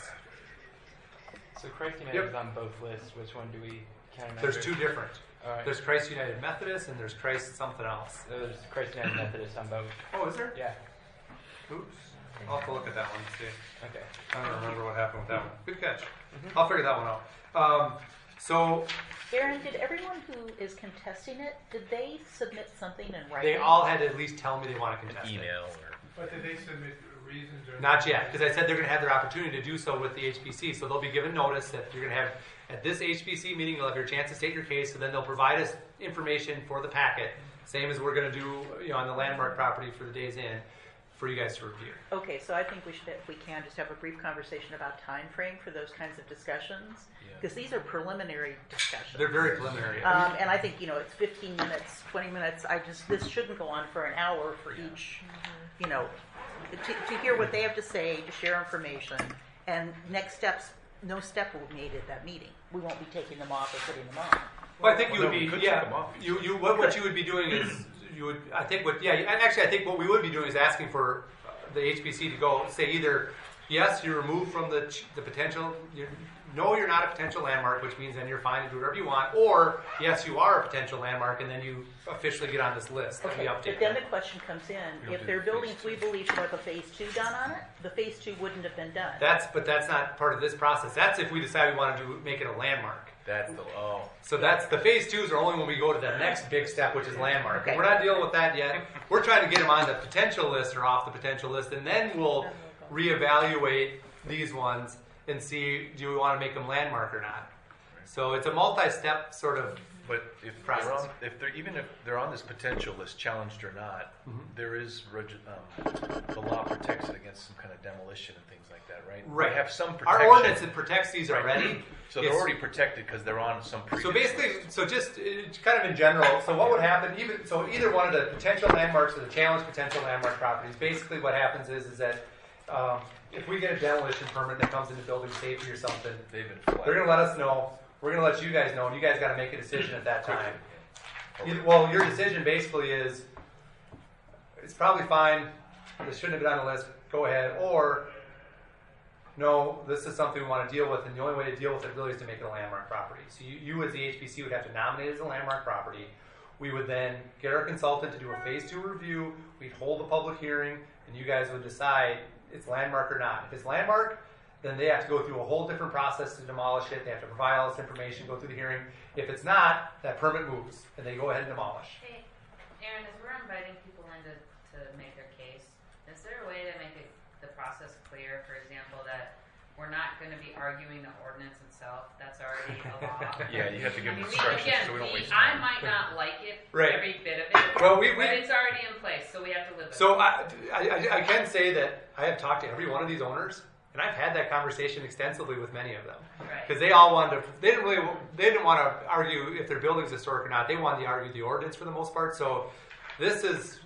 So Christ United Yep. is on both lists. Which one do we count? there's two different. All right. There's Christ United Methodist and there's Christ something else. There's Christ United Methodist on both. Oh, is there? Yeah. Oops. I'll have to look at that one and see. Okay. I don't remember what happened with that one. Good catch. I'll figure that one out. Um, so Aaron, did everyone who is contesting it, did they submit something in writing? they all had to at least tell me they want to contest it. Email or But did they submit reasons or? Not yet, because I said they're going to have their opportunity to do so with the H B C. So they'll be given notice that you're going to have, at this H B C meeting, you'll have your chance to state your case, and then they'll provide us information for the packet, same as we're going to do you know, on the landmark property for the Days Inn, for you guys to review. Okay, so I think we should, if we can, just have a brief conversation about time frame for those kinds of discussions, because these are preliminary discussions. They're very preliminary. Um, and I think, you know, it's fifteen minutes, twenty minutes. I just, this shouldn't go on for an hour for each, you know, to, to hear what they have to say, to share information. And next steps, no step will be made at that meeting. We won't be taking them off or putting them on. Well, I think you Well, would no, be, we could yeah. take them off. You, you, what, what you would be doing is, you would, I think what, yeah, and actually, I think what we would be doing is asking for uh, the H B C to go say either, yes, you're removed from the ch- the potential, you're, no, you're not a potential landmark, which means then you're fine to do whatever you want, or yes, you are a potential landmark, and then you officially get on this list that we Okay, update. but then the question comes in, You'll if do there are phase buildings two. we believe should have a phase two done on it, the phase two wouldn't have been done. That's, but that's not part of this process. That's if we decide we want to do make it a landmark. that's the oh. So that's the phase twos are only when we go to the next big step, which is landmark. Okay. And we're not dealing with that yet. We're trying to get them on the potential list or off the potential list, and then we'll reevaluate these ones and see do we want to make them landmark or not. So it's a multi-step sort of But if they're on, if they're even if they're on this potential list, challenged or not, Mhm. there is reg- um, the law protects it against some kind of demolition and things like that, right? Right. They have some Our protection. ordinance that protects these Right. already. So they're It's- already protected because they're on some previous So basically, list. so just uh, kind of in general, so what would happen, even, so either one of the potential landmarks or the challenged potential landmark properties, basically what happens is, is that um, if we get a demolition permit that comes into building safety or something, They've been flagged. they're gonna let us know, we're gonna let you guys know, and you guys gotta make a decision at that time. Either- Well, your decision basically is, it's probably fine, this shouldn't have been on the list, go ahead, or, no, this is something we want to deal with, and the only way to deal with it really is to make it a landmark property. So you, you as the H P C would have to nominate it as a landmark property. We would then get our consultant to do a phase two review, we'd hold a public hearing, and you guys would decide it's landmark or not. If it's landmark, then they have to go through a whole different process to demolish it, they have to provide all this information, go through the hearing. If it's not, that permit moves, and they go ahead and demolish. Hey, Aaron, as we're inviting people in to, to make their case, is there a way to make it, the process clear, for example, that we're not going to be arguing the ordinance itself? That's already a law. Yeah, you have to give I them mean, instructions again, so we don't we- waste I time. might not like it, Right. every bit of it, Well, we- we- but it's already in place, so we have to live with it. So I, I, I can say that I have talked to every one of these owners, and I've had that conversation extensively with many of them. Right. Because they all wanted to, they didn't really, they didn't want to argue if their building's historic or not. They wanted to argue the ordinance for the most part. So this is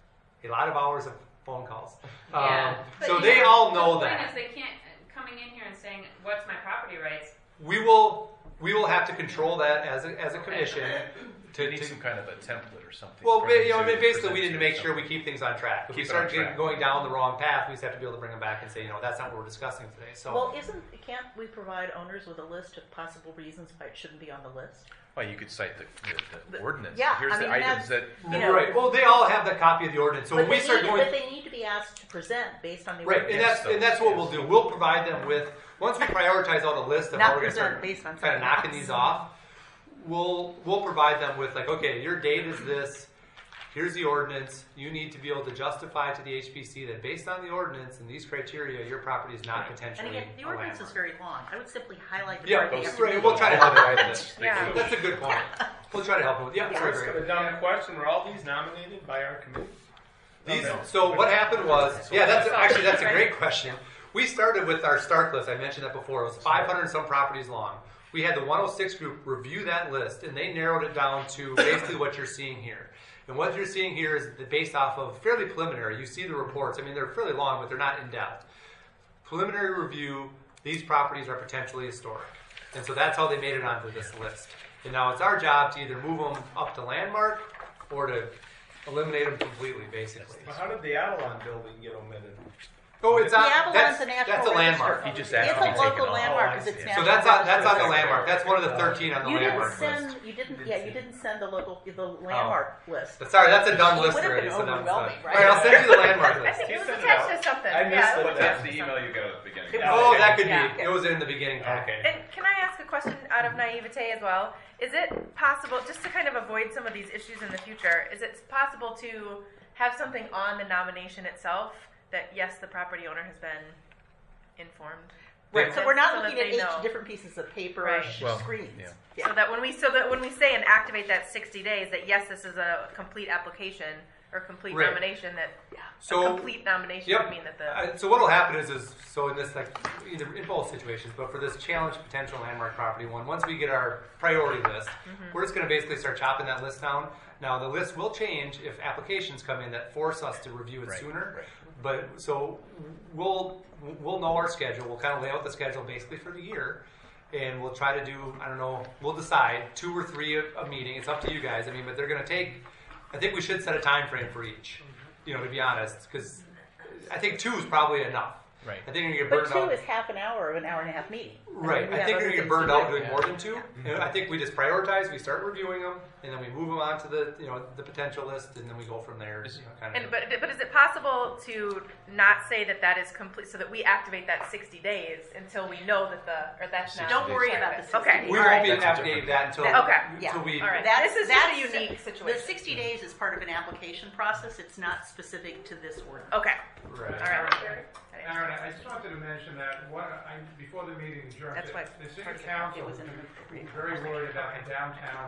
a lot of hours of phone calls. Yeah. Um, But so you they know, all the know point that. is they can't, coming in here and saying, what's my property rights? We will, we will have to control that as a, as a commission. They To, need to, some kind of a template or something. well, for ba- them you know, I to mean, basically, present we need to or make sure we something. keep things on track. If we Keep it on start getting, track. going down the wrong path, we just have to be able to bring them back and say, you know, that's not what we're discussing today. So. Well, isn't, can't we provide owners with a list of possible reasons why it shouldn't be on the list? Well, you could cite the, the, the ordinance. Yeah, Here's I the mean, items that's- that. you know- Right. Well, they all have the copy of the ordinance. So But when we they start need- going, But they need to be asked to present based on the right, and ordinance. that's and that's what we'll do. We'll provide them with once we prioritize out a list of Not how we're going to present start based on kind of something knocking else. these off. We'll we'll provide them with like, okay, your date is this. Here's the ordinance. You need to be able to justify to the H P C that based on the ordinance and these criteria, your property is not potentially. And again, the a ordinance is landmark. very long. I would simply highlight the Yeah, part that you have to right, read. we'll try to help All the them. items. Yeah. That's a good point. We'll try to help them with. Yeah, sorry, Just Greg. a dumb question. Were all these nominated by our committee? These, Okay. so what happened was, yeah, that's actually that's a great question. We started with our start list. I mentioned that before. It was five hundred and some properties long. We had the one oh six group review that list, and they narrowed it down to basically what you're seeing here. And what you're seeing here is that based off of fairly preliminary. You see the reports. I mean, they're fairly long, but they're not in depth. Preliminary review. These properties are potentially historic, and so that's how they made it onto this list. And now it's our job to either move them up to landmark or to eliminate them completely, basically. Well, how did the Avalon building get omitted? Oh, it's The not. Avalon's That's, a national that's a landmark. register. He just It's asked to be a taken local off. landmark Oh, I because it's see. national. So that's on that's on the register. landmark. That's one of the thirteen on the You didn't landmark send. list. You didn't. Yeah, you didn't send the local the landmark list. But sorry, that's a done It list would have already. been So that's overwhelming, done. right? All right, I'll send you the landmark I list. think He it was sent it attached out. to something. I missed yeah, it. it was That's attached the to email something. you got at the beginning. Yeah. Oh, that could Yeah. be. It was in the beginning packet. And can I ask a question out of naivete as well? Is it possible, just to kind of avoid some of these issues in the future, is it possible to have something on the nomination itself that yes, the property owner has been informed? Right. So we're not So that looking at they eight know. different pieces of paper Right. or sh- Well, screens. yeah. Yeah. So that when we so that when we say and activate that sixty days, that yes, this is a complete application or complete Right. nomination. That So- a complete nomination Yep. would mean that the Uh, so what will happen is, is so in this like either in both situations, but for this challenge potential landmark property one, once we get our priority list, we're just going to basically start chopping that list down. Now the list will change if applications come in that force us to review it Right, sooner. right. But so we'll we'll know our schedule. We'll kind of lay out the schedule basically for the year, and we'll try to do I don't know. We'll decide two or three a, a meeting. It's up to you guys. I mean, but they're going to take. I think we should set a time frame for each. You know, to be honest, because I think two is probably enough. Right. I think you're gonna get But burned two out. is half an hour of an hour and a half meeting. Right. mean, we I have think other you're gonna get things burned to out do. doing more than two. And I think we just prioritize. We start reviewing them, and then we move them on to the you know the potential list, and then we go from there. You know, kind of. And but but is it possible to not say that that is complete, so that we activate that sixty days until we know that the or that's not? Don't worry part of about it? the sixty Okay. days. we all won't right. be That's a activating that until That- okay. Yeah. until we. All right. That's, This is just a that's- unique situation. The sixty days is part of an application process. It's not specific to this ordinance. Okay. Right. All right. Aaron, I just wanted to mention that what I, before the meeting adjourned, That's why the city part of the council packet was was in the- very worried about the downtown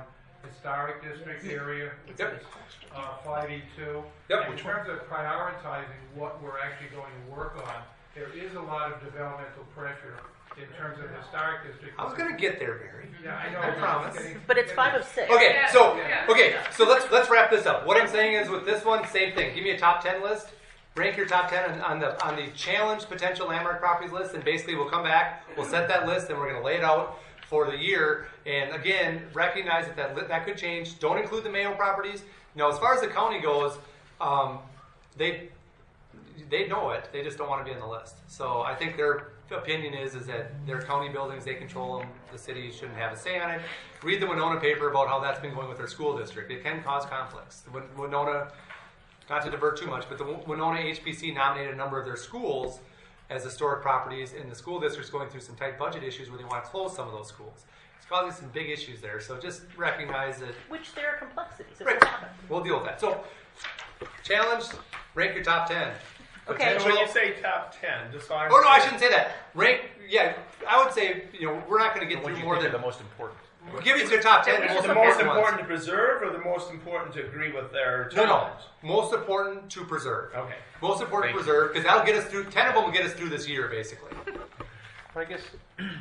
historic district area, which Yep. is uh, five E two. Yep. In terms of prioritizing what we're actually going to work on, there is a lot of developmental pressure in terms of historic district. I was going to get there, Barry. Yeah, I know. I but promise. getting- But it's five of six. Okay, Yeah, so yeah. okay, so let's let's wrap this up. What I'm saying is, with this one, same thing. Give me a top ten list. Rank your top ten on, on the on the challenge potential landmark properties list, and basically we'll come back, we'll set that list, and we're going to lay it out for the year. And again, recognize that that, li- that could change. Don't include the Mayo properties. Now, as far as the county goes, um, they they know it. They just don't want to be on the list. So I think their opinion is is that their county buildings, they control them. The city shouldn't have a say on it. Read the Winona paper about how that's been going with their school district. It can cause conflicts. Win- Winona, not to divert too much, but the Winona H P C nominated a number of their schools as historic properties, and the school district's going through some tight budget issues where they want to close some of those schools. It's causing some big issues there. So just recognize that. Which there are complexities. It Right. will happen. We'll deal with that. So, challenge, rank your top ten. Okay. And when you say top ten, just so I'm Oh no, I shouldn't say that. Rank, yeah, I would say, you know, we're not going to get What through do you more think are than. the most important? Give me your top ten. Is most the most important ones. important to preserve, or the most important to agree with their No, no. challenge? Most important to preserve. Okay. Most important Thank to preserve because that'll get us through. Ten of them will get us through this year, basically, But I guess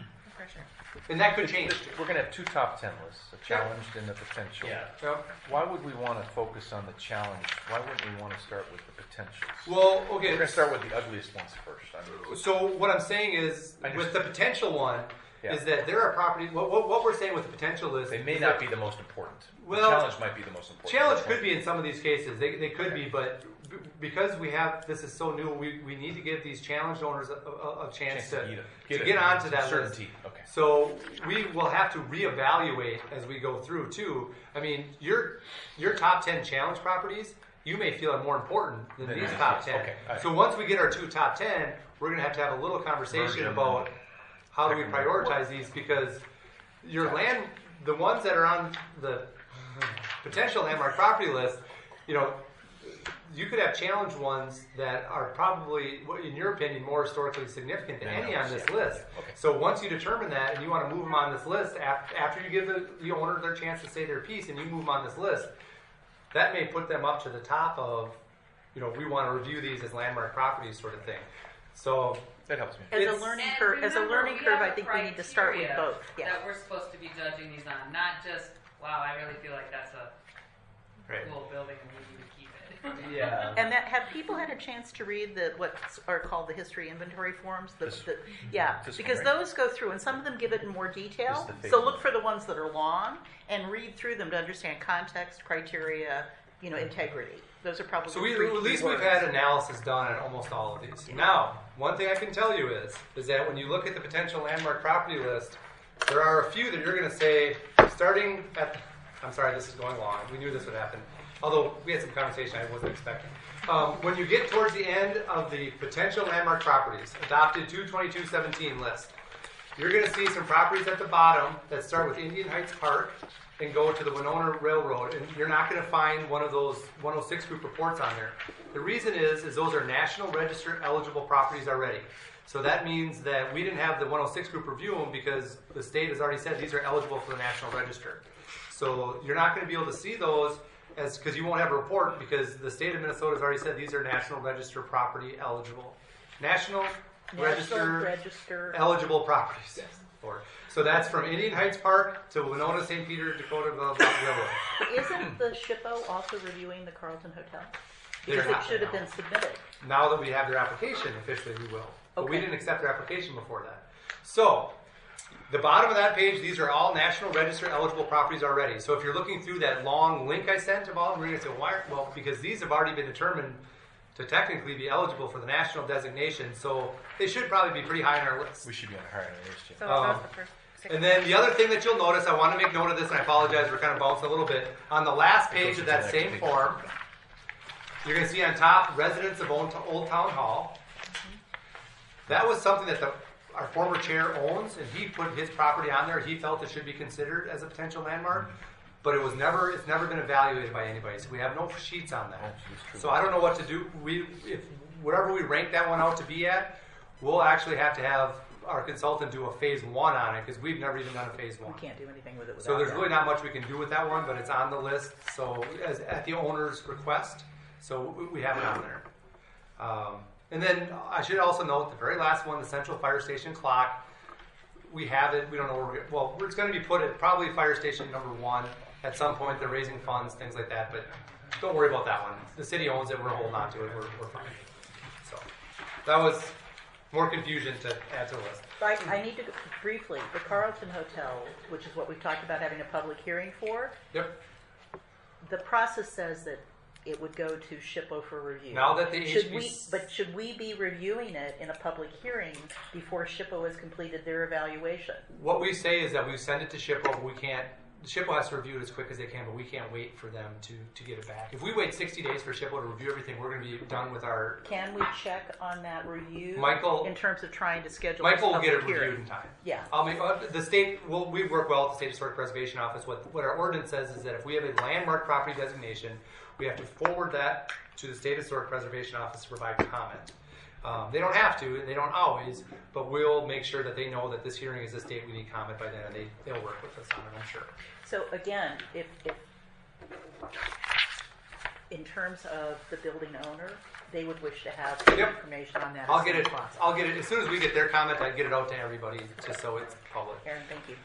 and that could change. we're going to have two top ten lists: the challenged and the potential. Yeah. Yep. Why would we want to focus on the challenge? Why wouldn't we want to start with the potentials? Well, We're okay. going to start with the ugliest ones first. I mean, So what I'm saying is, I just- with the potential one, Yeah. is that there are properties. What, what, what we're saying with the potential is they may is not that be the most important. Well, the challenge might be the most important. challenge could be in some of these cases. They, they could be, but b- because we have this is so new, we, we need to give these challenged owners a, a, a chance, Chance to to, eat it. to Get get, it. onto that Certainty. list. Okay. So we will have to reevaluate as we go through too. I mean, your your top ten challenge properties, you may feel are more important than Than these these, top yes. ten. Okay, all right. So once we get our two top ten, we're going to have to have a little conversation Merge them. about how do we Pick them. prioritize these, because your land, the ones that are on the potential landmark property list, you know, you could have challenge ones that are probably, in your opinion, more historically significant than Than any on others, this yeah. list. Okay. So once you determine that and you want to move them on this list, af- after you give the, the owner their chance to say their piece and you move them on this list, that may put them up to the top of, you know, we want to review these as landmark properties sort of thing. So That helps me. As a It's- learning And curve, as a remember, learning we curve, have I a think we need to start with criteria both. Yeah. That we're supposed to be judging these on, not just, wow, I really feel like that's a Right. cool building and we need to keep it. Yeah. And that have people had a chance to read the what are called the history inventory forms? The, This- the, yeah, this one, because right? those go through, and some of them give it in more detail. This is the So fake look one. for the ones that are long and read through them to understand context, criteria, you know, integrity. Those are probably So we, three at key least we've words. had analysis done on almost all of these. Now, one thing I can tell you is, is that when you look at the potential landmark property list, there are a few that you're going to say, starting at, I'm sorry, this is going long. We knew this would happen. Although we had some conversation I wasn't expecting. Um, when you get towards the end of the potential landmark properties, adopted two twenty-two seventeen list, you're going to see some properties at the bottom that start with Indian Heights Park and go to the Winona Railroad, and you're not going to find one of those one oh six group reports on there. The reason is, is those are National Register eligible properties already. So that means that we didn't have the one oh six group review them because the state has already said these are eligible for the National Register. So you're not going to be able to see those as because you won't have a report because the state of Minnesota has already said these are National Register property eligible. National, National Register, Register. eligible properties. Or- So that's from Indian Heights Park to Winona, Saint Peter, Dakota, blah, blah, Railroad. Isn't the SHPO also reviewing the Carlton Hotel? They're Because it not should have now. been submitted. Now that we have their application, officially we will. But we Okay. didn't accept their application before that. So, the bottom of that page, these are all National Register eligible properties already. So if you're looking through that long link I sent of all of them, you're going to say, why? Well, because these have already been determined to technically be eligible for the national designation. So they should probably be pretty high on our list. We should be on a higher list. Jim. So Um, that was the first six. And then the other thing that you'll notice, I want to make note of this, and I apologize, we're kind of bouncing a little bit. On the last page of that same form, you're going to see on top, residents of Old Old Town Hall. That was something that the, our former chair owns, and he put his property on there. He felt it should be considered as a potential landmark, but it was never, it's never been evaluated by anybody, so we have no sheets on that. So I don't know what to do. We, if whatever we rank that one out to be at, we'll actually have to have our consultant do a phase one on it, because we've never even done a phase one. We can't do anything with it without So there's that. really not much we can do with that one, but it's on the list, so as, at the owner's request, so we- we have it on there. Um, and then I should also note, the very last one, the central fire station clock, we have it, we don't know where we're, well, it's gonna be put at probably fire station number one. At some point, they're raising funds, things like that, but don't worry about that one. The city owns it, we're holding on to it, we're, we're fine. So, that was more confusion to add to the list. I, I need to, go- briefly, the Carlton Hotel, which is what we've talked about having a public hearing for, Yep. the process says that it would go to SHPO for review. Now that the Should H B we, C but should we be reviewing it in a public hearing before SHPO has completed their evaluation? What we say is that we send it to SHPO, but we can't, SHPO has to review it as quick as they can, but we can't wait for them to, to get it back. If we wait sixty days for SHPO to review everything, we're going to be done with our, Can we check on that review? Michael- In terms of trying to schedule Michael this will get it public hearing? reviewed in time. Yeah. I'll make, uh, the state, will we work well with the State Historic Preservation Office. What, what our ordinance says is that if we have a landmark property designation, we have to forward that to the State Historic Preservation Office to provide comment. Um, they don't have to, and they don't always, but we'll make sure that they know that this hearing is this date, we need comment by then, and they, they'll work with us on it, I'm sure. So again, if, if, in terms of the building owner, they would wish to have Yep. information on that. I'll as get soon it, as possible. I'll get it, as soon as we get their comment, I get it out to everybody, just so it's public. Aaron, thank you.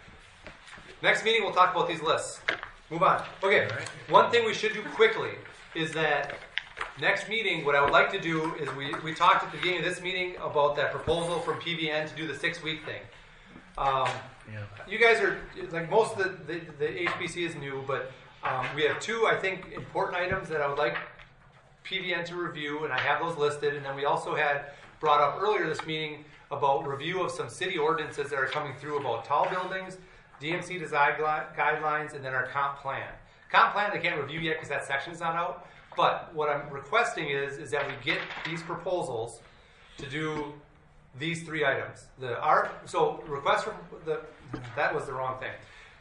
Next meeting, we'll talk about these lists. Move on. Okay, one thing we should do quickly is that next meeting, what I would like to do is we, we talked at the beginning of this meeting about that proposal from P V N to do the six-week thing. Um, You guys are, like most of the, the, the H B C is new, but um, we have two, I think, important items that I would like P V N to review, and I have those listed. And then we also had brought up earlier this meeting about review of some city ordinances that are coming through about tall buildings, D M C design gui- guidelines, and then our comp plan. Comp plan they can't review yet because that section's not out. But what I'm requesting is is that we get these proposals to do these three items. The our so request for the that was the wrong thing.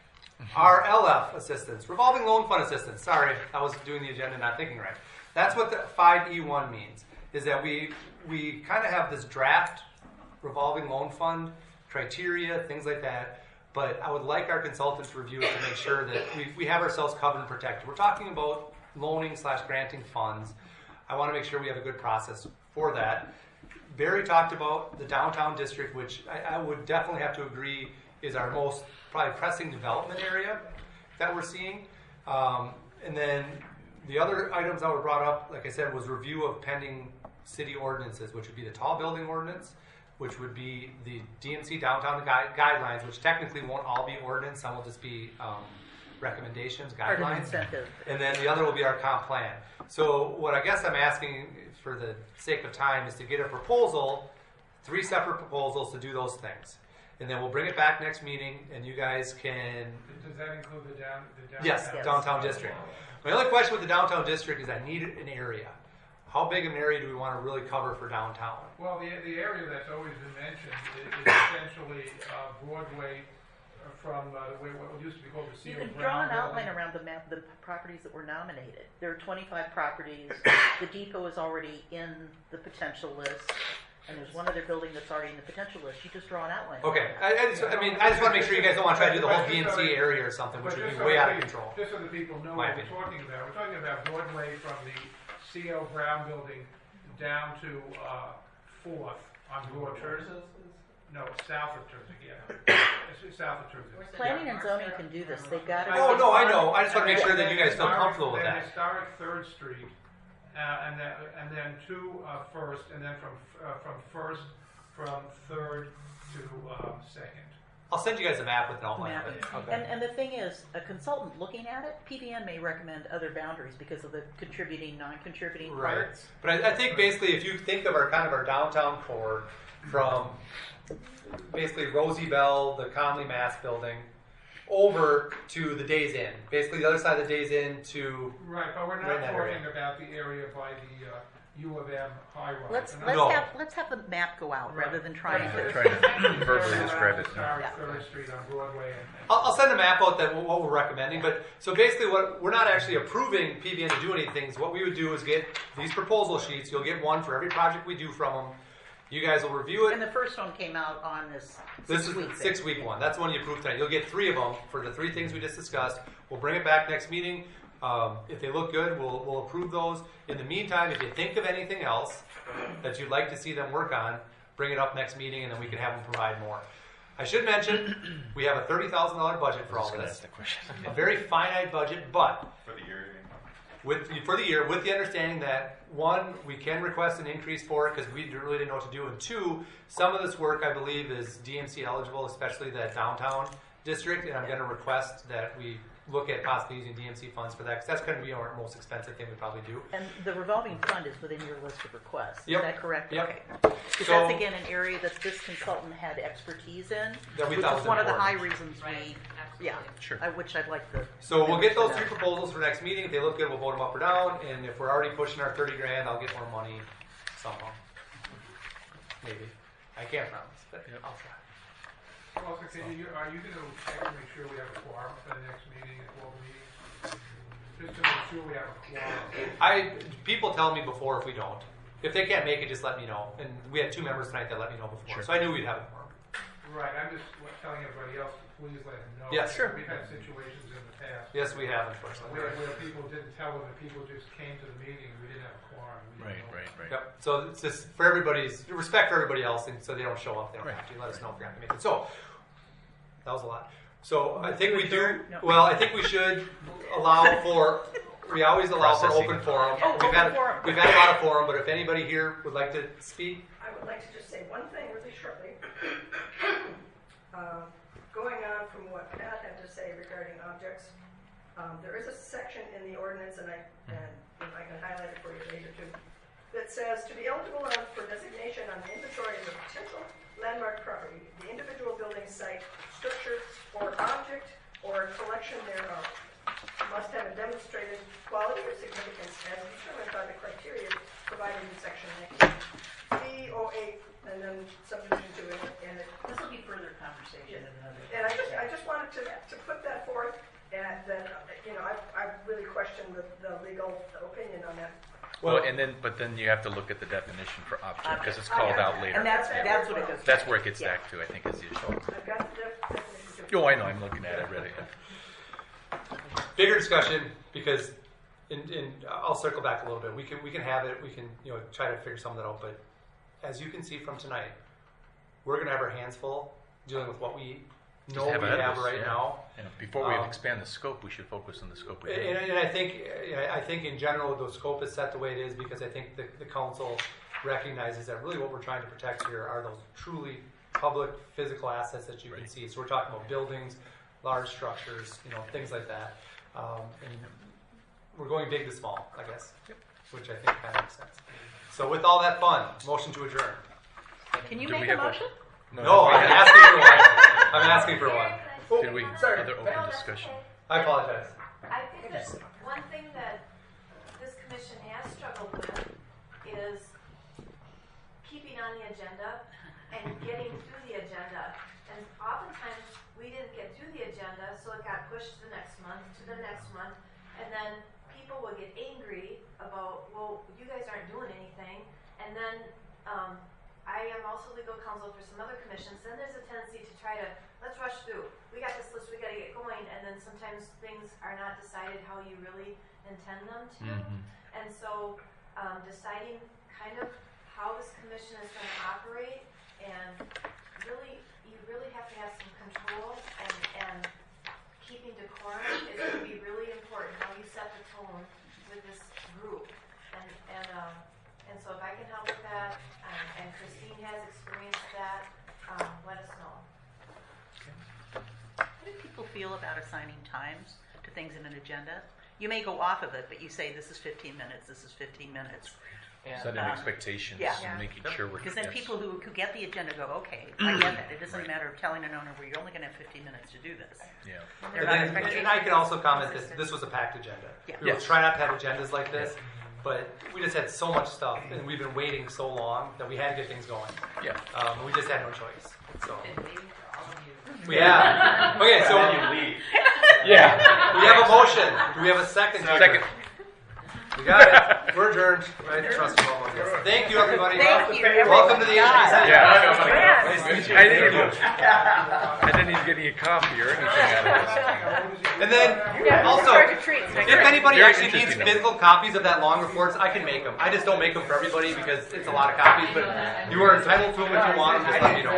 Our L F assistance, revolving loan fund assistance. Sorry, I was doing the agenda not thinking right. That's what the five E one means. Is that we we kind of have this draft revolving loan fund criteria, things like that. But I would like our consultants to review it to make sure that we, we have ourselves covered and protected. We're talking about loaning slash granting funds. I want to make sure we have a good process for that. Barry talked about the downtown district, which I, I would definitely have to agree is our most probably pressing development area that we're seeing. Um, and then the other items that were brought up, like I said, was review of pending city ordinances, which would be the tall building ordinance, which would be the D M C downtown gui- guidelines, which technically won't all be ordinance. Some will just be um, recommendations, Part of guidelines. incentive. And then the other will be our comp plan. So what I guess I'm asking for the sake of time is to get a proposal, three separate proposals to do those things. And then we'll bring it back next meeting and you guys can, Does that include the down, the downtown? yes, downtown district. My only question with the downtown district is I need an area. How big of an area do we want to really cover for downtown? Well, the, the area that's always been mentioned is, is essentially uh, Broadway uh, from uh, the way, what used to be called the You Seal can draw Brown an outline building. around the map, the properties that were nominated. There are twenty-five properties. The depot is already in the potential list, and there's one other building that's already in the potential list. You just draw an outline. Okay, I, I, just, I mean, I just want to make sure you guys don't want to try to do the whole D M C area or something, which But would be just so way that out of we- control. Just so that people know My what we're opinion. talking about. We're talking about Broadway from the C L Brown building down to uh, Fourth on Broad. No, south of Turnzig, yeah. It's south of Turnzig. Planning and zoning can do this. They've got it. Oh, no, I know. I just want to make sure that you guys feel Historic- comfortable with then that. Historic Third Street, uh, and then and then to uh, First, and then from uh, from First from Third to um, Second. I'll send you guys a map with an outline Map. of it. Okay. And, and the thing is, a consultant looking at it, P V N may recommend other boundaries because of the contributing, non-contributing Right. parts. But I, I think basically if you think of our kind of our downtown core from basically Rosie Bell, the Conley Mass building, over to the Days Inn. Basically the other side of the Days Inn to Right, but we're Right in not that talking area. about the area by the uh, U of M high rise. Let's We're let's not- No. have let's have the map go out rather than trying They're to. trying to verbally describe it. Historic Yeah. Third Street on Broadway. And, I'll, I'll send a map out that what we're recommending. But so basically, what we're not actually approving P V N to do anything. So what we would do is get these proposal sheets. You'll get one for every project we do from them. You guys will review it. And the first one came out on this This is week the thing. six week one. That's the one you approved tonight. You'll get three of them for the three things we just discussed. We'll bring it back next meeting. Um, if they look good, we'll, we'll approve those. In the meantime, if you think of anything else that you'd like to see them work on, bring it up next meeting and then we can have them provide more. I should mention, we have a thirty thousand dollars budget for all this. A very finite budget, but For the year, you mean? with for the year, with the understanding that one, we can request an increase for it because we really didn't know what to do, and two, some of this work I believe is D M C eligible, especially that downtown district, and I'm going to request that we look at possibly using D M C funds for that because that's going to be our most expensive thing we probably do. And the revolving fund is within your list of requests. Yep. Is that correct? Yep. Okay. Because So- that's again an area that this consultant had expertise in, That we which thought is was one of the high important. reasons Right, we, absolutely. yeah, Sure. I, which I'd like to. So we'll get those Yeah. three proposals for next meeting. If they look good, we'll vote them up or down. And if we're already pushing our thirty grand, I'll get more money somehow. Maybe. I can't promise, but I'll try. Well, okay, you, are you gonna check to make sure we have a quorum for the next meeting, at twelve meeting? Just to make sure we have a quorum. I people tell me before if we don't. If they can't make it, just let me know. And we had two members tonight that let me know before, so I knew we'd have a quorum. Right, I'm just telling everybody else to please let them know. Yes, sure. We've had situations in the past. Yes, we have, unfortunately. Where, where people didn't tell them, and people just came to the meeting, and we didn't have a quorum. We Right, didn't know. right, right. Yep. So it's just for everybody's respect for everybody else, and so they don't show up. They don't Right. have to. Let us know if you're going to make it. So that was a lot. So I think we do. No. Well, I think we should allow for. We always allow for Processing open of forum. Oh, we've open had forum. we've had a lot of forum, but if anybody here would like to speak, I would like to just say one thing really shortly. Uh, Going on from what Pat had to say regarding objects, um, there is a section in the ordinance, and I, and if I can highlight it for you later too, that says to be eligible for designation on the inventory of a potential landmark property, the individual building site, structure, or object, or collection thereof must have a demonstrated quality or significance as determined by the criteria provided in section C O eight, and then subdivision two, and it- and it. This will be further conversation in another. And I just, I just wanted to, to put that forth, and that, uh, you know, I, I really question the, the legal opinion on that. Well, and then, but then you have to look at the definition for object, because it's called out later. And that's, that's what it goes. That's where it gets Yeah. back to, I think, is the issue. I've got the def- definition too. Oh, I know, I'm looking at it, read it. bigger discussion because, in, in, I'll circle back a little bit. We can we can have it. We can you know try to figure some of that out. But as you can see from tonight, we're going to have our hands full dealing with what we Just know have we ahead of have us, right yeah. now. And before we Um, expand the scope, we should focus on the scope we And, have. and I think I think in general the scope is set the way it is because I think the, the council recognizes that really what we're trying to protect here are those truly public physical assets that you can Right. see. So we're talking about buildings, large structures, you know, things like that. Um, and we're going big to small, I guess, which I think kind of makes sense. So with all that fun, motion to adjourn. Can you Did we make a have one? motion? No, I'm asking for one. I'm asking for one. Oh, Did we, sorry. other open discussion? I apologize. I think that one thing that this commission has struggled with is keeping on the agenda and getting through the agenda. And oftentimes, we didn't get through the agenda, so it got pushed to the next month, to the next month, and then people would get angry about, well, you guys aren't doing anything, and then, um, I am also legal counsel for some other commissions, then there's a tendency to try to, let's rush through. We got this list, we gotta get going, and then sometimes things are not decided how you really intend them to. Mhm. And so, um, deciding kind of how this commission is gonna operate, and really, you really have to have some control, and, and keeping decorum is gonna be really important, how you set the tone with this group. And, and, um, and so if I can help with that, um, and Christine has experienced that, um, let us know. How do people feel about assigning times to things in an agenda? You may go off of it, but you say this is fifteen minutes, this is fifteen minutes. Setting Um, expectations yeah. and making sure we're. Because then yes. people who, who get the agenda go, okay, I get that. It isn't a matter of telling an owner, well, you're only going to have fifteen minutes to do this. Yeah. They're And, not then, expecting- and I can also comment that this was a packed agenda. Yeah. We will Yes. try not to have agendas like this, but we just had so much stuff, and we've been waiting so long that we had to get things going. Yeah. Um, we just had no choice. So Been waiting for all of you. we have. Okay, so And then you leave. yeah, we have a motion. Do we have a second? Second. We got it. We're adjourned. I trust you all on this. Thank you, everybody. Thank you. Welcome to the H B C. Yeah. Man. I didn't even, I didn't even get any coffee or anything out of this. And then, Yeah, also, charge of treats next if week. anybody Very actually needs interesting, though. physical copies of that long reports, I can make them. I just don't make them for everybody because it's a lot of copies, but you are entitled to them if you want them. Just let me know.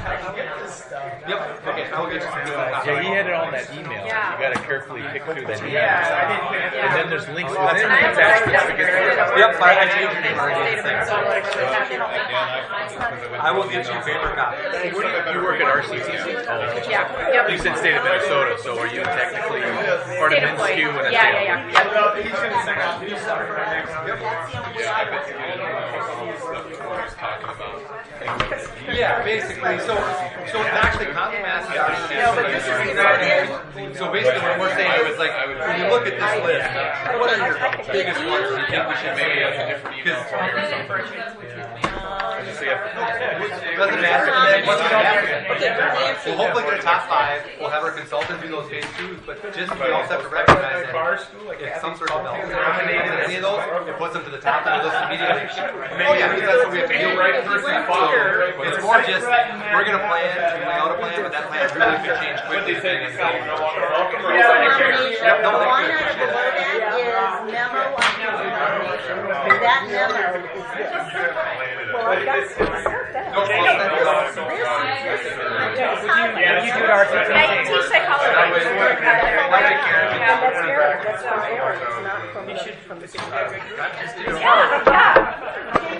Yep. Okay, I will get you some physical copies. Yeah, he had it all in that email. Yeah. You got to carefully pick through that email. Yeah. And then there's links And within I it. have It's actually a- to get through. Yep, I, I changed your name already. State of Minnesota. I will get you a paper copy. You work at R C T C? Yeah. Yep. You said state of Minnesota, so are you technically part of State employee. MinSCU? And Yeah, yeah, yeah. Yep. He's going to send out new stuff for our next Yeah, I bet you didn't know stuff that I was talking about. Yeah, basically. So, so it's actually Contumass is already No, but this is So basically, what we're saying is like when you look at this list, what are your biggest ones you think we should Maybe maybe have a different email for you or something. Just so you have to- doesn't matter. And then what's going to happen? We'll hopefully get a top five. We'll have our consultants do those phase twos, but just we also have to recognize that if some sort of development nominated in any of those, it puts them to the top of the list immediately. Oh yeah, because that's what we have to do. right first and follow. It's more just we're going to plan to lay out a plan, but that plan really could change quickly. depending on the- Nomination, Yep, the no, one that's under good. below that is memo on nomination. That memo is this. Well, I've got some stuff that. No, This, I'll send you all. this, this. Yeah, you do it ours. I teach psychology. That way- And that's Eric, that's from Eric, it's not from the, from the. Yeah, yeah.